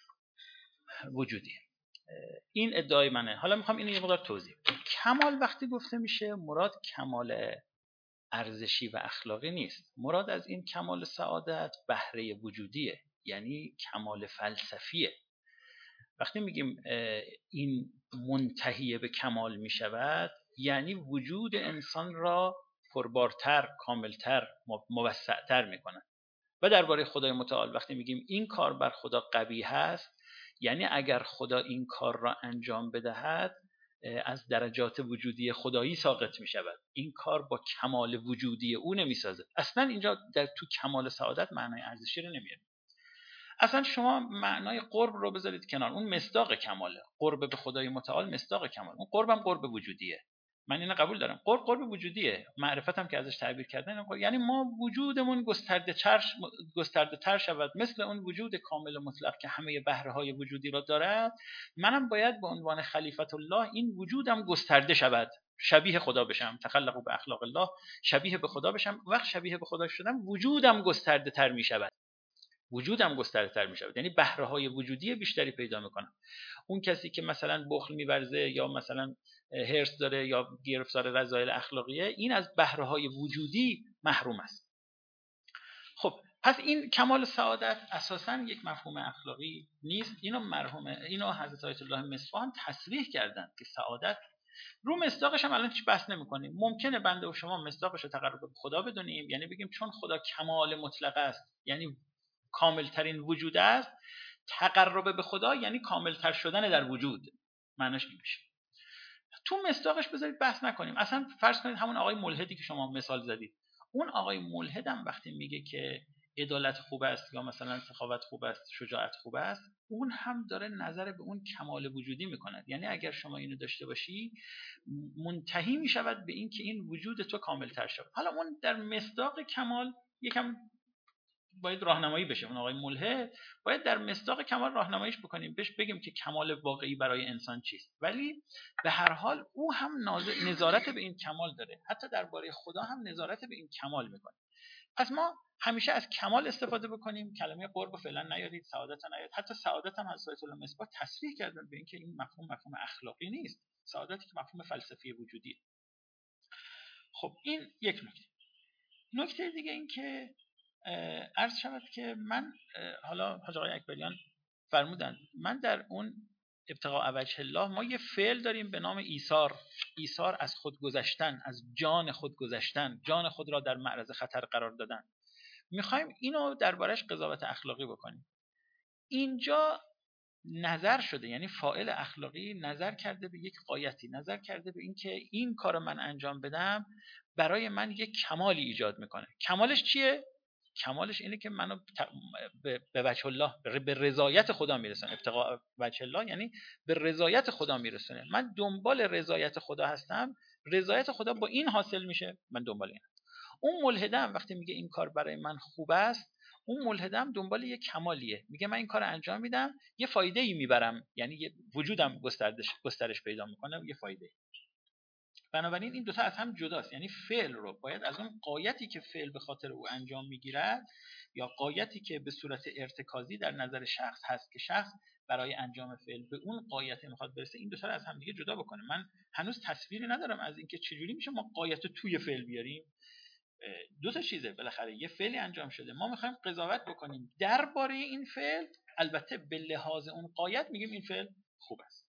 وجودی. این ادعای منه. حالا میخوام اینو یه مقدار توضیح بدم. کمال وقتی گفته میشه مراد کمال ارزشی و اخلاقی نیست. مراد از این کمال سعادت بهره وجودیه، یعنی کمال فلسفیه. وقتی میگیم این منتهی به کمال میشود یعنی وجود انسان را پربارتر، کاملتر، موسعتر میکنه. و درباره خدای متعال وقتی میگیم این کار بر خدا قبیح است یعنی اگر خدا این کار را انجام بدهد از درجات وجودی خدایی ساقط می شود. این کار با کمال وجودی او نمی سازد. اصلا اینجا در تو کمال سعادت معنای ارزشی رو نمیاره. اصلا شما معنای قرب رو بذارید کنار، اون مصداق کماله. قرب به خدای متعال مصداق کمال. اون قربم قرب وجودیه. من اینو قبول دارم. قرب قرب وجودیه. معرفتم که ازش تعبیر کردن یعنی ما وجودمون گسترده تر گسترده تر شود مثل اون وجود کامل مطلق که همه بهره های وجودی را دارد. منم باید به عنوان خلیفت الله این وجودم گسترده شود، شبیه خدا بشم. تخلقوا به اخلاق الله، شبیه به خدا بشم. وقت شبیه به خدا شدم وجودم گسترده تر می شود. وجودم گسترده تر می شود یعنی بهره های وجودی بیشتری پیدا میکنم. اون کسی که مثلا بخل می‌ورزه یا مثلا هرس داره یا گرفتار رذایل اخلاقیه، این از بهره های وجودی محروم است. خب پس این کمال سعادت اساساً یک مفهوم اخلاقی نیست. اینو مرحوم اینو حضرت آیت الله مصفاهان تصریح کردند که سعادت رو مصداقش هم الان هیچ بحث نمی‌کنیم. ممکنه بنده و شما مصداقش رو تقرب به خدا بدونیم، یعنی بگیم چون خدا کمال مطلق است یعنی کامل ترین وجود است، تقرب به خدا یعنی کامل تر شدن در وجود. معناش این میشه. تو مصداقش بذارید بحث نکنیم. اصلا فرض کنید همون آقای ملحدی که شما مثال زدید، اون آقای ملحد هم وقتی میگه که عدالت خوب است یا مثلا سخاوت خوب است، شجاعت خوب است، اون هم داره نظر به اون کمال وجودی میکنه. یعنی اگر شما اینو داشته باشی منتهی میشود به این که این وجود تو کامل تر شود. حالا اون در مصداق کمال یکم باید راهنمایی بشه. اون آقای ملحد باید در مصداق کمال راهنماییش بکنیم، بهش بگیم که کمال واقعی برای انسان چیست. ولی به هر حال او هم نظارت به این کمال داره، حتی درباره خدا هم نظارت به این کمال میکنه. پس ما همیشه از کمال استفاده بکنیم. کلمه قرب فعلا نیارید، سعادت نیارید. حتی سعادت هم حضرت الله مصباح تصریح کردن به این که این مفهوم مفهوم اخلاقی نیست، سعادتی که مفهوم فلسفی وجودیه. خب این یک نکته. نکته دیگه این که عرض شود که من حالا حاج آقای اکبریان فرمودن من در اون ابتغاء وجه الله ما یه فعل داریم به نام ایثار. ایثار از خود گذشتن، از جان خود گذشتن، جان خود را در معرض خطر قرار دادن. میخوایم اینو دربارش قضاوت اخلاقی بکنیم. اینجا نظر شده، یعنی فاعل اخلاقی نظر کرده به یک غایتی، نظر کرده به این که این کار من انجام بدم برای من یک کمالی ایجاد میکنه. کمالش چیه؟ کمالش اینه که منو به وجه الله، به رضایت خدا میرسونه. ابتغاء وجه الله یعنی به رضایت خدا میرسونه. من دنبال رضایت خدا هستم، رضایت خدا با این حاصل میشه، من دنبال این. اون ملحدم وقتی میگه این کار برای من خوب است، اون ملحدم دنبال یه کمالیه، میگه من این کار انجام میدم یه فایده ای میبرم، یعنی یه وجودم گسترش گسترش پیدا میکنه، یه فایده. بنابراین این دوتا از هم جداست. یعنی فعل رو باید از اون غایتی که فعل به خاطر او انجام میگیرد یا غایتی که به صورت ارتکازی در نظر شخص هست که شخص برای انجام فعل به اون غایت میخواد برسه، این دوتا رو از هم دیگه جدا بکنه. من هنوز تصویری ندارم از اینکه چجوری میشه ما غایت توی فعل بیاریم. دو تا چیزه، بالاخره یه فعلی انجام شده، ما میخوایم قضاوت بکنیم درباره این فعل، البته به لحاظ اون غایت میگیم این فعل خوب است.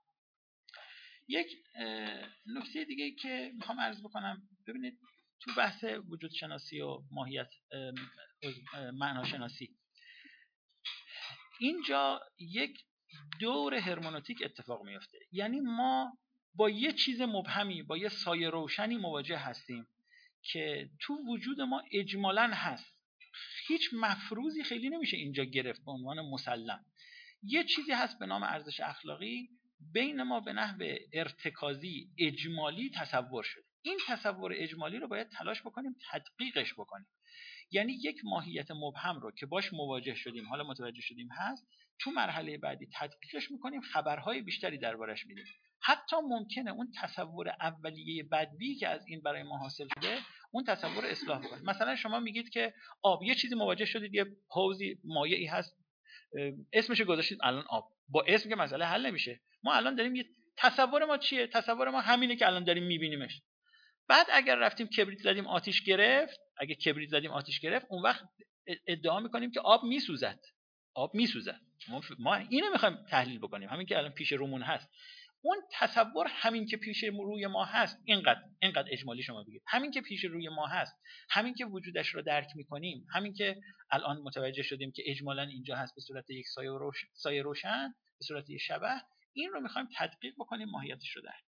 یک نکته دیگه که میخوام عرض بکنم، ببینید تو بحث وجود شناسی و ماهیت معناشناسی اینجا یک دور هرمنوتیک اتفاق میفته. یعنی ما با یه چیز مبهمی، با یه سایه روشنی مواجه هستیم که تو وجود ما اجمالاً هست. هیچ مفروضی خیلی نمیشه اینجا گرفت به عنوان مسلم. یه چیزی هست به نام ارزش اخلاقی، بین ما به نحو ارتکازی اجمالی تصور شده. این تصور اجمالی رو باید تلاش بکنیم تدقیقش بکنیم. یعنی یک ماهیت مبهم رو که باش مواجه شدیم، حالا متوجه شدیم هست، تو مرحله بعدی تدقیقش میکنیم، خبرهای بیشتری دربارش میدیم. حتی ممکنه اون تصور اولیه بدبی که از این برای ما حاصل شده، اون تصور اصلاح بکنیم. مثلا شما میگید که آب، یه چیزی مواجه شدید، یه حوضی مایعی هست، اسمش گذاشتید الان آب. با اسم که مسئله حل نمیشه. ما الان داریم یه تصور ما چیه؟ تصور ما همینه که الان داریم میبینیمش. بعد اگر رفتیم کبریت زدیم آتیش گرفت، اگه کبریت زدیم آتیش گرفت، اون وقت ادعا میکنیم که آب میسوزد. آب میسوزد. ما اینو میخوایم تحلیل بکنیم، همین که الان پیش رومون هست. اون تصور همین که پیش روی ما هست، اینقدر اینقدر اجمالی شما بگید، همین که پیش روی ما هست، همین که وجودش رو درک میکنیم، همین که الان متوجه شدیم که اجمالاً اینجا هست به صورت یک سایه روشن، سایه روشن به صورت یک شبح، این رو میخوایم تدقیق بکنیم، ماهیتش رو درک.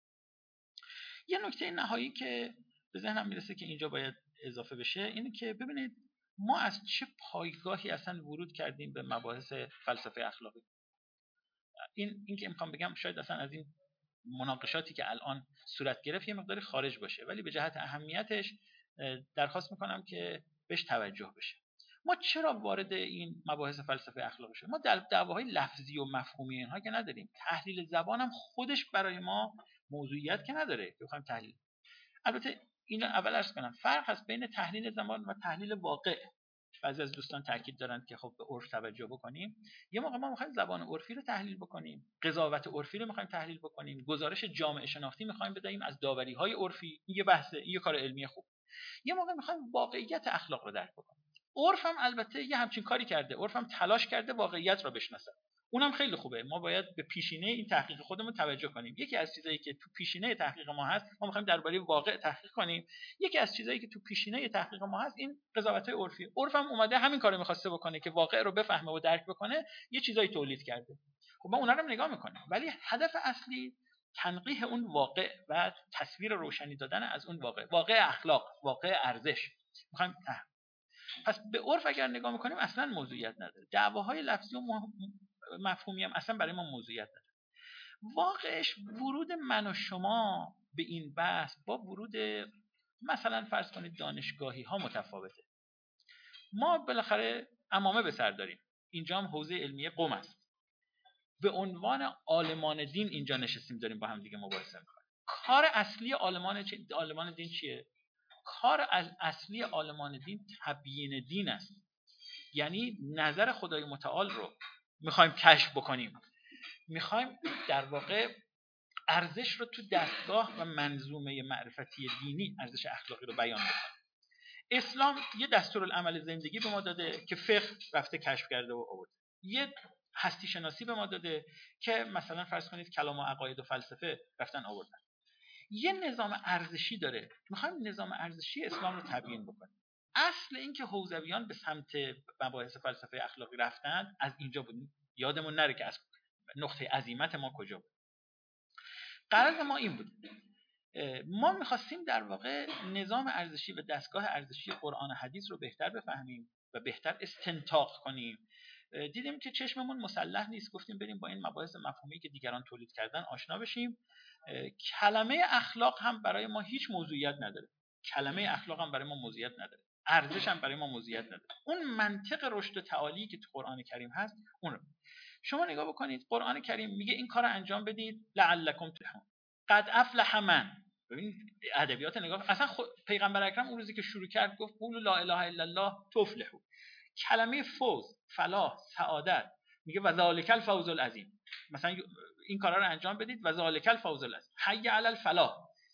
یه نکته نهایی که به ذهنم میرسه که اینجا باید اضافه بشه اینه که ببینید ما از چه پایگاهی اصلا ورود کردیم به مباحث فلسفه اخلاقی. این این که میخوام بگم شاید اصلا از این مناقشاتی که الان صورت گرفت یه مقداری خارج باشه، ولی به جهت اهمیتش درخواست میکنم که بهش توجه بشه. ما چرا وارد این مباحث فلسفه اخلاقی شدیم؟ ما در دعواهای لفظی و مفهومی اینها که نداریم. تحلیل زبان هم خودش برای ما موضوعیت که نداره که بخوایم تحلیل. البته این اول عرض کنم فرق هست بین تحلیل زبان و تحلیل واقع. بعضی از دوستان تاکید دارند که خب به عرف توجه بکنیم. یه موقع ما می‌خوایم زبان عرفی رو تحلیل بکنیم، قضاوت عرفی رو می‌خوایم تحلیل بکنیم، گزارش جامعه شناختی می‌خوایم بدهیم از داوری‌های عرفی. این یه بحثه، این یه کار علمی خوب. یه موقع می‌خوایم واقعیت اخلاق رو درک بکنیم. عرف هم البته یه همچین کاری کرده. عرف هم تلاش کرده واقعیت رو بشناسه. اونم خیلی خوبه. ما باید به پیشینه این تحقیق خودمون توجه کنیم. یکی از چیزایی که تو پیشینه تحقیق ما هست، ما می‌خوایم درباره واقع تحقیق کنیم. یکی از چیزایی که تو پیشینه تحقیق ما هست این قضاوت‌های عرفی. عرف هم اومده همین کارو می‌خواسته بکنه که واقع رو بفهمه و درک بکنه، یه چیزایی تولید کرده. خب ما اونا رو نگاه می‌کنیم، ولی هدف اصلی تنقیح اون واقع و تصویر روشنی دادن از اون واقع، واقع اخلاق، واقع ارزش. می‌خوایم پس به عرف اگر نگاه می‌کنیم اصلا موضوعیت نداره. دعواهای لفظی و مفهومی هم اصلا برای ما موضوعیت نداره. واقعش ورود من و شما به این بحث با ورود مثلا فرض کنید دانشگاهی ها متفاوته. ما بالاخره عمامه به سر داریم. اینجا هم حوزه علمیه قم است. به عنوان عالمان دین اینجا نشستیم داریم با هم دیگه مباحثه می‌کنیم. کار اصلی عالمان عالمان دین چیه؟ کار اصلی عالمان دین تبیین دین است. یعنی نظر خدای متعال رو میخوایم کشف بکنیم. میخوایم در واقع ارزش رو تو دستگاه و منظومه معرفتی دینی، ارزش اخلاقی رو بیان بکنیم. اسلام یه دستورالعمل زندگی به ما داده که فقه رفته کشف کرده و آورده. یه هستی شناسی به ما داده که مثلا فرض کنید کلام و عقاید و فلسفه رفتن آوردن. یه نظام ارزشی داره. میخوایم نظام ارزشی اسلام رو تبیین بکنیم. اصل این که حوزویان به سمت مباحث فلسفه اخلاقی رفتن از اینجا بود. یادمون نره که از نقطه عزیمت ما کجا بود. غرض ما این بود. ما میخواستیم در واقع نظام ارزشی و دستگاه ارزشی قرآن و حدیث رو بهتر بفهمیم و بهتر استنتاق کنیم. دیدیم که چشممون مسلح نیست، گفتیم بریم با این مباحث مفهومی که دیگران تولید کردن آشنا بشیم. کلمه اخلاق هم برای ما هیچ موضوعیت نداره. کلمه اخلاق هم برای ما موضوعیت نداره. ارزش هم برای ما موضوعیت نداره. اون منطق رشد تعالی که تو قرآن کریم هست اون رو شما نگاه بکنید. قرآن کریم میگه این کار انجام بدید لعلکم تفلحون. قد افلح من. ببین ادبیات نگاه اصلا خود پیغمبر اکرم اون روزی که شروع کرد گفت قولوا لا اله الا الله تفلحوا. کلمه فوز، فلاح، سعادت میگه و ذالک الفوز العظیم. مثلا این کارا رو انجام بدید و ذالک الفوز العظیم. حی علی الفلاح.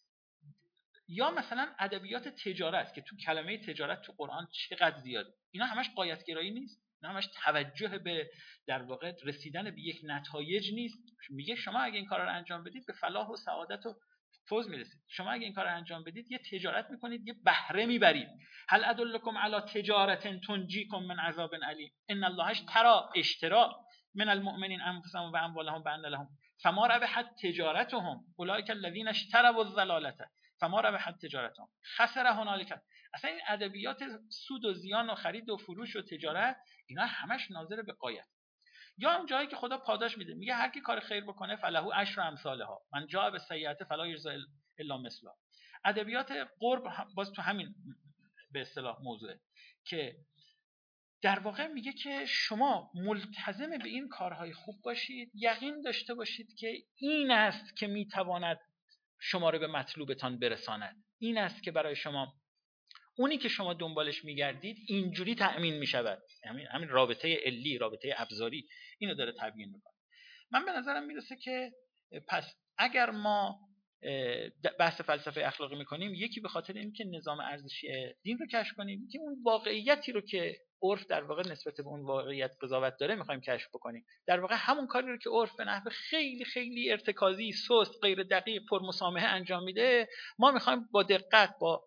یا مثلا ادبیات تجارت که تو کلمه تجارت تو قرآن چقدر زیاده. اینا همش غایت‌گرایی نیست؟ اینا همش توجه به در واقع رسیدن به یک نتایج نیست؟ میگه شما اگه این کارا رو انجام بدید به فلاح و سعادت و فوز میرسید. شما اگه این کارا رو انجام بدید یه تجارت میکنید، یه بهره میبرید. هل ادلکم علی تجارت تنجیکم من عذاب علیم. ان الله اشتری اشترا من المؤمنین انفسهم و اموالهم بان لهم فما ربحت تجارتهم اولئک الذین اشتروا الضلاله فما ربحت تجارتهم خسر هنالک. اصلا این ادبیات سود و زیان و خرید و فروش و تجارت اینا همش ناظر به غایت. یا اون جایی که خدا پاداش میده، میگه هر کی کار خیر بکنه فله عشر امثالها من جاء بالسیئه فلا یجزی الا مثلها. ادبیات قرب باز تو همین به اصطلاح موضوعه که در واقع میگه که شما ملتزم به این کارهای خوب باشید، یقین داشته باشید که این است که میتواند شما رو به مطلوبتان برساند، این است که برای شما اونی که شما دنبالش میگردید اینجوری تأمین میشود. همین همین رابطه علی، رابطه ابزاری اینو داره تبیین میکنه. من به نظرم میرسه که پس اگر ما بحث فلسفه اخلاقی میکنیم، یکی به خاطر اینکه نظام ارزشی دین رو کشف کنیم، که اون واقعیتی رو که عرف در واقع نسبت به اون واقعیت قضاوت داره میخوایم کشف بکنیم. در واقع همون کاری رو که عرف به نحو خیلی خیلی ارتکازی، سست، غیر دقیق، پرمسامحه انجام میده، ما میخوایم با دقت، با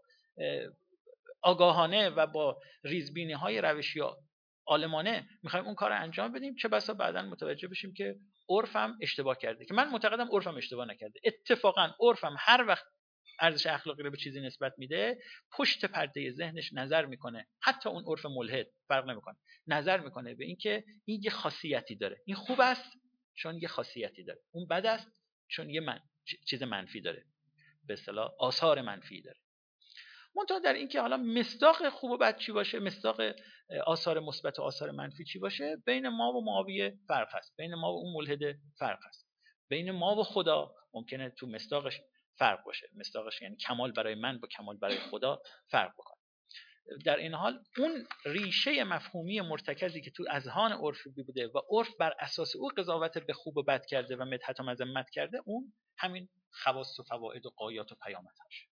آگاهانه و با ریزبینی های روشی عالمانه میخوایم اون کار رو انجام بدیم. چه بسا بعداً متوجه بشیم که عرفم اشتباه کرده، که من معتقدم عرفم اشتباه نکرده. اتفاقاً عرفم هر وقت ارزش اخلاقی رو به چیزی نسبت میده، پشت پرده ذهنش نظر میکنه، حتی اون عرف ملحد فرق نمیکنه، نظر میکنه به اینکه این یه خاصیتی داره، این خوب است چون یه خاصیتی داره، اون بد است چون یه من... چیز منفی داره، به اصطلاح آثار منفی داره. منتها در این که حالا مصداق خوب و بد چی باشه، مصداق آثار مثبت و آثار منفی چی باشه، بین ما و معاویه فرق هست، بین ما و اون ملحد فرق هست، بین ما و خدا ممکنه تو مصداقش فرق باشه. مصداقش یعنی کمال برای من با کمال برای خدا فرق بکنه. در این حال اون ریشه مفهومی مرتکزی که تو اذهان عرفی بوده و عرف بر اساس او قضاوت به خوب و بد کرده و مدحت و مذمت کرده، اون همین خواص و فواید و غایات و پیامدهاش.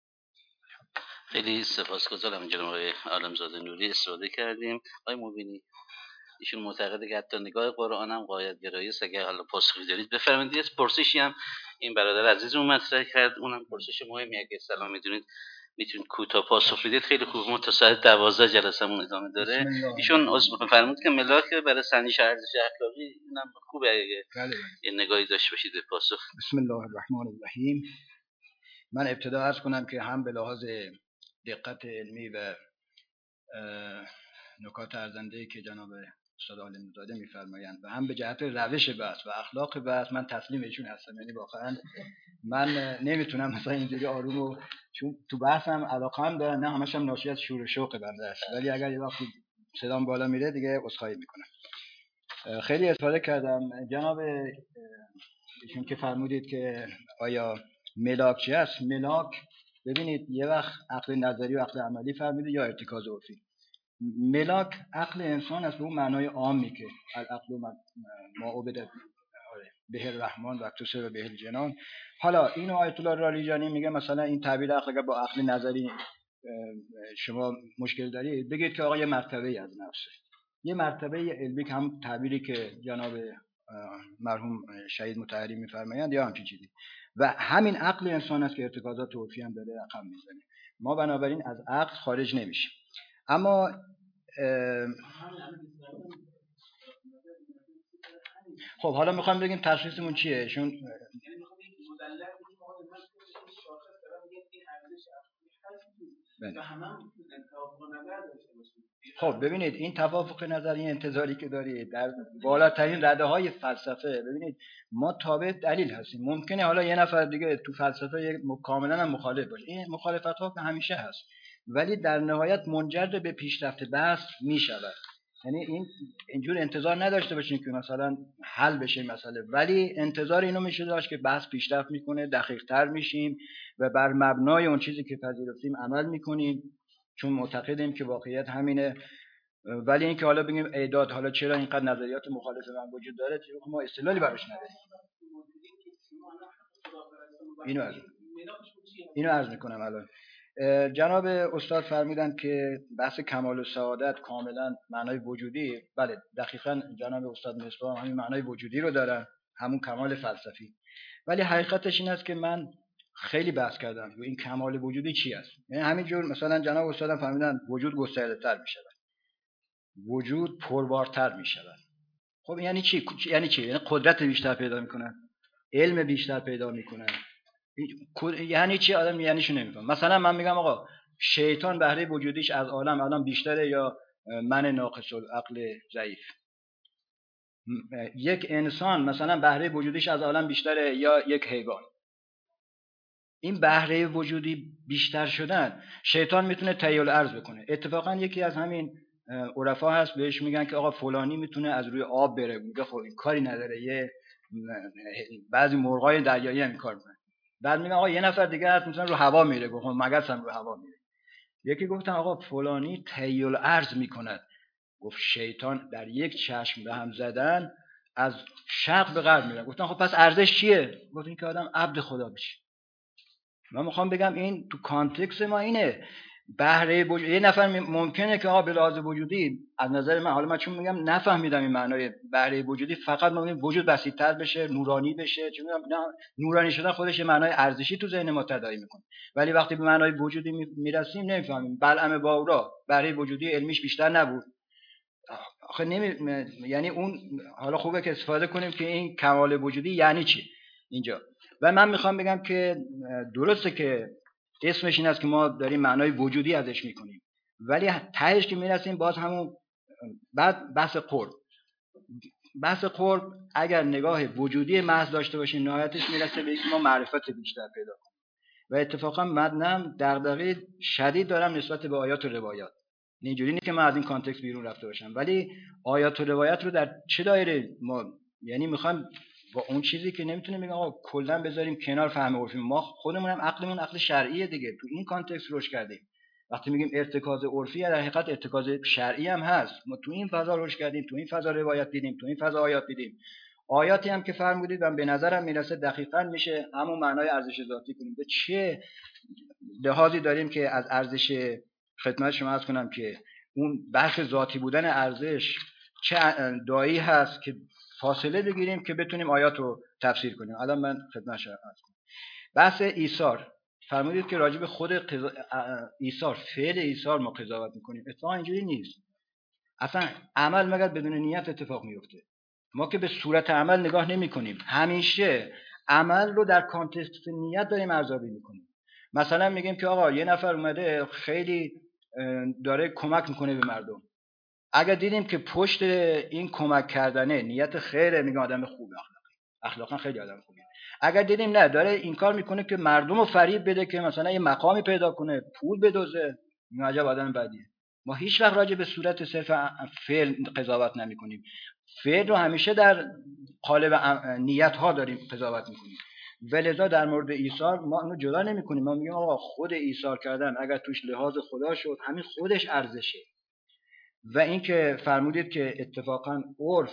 خیلی سپاسگزارم جناب آقای عالمزاده نوری، استفاده کردیم. آقای مبینی ایشون معتقده که حتی نگاه قرآن هم غایت گرایی است. اگر حالا پاسخی دارید بفرمایید. یه پرسشی هم این برادر عزیزمون مطرح کرد، اونم پرسش مهمی، اگه سلام میدونید میتونید کوتاه پاسخ بدید، خیلی خوب. ما تا ساعت دوازده جلسمون ادامه داره. ایشون عذر میخوام فرمود که ملاک برای سنجش ارزش اخلاقی، اینم خوبه اگه یه نگاهی داشته باشید به پاسخ. بسم الله الرحمن الرحیم. من ابتدا عرض کنم که هم به لحاظ دقت علمی و نکات ارزنده‌ای که جناب استاد عالمزاده می‌فرمایند و هم به جهت روش بحث و اخلاق بحث من تسلیم ایشون هستم. یعنی واقعا من نمیتونم مثلا اینجوری آروم و چون تو بحثم علاقه‌ام دارم، نه همش هم ناشی از شور و شوق بنده است، ولی اگر یه وقتی صدام بالا میره دیگه عذرخواهی میکنم. خیلی استفاده کردم جناب ایشون که فرمودید که آیا ملاک چی است. ملاک ببینید یه وقت عقل نظری و عقل عملی فرمودید یا ارتکاز عرفی. ملاک عقل انسان است به اون معنای عامی که العقل ما عبد به الرحمن و اکتسب به الجنان. حالا اینو آیت الله رالیجانی میگه مثلا این تعبیر عقل اگر با عقل نظری شما مشکل دارید، بگید که آقا یه مرتبه از نفسه، یه مرتبه علمی که هم تعبیری که جناب مرحوم شهید مطهری میفرمایند یا همچین چیزی، و همین عقل انسان است که ارتکازات عرفی هم داره رقم میزنه. ما بنابراین از عقل خارج نمیشیم. اما خب حالا میخوام بگیم تشخیصمون چیه. چون خب ببینید این توافق نظر، این انتظاری که دارید در بالاترین رده های فلسفه، ببینید ما تابع دلیل هستیم. ممکنه حالا یه نفر دیگه تو فلسفه کاملا هم مخالف باشه، این مخالفت ها که همیشه هست، ولی در نهایت منجر به پیشرفت بحث میشود. یعنی این اینجور انتظار نداشته باشین که مثلا حل بشه مسئله، ولی انتظار اینو میشه داشت که بحث پیشرفت میکنه، دقیق تر میشیم و بر مبنای اون چیزی که پذیرفتیم عمل میکنیم، چون معتقدیم که واقعیت همینه. ولی اینکه حالا بگیم ایداد حالا چرا اینقدر نظریات مخالف من وجود داره، چون ما استدلالی براش نداریم. اینو عرض اینو عرض میکنم. الان جناب استاد فرمودن که بحث کمال و سعادت کاملا معنای وجودی، بله دقیقاً جناب استاد مصباح همین معنای وجودی رو دارن، همون کمال فلسفی. ولی حقیقتش این است که من خیلی بحث کردم و این کمال وجودی چی است. یعنی همینجور مثلا جناب استادم فرمودن وجود گسترده‌تر می‌شود، وجود پربارتر می‌شود. خب یعنی چی؟ یعنی چی؟ یعنی قدرت بیشتر پیدا میکنن، علم بیشتر پیدا میکنن. یعنی چی؟ آدم یعنیشو نمیفهم. مثلا من میگم آقا شیطان بهره وجودیش از عالم الان بیشتره یا من ناقص العقل ضعیف؟ یک انسان مثلا بهره وجودیش از عالم بیشتره یا یک حیوان؟ این بهره وجودی بیشتر شدن شیطان میتونه تحیل ارز بکنه. اتفاقا یکی از همین عرفا هست بهش میگن که آقا فلانی میتونه از روی آب بره، میگه خب این کاری نداره، یه بعضی مرغای دریایی هم این کار میکنن. بعد میگن آقا یه نفر دیگه هست مثلا رو هوا میره، گفتم مگس هم رو هوا میره. یکی گفتن آقا فلانی تحیل ارز میکند، گفت شیطان در یک چشم به هم زدن از شرق به غرب میره. گفتن خب پس ارزش چیه؟ گفت این که آدم عبد خدا بشه. من میخوام بگم این تو کانتکست ما اینه. بهره وجود یه نفر ممکنه که آقا به لحاظ وجودی از نظر من، حالا من چون میگم نفهمیدم این معنای بهره وجودی، فقط ما میگیم وجود بسیط‌تر بشه، نورانی بشه، چون نه نورانی شدن خودش یه معنای ارزشی تو ذهن ما تداعی میکنه، ولی وقتی به معنای وجودی میرسیم نمیفهمیم. بلعم باورا بهره وجودی علمیش بیشتر نبود. آخه نمی... یعنی اون حالا خوبه که استفاده کنیم که این کمال وجودی یعنی چی اینجا. و من میخوام بگم که درسته که اسمش این است که ما داریم معنای وجودی ازش میکنیم، ولی تهش که میرسیم باز همون بعد بحث قرب. بحث قرب اگر نگاه وجودی محض داشته باشیم نهایتش میرسه به اینکه ما معرفت بیشتر پیدا کنیم. و اتفاقا مدنم دغدغه شدید دارم نسبت به آیات و روایات. اینجوری نیست که من از این کانتکست بیرون رفته باشم، ولی آیات و روایت رو در چه دایره ما، یعنی میخوایم با اون چیزی که نمیتونیم بگیم آقا کلا بذاریم کنار فهم عرفی، ما خودمون هم عقلمون عقل شرعیه دیگه، تو این کانتکست روش کردیم. وقتی میگیم ارتکاز عرفی در حقیقت ارتکاز شرعی هم هست. ما تو این فضا روش کردیم، تو این فضا روایت دیدیم، تو این فضا آیات دیدیم. آیاتی هم که فرمودید و به نظرم میرسه دقیقاً میشه همون معنای ارزش ذاتی کنیم. به چه لحاظی داریم که از ارزش خدمت شما عرض کنم که اون بخش ذاتی بودن ارزش چه دایی هست که فاصله بگیریم که بتونیم آیات رو تفسیر کنیم. الان من خدمت شما عرض کنم. بحث ایثار فرمودید که راجع به خود قضا... ایثار فعل ایثار ما قضاوت میکنیم. اتفاقا اینجوری نیست. اصلا عمل مگر بدون نیت اتفاق میفته. ما که به صورت عمل نگاه نمی کنیم، همیشه عمل رو در کانتکست نیت داریم ارزیابی میکنیم. مثلا میگیم که آقا یه نفر اومده خیلی داره کمک میکنه به مردم، اگر دیدیم که پشت این کمک کردنه نیت خیره، میگم آدم خوبه، اخلاقی اخلاقا خیلی آدم خوبه. اگر دیدیم نه داره این کار میکنه که مردم رو فریب بده که مثلا یه مقامی پیدا کنه، پول بدزده، میگم عجب آدم بدیه. ما هیچ وقت راجع به صورت صرف فعل قضاوت نمیکنیم. فعل رو همیشه در قالب نیت ها داریم قضاوت میکنیم. ولذا در مورد ایثار ما اونو جدا نمیکنیم. ما میگیم آقا خود ایثار کردن اگر توش لحاظ خدا شد همین خودش ارزشه. و اینکه فرمودید که اتفاقا عرف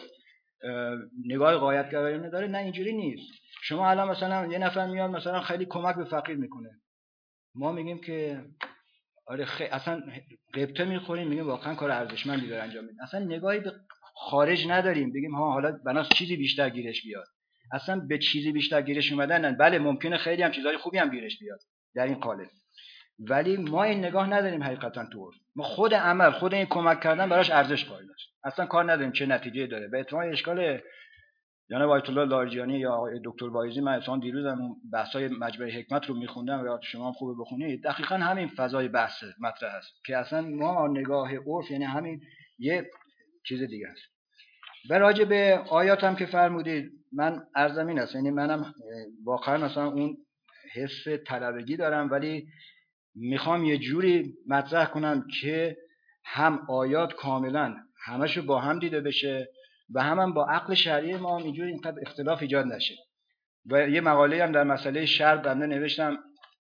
نگاه غایت‌گرایانه داره، نه اینجوری نیست. شما الان مثلا یه نفر میاد مثلا خیلی کمک به فقیر میکنه، ما میگیم که آره خی... اصلا غبطه میخوریم، میگیم واقعا کار ارزشمندی داره انجام میده. اصلا نگاهی به خارج نداریم بگیم ها حالا بناس چیزی بیشتر گیرش بیاد. اصلا به چیزی بیشتر گیرش اومدن نه. بله ممکنه خیلی هم چیزای خوبی هم گیرش بیاد در این قالب، ولی ما این نگاه نداریم حقیقتا تو عرف. ما خود عمل، خود این کمک کردن براش ارزش قائل است. اصلا کار نداریم چه نتیجه داره. به اتمام اشکال جناب آیت الله لاریجانی یا دکتر وایزی، من اصلا دیروزم بحث‌های مجمع حکمت رو می‌خوندم و شما هم خوبه بخونید، دقیقاً همین فضای بحث مطرح است که اصلا ما نگاه عرف یعنی همین یه چیز دیگه است. و راجع به آیات هم که فرمودید من عرضم این است، یعنی منم واقعا مثلا اون حس طلبگی دارم، ولی میخوام یه جوری مطرح کنم که هم آیات کاملا همشو با هم دیده بشه و هم, هم با عقل شرعی ما هم اینجوری اینقدر اختلاف ایجاد نشه. و یه مقاله هم در مسئله شرع بنده نوشتم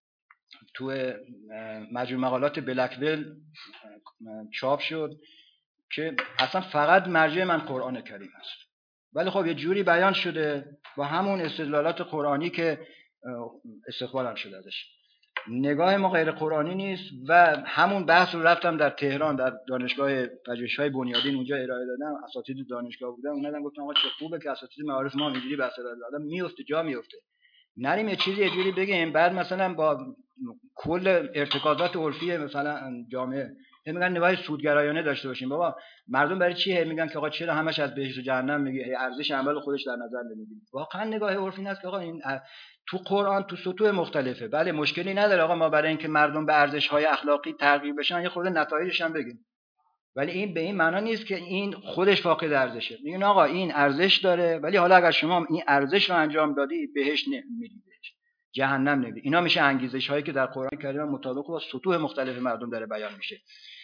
تو مجموع مقالات بلکول چاپ شد که اصلا فقط مرجع من قرآن کریم است، ولی خب یه جوری بیان شده با همون استدلالات قرآنی که استقبالم شده ازش. نگاه ما غیر قرآنی نیست و همون بحث رو رفتم در تهران در دانشگاه پژوهش‌های بنیادین اونجا ارائه دادم. اساتید دانشگاه بودن اومدن گفتن آقا چه خوبه که اساتید معارف ما اینجوری بحث دادن، میفته جا میفته. نریم یه چیزی یه جوری بگیم بعد مثلا با کل ارتکازات عرفی مثلا جامعه میگن نگاه سودگرایانه داشته باشیم. بابا مردم برای چی میگن که آقا چرا همش از بهشت و جهنم میگه، ارزش عمل خودش در نظر نمیگیره؟ واقعا نگاه عرفی این است که آقا این تو قرآن تو سطوح مختلفه. بله مشکلی نداره آقا ما برای اینکه مردم به ارزش‌های اخلاقی ترغیب بشن یه خورده نتایجش هم بگیم، ولی این به این معنا نیست که این خودش فاقد ارزشه. میگن آقا این ارزش داره، ولی حالا اگر شما این ارزش رو انجام دادی بهش نمیری، جهنم نمیری. اینا میشه انگیزش هایی که در قرآن کریم مطابق با سطوح مختلف مردم داره بیان میشه.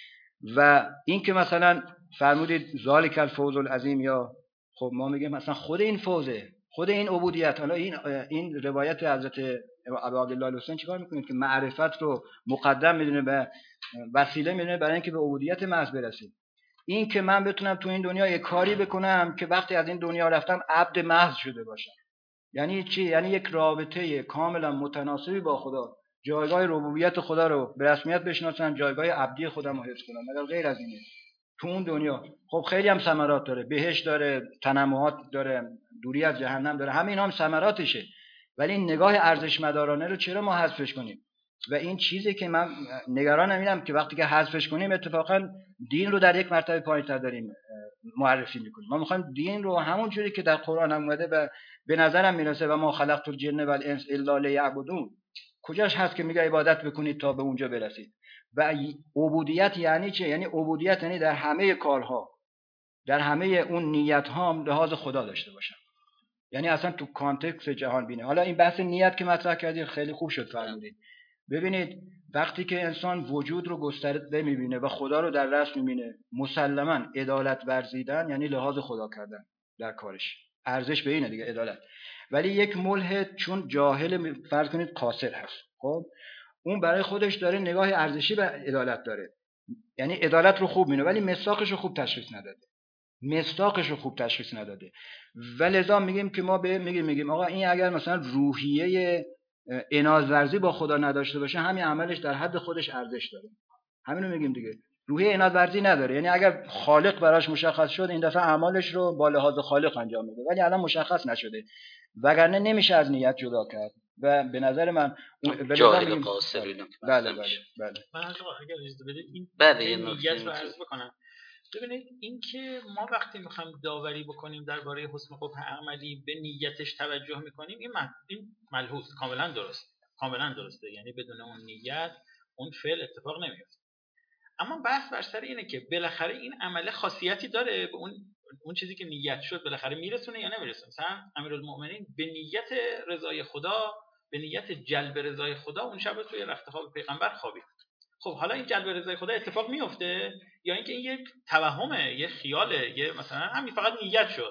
و این که مثلا فرمودید ذالک الفوز العظیم، یا خب ما میگیم مثلا خود این فوزه، خود این عبودیت. حالا این این روایت حضرت ابا عبدالله الحسین چیکار میکنید که معرفت رو مقدم میدونه به وسیله میدونه برای اینکه به عبودیت محض برسید. این که من بتونم تو این دنیا یک کاری بکنم که وقتی از این دنیا رفتم عبد محض شده باشم. یعنی چی؟ یعنی یک رابطه کاملا متناسبی با خدا، جایگاه ربوبیت خدا رو به رسمیت بشناسم، جایگاه عبدی خودم رو حفظ کنم. مگر غیر از اینه تو اون دنیا؟ خب خیلی هم ثمرات داره، بهشت داره، تنوعات داره، دوری از جهنم داره، همه اینا هم ثمراتشه. ولی این نگاه ارزش مدارانه رو چرا ما حذفش کنیم؟ و این چیزی که من نگرانم اینم که وقتی که حذفش کنیم اتفاقا دین رو در یک مرتبه پایین‌تر داریم معرفی میکنیم. ما میخوایم دین رو همون جوری که در قرآن هم اومده به به نظرم میرسه و ما خلقت الجن و الانس الا لیعبدون، کجاش هست که میگه عبادت بکنید تا به اونجا برسید؟ و عبودیت یعنی چه؟ یعنی عبودیت یعنی در همه کارها، در همه اون نیت ها هم لحاظ خدا داشته باشم. یعنی اصلا تو کانتکست جهان بینه. حالا این بحث نیت که مطرح کردید خیلی خوب شد فرمودید. ببینید وقتی که انسان وجود رو گسترده میبینه و خدا رو در رأس میبینه، مسلما عدالت ورزیدن یعنی لحاظ خدا کردن در کارش. ارزش به اینه دیگه، عدالت. ولی یک ملحد چون جاهل فرض کنید قاصر هست، خب اون برای خودش داره نگاه ارزشی به عدالت داره، یعنی عدالت رو خوب میبینه ولی مصداقش رو خوب تشخیص نداده. مصداقش رو خوب تشخیص نداده. و لذا میگیم که ما به میگیم میگیم آقا این اگر مثلا روحیه انادورزی با خدا نداشته باشه، همین عملش در حد خودش ارزش داره. همینو میگیم دیگه. روحیه انادورزی نداره، یعنی اگر خالق براش مشخص شد این دفعه اعمالش رو با لحاظ خالق انجام میده، ولی الان مشخص نشده، وگرنه نمیشه از نیت جدا کرد. و به نظر من جاهل قاصر. بله بله بله. من اگر اجازه بدید این بله نیت رو عرض بکنم. ببینید این که ما وقتی میخوایم داوری بکنیم درباره حسن قبح عملی به نیتش توجه میکنیم، این این ملحوظ کاملا درست، کاملا درسته. یعنی بدون اون نیت اون فعل اتفاق نمیفته. اما بحث بر سر اینه که بالاخره این عمل خاصیتی داره، به اون اون چیزی که نیت شد بالاخره میرسونه یا نمیرسونه. مثلا امیرالمؤمنین به نیت رضای خدا، به نیت جلب رضای خدا اون شب توی رخت خواب پیغمبر خوابید. خب حالا این جلب رضای خدا اتفاق میفته یا اینکه این یک توهمه، یه خیاله، یه مثلا همین فقط نیت شد؟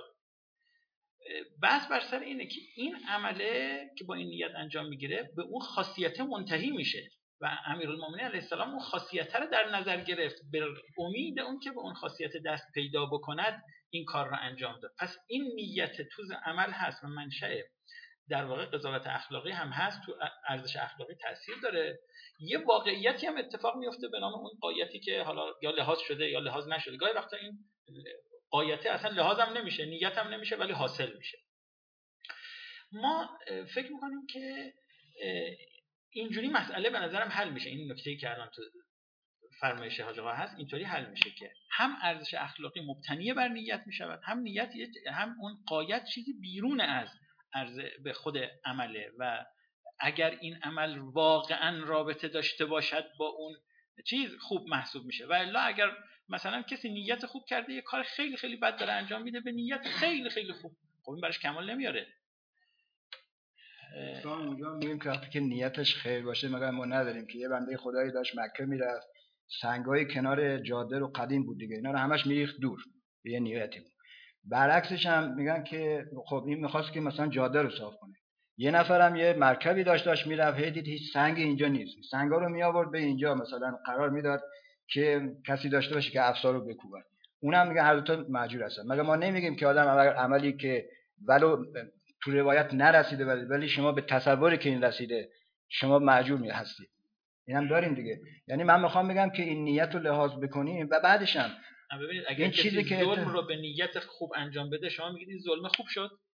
بحث بر سر اینه که این عمله که با این نیت انجام میگیره به اون خاصیت منتهی میشه و امیرالمومنین علیه السلام اون خاصیت رو در نظر گرفت، به امید اون که به اون خاصیت دست پیدا بکند این کار رو انجام داد. پس این نیت توز عمل هست و منشأ در واقع قضاوت اخلاقی هم هست، تو ارزش اخلاقی تاثیر داره. یه واقعیتی هم اتفاق میفته به نام اون قایتی که حالا یا لحاظ شده یا لحاظ نشده. گاهی وقتا این قایته اصلا لحاظ هم نمیشه، نیت هم نمیشه، ولی حاصل میشه. ما فکر میکنیم که اینجوری مسئله به نظرم حل میشه. این نکته‌ای که الان تو فرمایش حاج آقا هست اینطوری حل میشه که هم ارزش اخلاقی مبتنی بر نیت میشود، هم نیت هم اون قایت چیزی بیرون از عرض به خود عمله و اگر این عمل واقعا رابطه داشته باشد با اون چیز خوب محسوب میشه. و الا اگر مثلا کسی نیت خوب کرده یه کار خیلی خیلی بد داره انجام میده به نیت خیلی خیلی خوب، خب این براش کمال نمیاره. ما اونجا میگیم که وقتی که نیتش خیر باشه، مگر ما نداریم که یه بنده خدایی داشت مکه میرفت، سنگای کنار جاده رو قدیم بود دیگه، اینا رو همش میریخت دور به یه نیتی بود. برعکسش هم میگن که خب این میخواست که مثلا جاده رو صاف کنه. یه نفرم یه مرکبی داشت داشت میرفت، هی دید هیچ سنگ اینجا نیست، سنگا رو می آورد به اینجا مثلا قرار میداد که کسی داشته باشه که افسار رو بکوبه. اونم میگه هر دو تا مأجور هستن. مگه ما نمیگیم که آدم اگر عملی که ولو تو روایت نرسیده ولی شما به تصوری که این رسیده شما مأجور می هستید، اینم داریم دیگه. یعنی من میخوام بگم که این نیت رو لحاظ بکنیم و بعدش هم ببینید اگر کسی ظلم رو به نیت خوب انجام بده شما میگید این ظلم خوب شد؟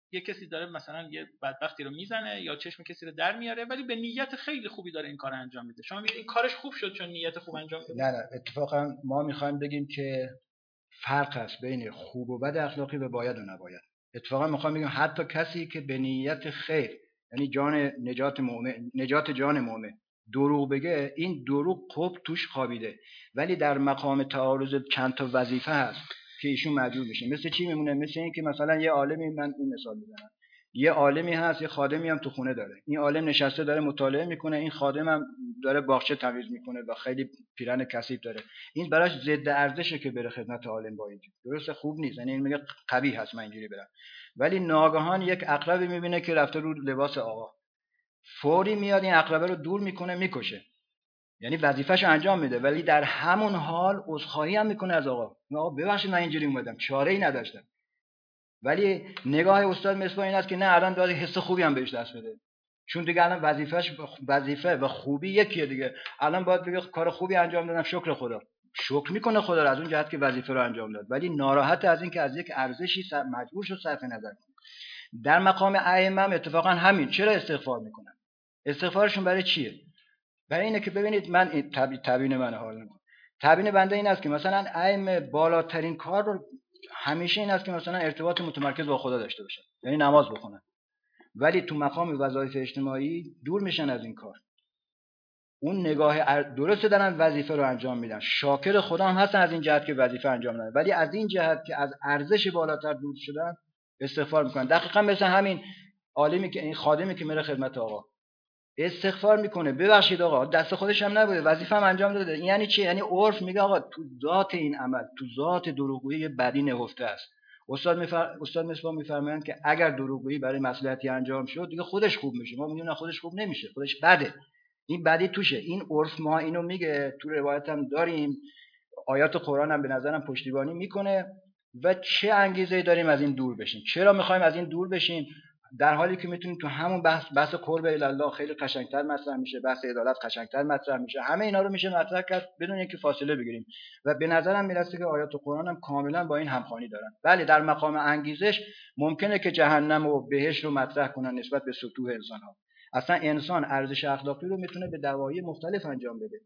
یه کسی داره مثلا یه بدبختی رو میزنه یا چشم کسی رو در میاره، ولی به نیت خیلی خوبی داره این کار انجام میده. شما میگید این کارش خوب شد چون نیت خوب انجام داد؟ نه نه اتفاقا ما میخوایم بگیم که فرق هست بین خوب و بد اخلاقی و باید و نباید. اتفاقا میخوام بگم حتی کسی که به نیت خیر، یعنی جان نجات مؤمن، نجات جان مؤمن، دروغ بگه، این دروغ خوب توش خوابیده، ولی در مقام تعارض چند تا وظیفه هست که ایشون مجبور میشه. مثل چی میمونه؟ مثل این که مثلا یه عالمی، من این مثال میزنم، یه عالمی هست، یه خادمی هم تو خونه داره. این عالم نشسته داره مطالعه میکنه، این خادم هم داره باغچه تمیز میکنه و خیلی پیرن کثیف داره. این براش ضد ارزشه که بره خدمت عالم با اینجوری. درسته؟ خوب نیست. یعنی این میگه قبیح هست من اینجوری برم. ولی ناگهان یک عقربی میبینه که رفته رو لباس آقا، فوری میاد این عقربه رو دور میکنه میکشه. یعنی وظیفه‌شو انجام میده، ولی در همون حال عذرخواهی هم میکنه از آقا. آقا ببخشید من اینجوری اومدم، چاره‌ای نداشتم. ولی نگاه استاد مصباح این است که نه، الان داره حس خوبی هم بهش دست بده، چون دیگه الان وظیفه‌اش وظیفه و خوبی یکیه دیگه. الان باید بگه کار خوبی انجام دادم، شکر خدا. شکر میکنه خدا رو از اون جهت که وظیفه رو انجام داد، ولی ناراحت از این که از یک ارزشی مجبور شد صرف نظر کنه. در مقام ائمه هم اتفاقا همین. چرا استغفار میکنن؟ استغفارشون برای چیه؟ برای اینه که ببینید، من تبیین تبیین من حال نمی‌کنم. تبیین بنده این است که مثلا ائمه بالاترین کار رو همیشه این است که مثلا ارتباط متمرکز با خدا داشته باشن، یعنی نماز بخونن، ولی تو مقام وظایف اجتماعی دور میشن از این کار. اون نگاه درسته دارن وظیفه رو انجام میدن، شاکر خدا هم هستن از این جهت که وظیفه انجام میدن، ولی از این جهت که از ارزش بالاتر دور شدن استغفار میکنن. دقیقاً مثل همین عالمی که این خادمی که میره خدمت آقا استغفار میکنه، ببخشید آقا دست خودش هم نبوده، وظیفه هم انجام داده. این یعنی چی؟ یعنی عرف میگه آقا تو ذات این عمل، تو ذات دروغگویی بدی نهفته است. استاد میفر... استاد مصباح میفرمایند که اگر دروغگویی برای مصلحتی انجام شد دیگه خودش خوب میشه. ما میگیم نه، خودش خوب نمیشه، خودش بده، این بدی توشه. این عرف ما اینو میگه، تو روایت هم داریم، آیات قرآن هم به نظرم پشتیبانی میکنه. و چه انگیزه‌ای داریم از این دور بشیم؟ چرا میخوایم از این دور بشیم در حالی که میتونیم تو همون بحث بحث قرب الله خیلی قشنگتر مطرح میشه، بحث عدالت قشنگتر مطرح میشه، همه اینا رو میشه مطرح کرد بدون اینکه فاصله بگیریم. و به نظرم میرسه که آیات قرآن هم کاملا با این همخوانی دارن. بله در مقام انگیزش ممکنه که جهنم و بهشت رو مطرح کنن نسبت به سطوح انسان ها. اصلا انسان ارزش اخلاقی رو میتونه به دواعی مختلف انجام بده.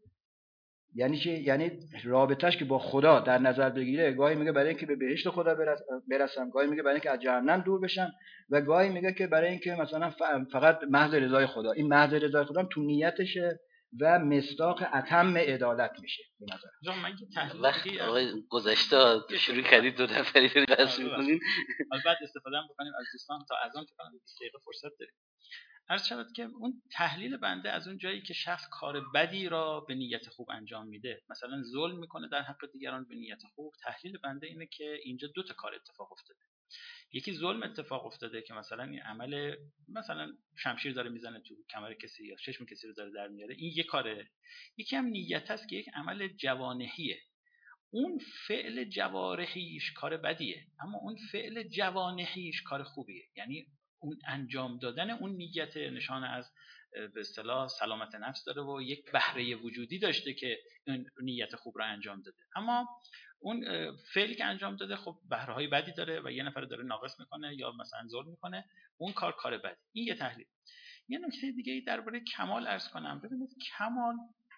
یعنی چی؟ یعنی رابطه‌اش که با خدا در نظر بگیره، گاهی میگه برای اینکه به بهشت خدا برسم، گاهی میگه برای اینکه از جهنم دور بشم، و گاهی میگه که برای اینکه مثلا فقط محض رضای خدا. این محض رضای خدا تو نیتشه و مصداق اتم عدالت میشه به نظر من. که تحلیل وقت آقای گذشته شروع کردید دو نفری رو بحث می‌کنین، البته استفاده هم بکنیم از دوستان تا اذان فکر کنم بیست دقیقه فرصت داریم. عرض شود که اون تحلیل بنده از اون جایی که شخص کار بدی را به نیت خوب انجام میده، مثلا ظلم میکنه در حق دیگران به نیت خوب، تحلیل بنده اینه که اینجا دو تا کار اتفاق افتاده. یکی ظلم اتفاق افتاده که مثلا این عمل، مثلا شمشیر داره میزنه تو کمر کسی یا چشم کسی رو داره در میاره، این یک کاره. یکی هم نیت است که یک عمل جوانحیه. اون فعل جوارحیش کار بدیه، اما اون فعل جوانحیش کار خوبیه. یعنی اون انجام دادن اون نیت نشانه از به اصطلاح سلامت نفس داره و یک بهره وجودی داشته که اون نیت خوب رو انجام داده. اما اون فعلی که انجام داده خب بهره های بدی داره و یه نفر داره ناقص میکنه یا مثلا ظلم میکنه، اون کار کار بدی. این یه تحلیل. یه نکته دیگه درباره کمال عرض کنم. ببینید کمال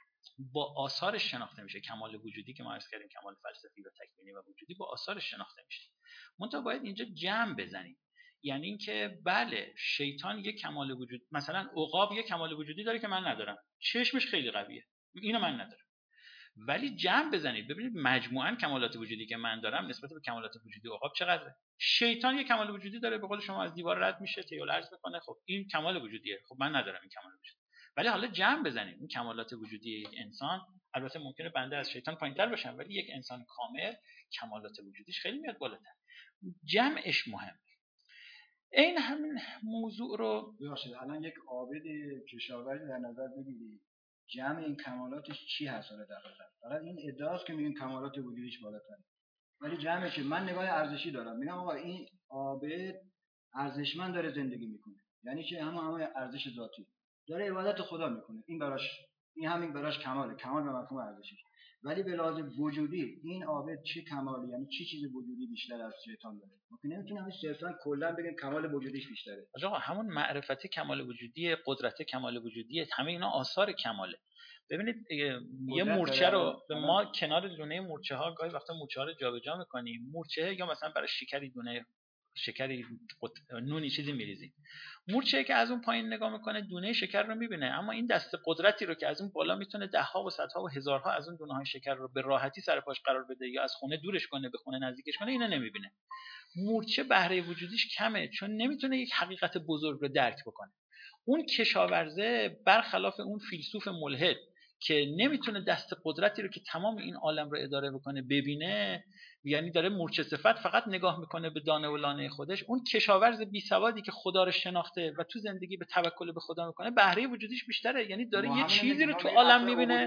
با آثارش شناخته میشه. کمال وجودی که ما عرض کردیم کمال فلسفی و تکوینی و وجودی با آثارش شناخته میشه. منتها باید اینجا جمع بزنیم. یعنی اینکه بله شیطان یک کمال وجود، مثلا عقاب یک کمال وجودی داره که من ندارم، چشمش خیلی قویه، اینو من ندارم. ولی جمع بزنید ببینید مجموعاً کمالات وجودی که من دارم نسبت به کمالات وجودی عقاب چقدره. شیطان یک کمال وجودی داره، به قول شما از دیوار رد میشه، تیول عرض میکنه، خب این کمال وجودیه، خب من ندارم این کمال وجودی. ولی حالا جمع بزنید این کمالات وجودی یک انسان، البته ممکنه بنده از شیطان پایین‌تر باشم ولی یک انسان کامل کمالات وجودیش خیلی میاد بالاتر. جمعش مهم. این همین موضوع رو ببخشید الان یک عابد کشاورزی در نظر بگیرید، جمع این کمالاتش چی هست دقیقاً؟ فقط این ادعاست که میگن کمالات وجودیش بالاتره، ولی جمعش من نگاه ارزشی دارم، میگم آقا این عابد ارزشمند داره زندگی میکنه. یعنی چه؟ همون همون ارزش ذاتی داره عبادت خدا میکنه، این براش این همین براش کماله، کمال به مفهوم ارزشی. ولی به لحاظ وجودی این عابد چه کمالی، یعنی چه چیز وجودی بیشتر از شیطان داره؟ ما که نمیتونیم صرفا کلا بگیم کمال وجودیش بیشتره. آقا همون معرفت کمال وجودی، قدرت کمال وجودی، همه اینا آثار کماله. ببینید یه مورچه رو ما کنار دونه مورچه ها گاهی وقتا مورچه ها رو جابجا می‌کنیم، مورچه یا مثلا برای شکری دونه شکری نونی چیزی میریزیم، مورچه که از اون پایین نگاه میکنه دونه شکر رو میبینه، اما این دست قدرتی رو که از اون بالا میتونه ده ها و صدها و هزارها از اون دونه های شکر رو به راحتی سر پاش قرار بده یا از خونه دورش کنه به خونه نزدیکش کنه، اینو نمیبینه. مورچه بهره وجودیش کمه چون نمیتونه یک حقیقت بزرگ رو درک بکنه. اون کشاورزه برخلاف اون فیلسوف ملحد که نمیتونه دست قدرتی رو که تمام این عالم رو اداره بکنه ببینه، یعنی داره مورچه صفت فقط نگاه میکنه به دانه و لانه خودش، اون کشاورز بی سوادی که خدا رو شناخته و تو زندگی به توکل به خدا میکنه بهره وجودیش بیشتره، یعنی داره یه چیزی رو تو عالم میبینه.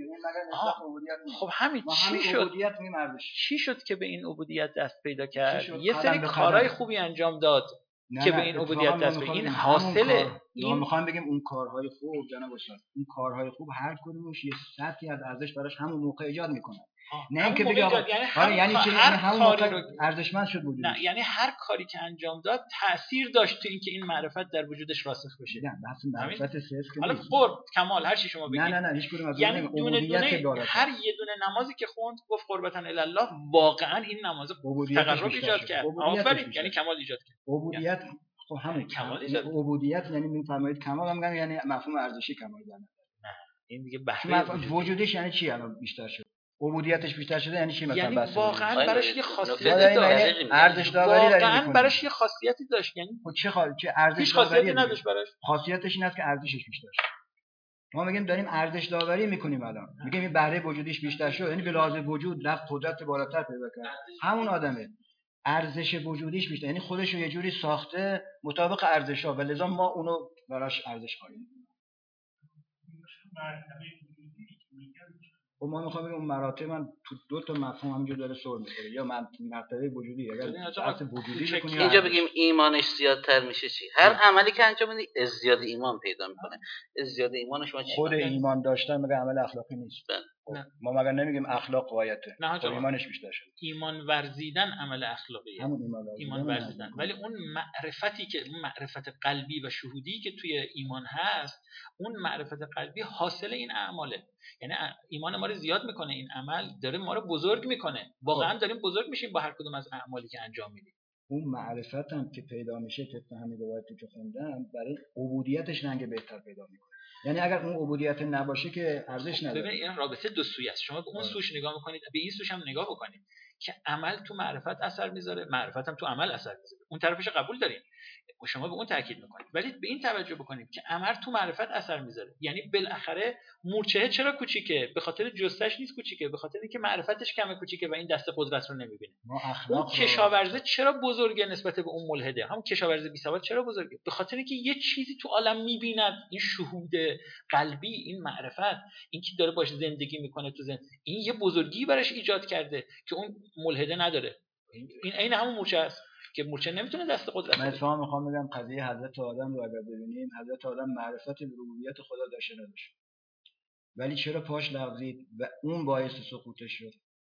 خب همین چی شد چی شد که به این عبودیت دست پیدا کرد؟ یه سری کارهای خوبی انجام داد که به این عبودیت دست پیدا. این حاصل این میخوام بگیم اون کارهای خوب جناب استاد، این کارهای خوب هر کدومش یه سطحی از ارزش براش همون موقع ایجاد میکنه. نه اینکه بگی آقا یعنی, یعنی چه همون موقع رو... ارزشمند شد وجودش. نه یعنی هر کاری که انجام داد تأثیر داشت تو اینکه این معرفت در وجودش راسخ بشه. نه بحث معرفت صرف که حالا قرب کمال هر چی شما بگید. نه نه نه هیچ کدوم از یعنی دونه دونه هر یه دونه نمازی که خوند گفت قربتن الی الله، واقعا این نماز تقرب ایجاد کرد. آفرین، یعنی کمال ایجاد کرد. عبودیت خب همین کمال عبودیت یعنی میفرمایید کمال هم میگن یعنی مفهوم ارزشی کمال داره. نه این دیگه بهره وجودش یعنی چی الان بیشتر شد؟ عبودیتش بیشتر شده یعنی چی مثلا؟ یعنی واقعا براش یه خاصیتی داشت، ارزش داوری داره، واقعا براش یه خاصیتی داشت. یعنی چه خاص چه ارزش داوری نداشت براش؟ خاصیتش این است که ارزشش بیشتر شد. ما میگیم داریم ارزش داوری میکنیم الان، میگیم این بهره وجودیش بیشتر شد، یعنی به لحاظ وجود رفت قدرت بالاتر پیدا کرد. همون آدمه ارزش وجودیش بیشتر، یعنی خودش رو یه جوری ساخته مطابق ارزش‌ها و لذا ما اونو براش ارزش قائل می‌کنیم. و ما میخوام بگم اون مراتب من تو دو تا مفهوم همینجور داره سر می‌خوره، یا من مرتبه وجودی اگر بحث وجودی بکنیم اینجا بگیم ایمانش زیادتر میشه چی؟ هر عملی که انجام میدی ازدیاد ایمان پیدا میکنه. ازدیاد ایمان شما چی؟ خود ایمان داشتن مگه عمل اخلاقی نیست؟ نه. ما مگر نمیگیم اخلاق غایته. خب ایمانش بیشتر شد. ایمان ورزیدن عمل اخلاقیه. همون ایمان, ایمان ورزیدن. ولی اون معرفتی که اون معرفت قلبی و شهودی که توی ایمان هست، اون معرفت قلبی حاصل این اعماله. یعنی ایمان ما رو زیاد میکنه، این عمل داره ما رو بزرگ میکنه. واقعا داریم بزرگ میشیم با هر کدوم از اعمالی که انجام میدیم. اون معرفت هم که پیدا میشه طبق همین روایتی که خوندم برای عبودیتش رنگ بهتر پیدا میکنه. یعنی اگر اون عبودیت نباشه که ارزش نداره. ببین این رابطه دو سویه است. شما به اون سوش نگاه میکنید، به این سوش هم نگاه بکنید که عمل تو معرفت اثر میذاره، معرفت هم تو عمل اثر میذاره. اون طرفش قبول داریم و شما به اون تاکید میکنید، ولی به این توجه بکنید که عمل تو معرفت اثر میذاره. یعنی بالاخره مورچه چرا کوچیکه؟ به خاطر جستش نیست کوچیکه، به خاطر اینکه معرفتش کمه کوچیکه و این دست قدرت رو نمیبینه. اون کشاورزه چرا بزرگه نسبت به اون ملحده؟ هم کشاورزه بی سواد چرا بزرگه؟ به خاطر اینکه یه چیزی تو عالم میبیند، این شهود قلبی، این معرفت، این که داره باش زندگی میکنه تو زندگی، این یه بزرگی براش ایجاد کرده که اون ملحده نداره. این عین همون مورچه است که مورچه نمیتونه دست قدرت. من اتفاقا میخوام بگم قضیه حضرت آدم رو اگر ببینیم، حضرت آدم معرفت به ربوبیت خدا داشته نداشت، ولی چرا پاش لغزید و اون باعث سقوطش شد.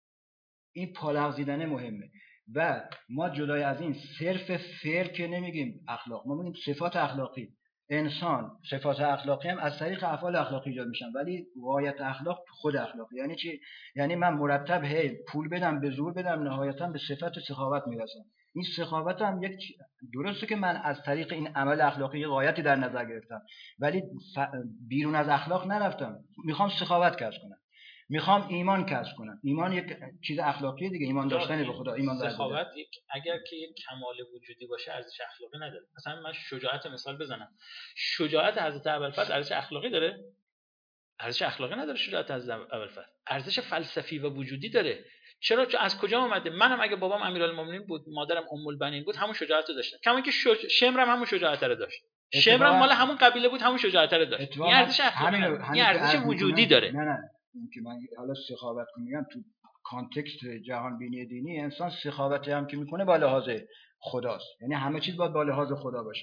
این پا لغزیدن مهمه و ما جدای از این صرف فعل که نمیگیم اخلاق، ما میگیم صفات اخلاقی. انسان صفات اخلاقی هم از طریق افعال اخلاقی ایجاد میشن، ولی غایت اخلاق خود اخلاقی. یعنی چی؟ یعنی من مرتب هی پول بدم به زور بدم، نهایتا به صفت سخاوت میرسم. این سخاوت هم یک درسته که من از طریق این عمل اخلاقی غایتی در نظر گرفتم، ولی بیرون از اخلاق نرفتم. میخوام سخاوت کسب کنم، میخوام ایمان کسب کنم. ایمان یک چیز اخلاقیه دیگه، ایمان داشتن به خدا، ایمان داشتن. سخاوت یک اگر که یک کمال وجودی باشه ارزش اخلاقی نداره. مثلا من شجاعت مثال بزنم. شجاعت حضرت ابوالفضل ارزش اخلاقی داره؟ ارزش اخلاقی نداره. شجاعت حضرت ابوالفضل ارزش فلسفی و وجودی داره. چرا؟ چون از کجا اومده؟ منم اگه بابام امیرالمومنین بود، مادرم ام البنین بود، همون شجاعت رو داشتم. کما که شج... شمرم همون شجاعت رو داشت. شمرم مال همون قبیله بود، همون شجاعت رو داشت. این ارزش اخلاقی نداره. این ارزش وجودی داره. نه نه این که من حالا سخاوت میگم تو کانتکست جهان بینی دینی، انسان سخاوتی هم که میکنه با لحاظ خداست، یعنی همه چیز باید با لحاظ خدا باشه.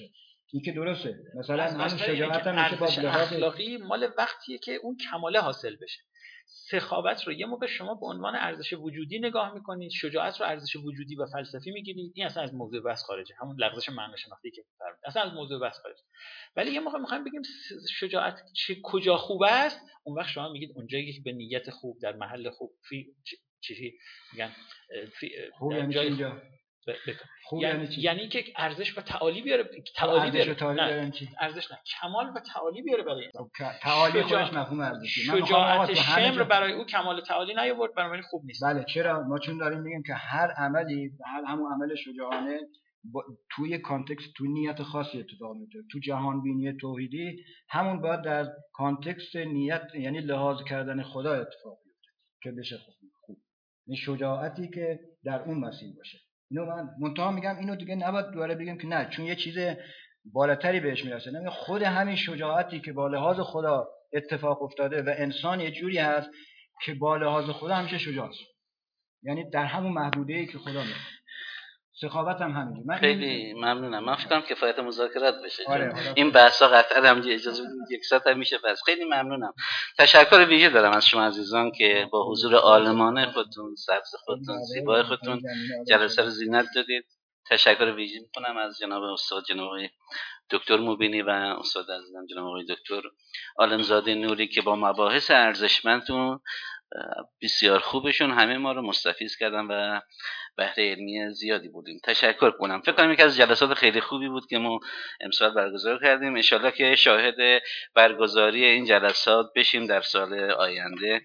این که درسته. مثلا از همون مسئله اینه شجاعت که هم میشه با ارزش لحاظ اخلاقی مال وقتیه که اون کماله حاصل بشه. سخاوت رو یه موقع شما به عنوان ارزش وجودی نگاه میکنید، شجاعت رو ارزش وجودی و فلسفی میگیرید، این اصلا از موضوع بحث خارجه، همون لغزش معنی شناختی که فرمود اصلا از موضوع بحث خارجه. ولی یه موقع میخوایم بگیم شجاعت چه کجا خوب است، اون وقت شما میگید اونجایی که به نیت خوب در محل خوب فی چی میگن فی خوب یعنی جای اینجا خوب یعنی یعنی چی؟ یعنی که ارزش و تعالی بیاره، تعالی بیاره، تعالی نه چی؟ ارزش نه، کمال و تعالی بیاره برای انسان. تعالی خودش مفهوم ارزشی. شجاعت شمر برای او کمال تعالی نیاورد، بنابراین خوب نیست. بله چرا؟ ما چون داریم میگیم که هر عملی، هر همون عمل شجاعانه توی کانتکست، تو نیت خاصی اتفاق میفته. تو جهان بینی توحیدی همون باید در کانتکست نیت، یعنی لحاظ کردن خدا اتفاق بیفته که بشه خوب. خوب این شجاعتی که در اون مسیر باشه. اینو من منتها میگم اینو دیگه نباید دوباره بگیم که نه چون یه چیز بالاتری بهش میرسه. نه، خود همین شجاعتی که با لحاظ خدا اتفاق افتاده و انسان یه جوری هست که با لحاظ خدا همیشه شجاعه، یعنی در همون محدوده‌ای که خدا میگه. سخاوت هم همینه. من خیلی ممنونم. من فکر کنم کفایت مذاکرات بشه. آره، این بحثا قطعا هم اجازه بدید یک ساعت هم میشه بس. خیلی ممنونم. تشکر ویژه دارم از شما عزیزان که با حضور عالمانه خودتون، سبز خودتون، زیبای خودتون جلسه رو زینت دادید. تشکر ویژه میکنم از جناب استاد جناب آقای دکتر مبینی و استاد عزیزم جناب آقای دکتر عالمزاده نوری که با مباحث ارزشمندتون بسیار خوبشون همه ما رو مستفیض کردن و بهره علمی زیادی بودیم. تشکر کنم. فکر کنم یکی از جلسات خیلی خوبی بود که ما امسال برگزار کردیم. ان شاءالله که شاهد برگزاری این جلسات بشیم در سال آینده.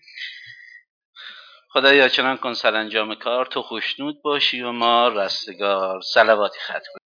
خدایا چنان کن سرانجام کار تو خوشنود باشی و ما رستگار. صلواتی ختم.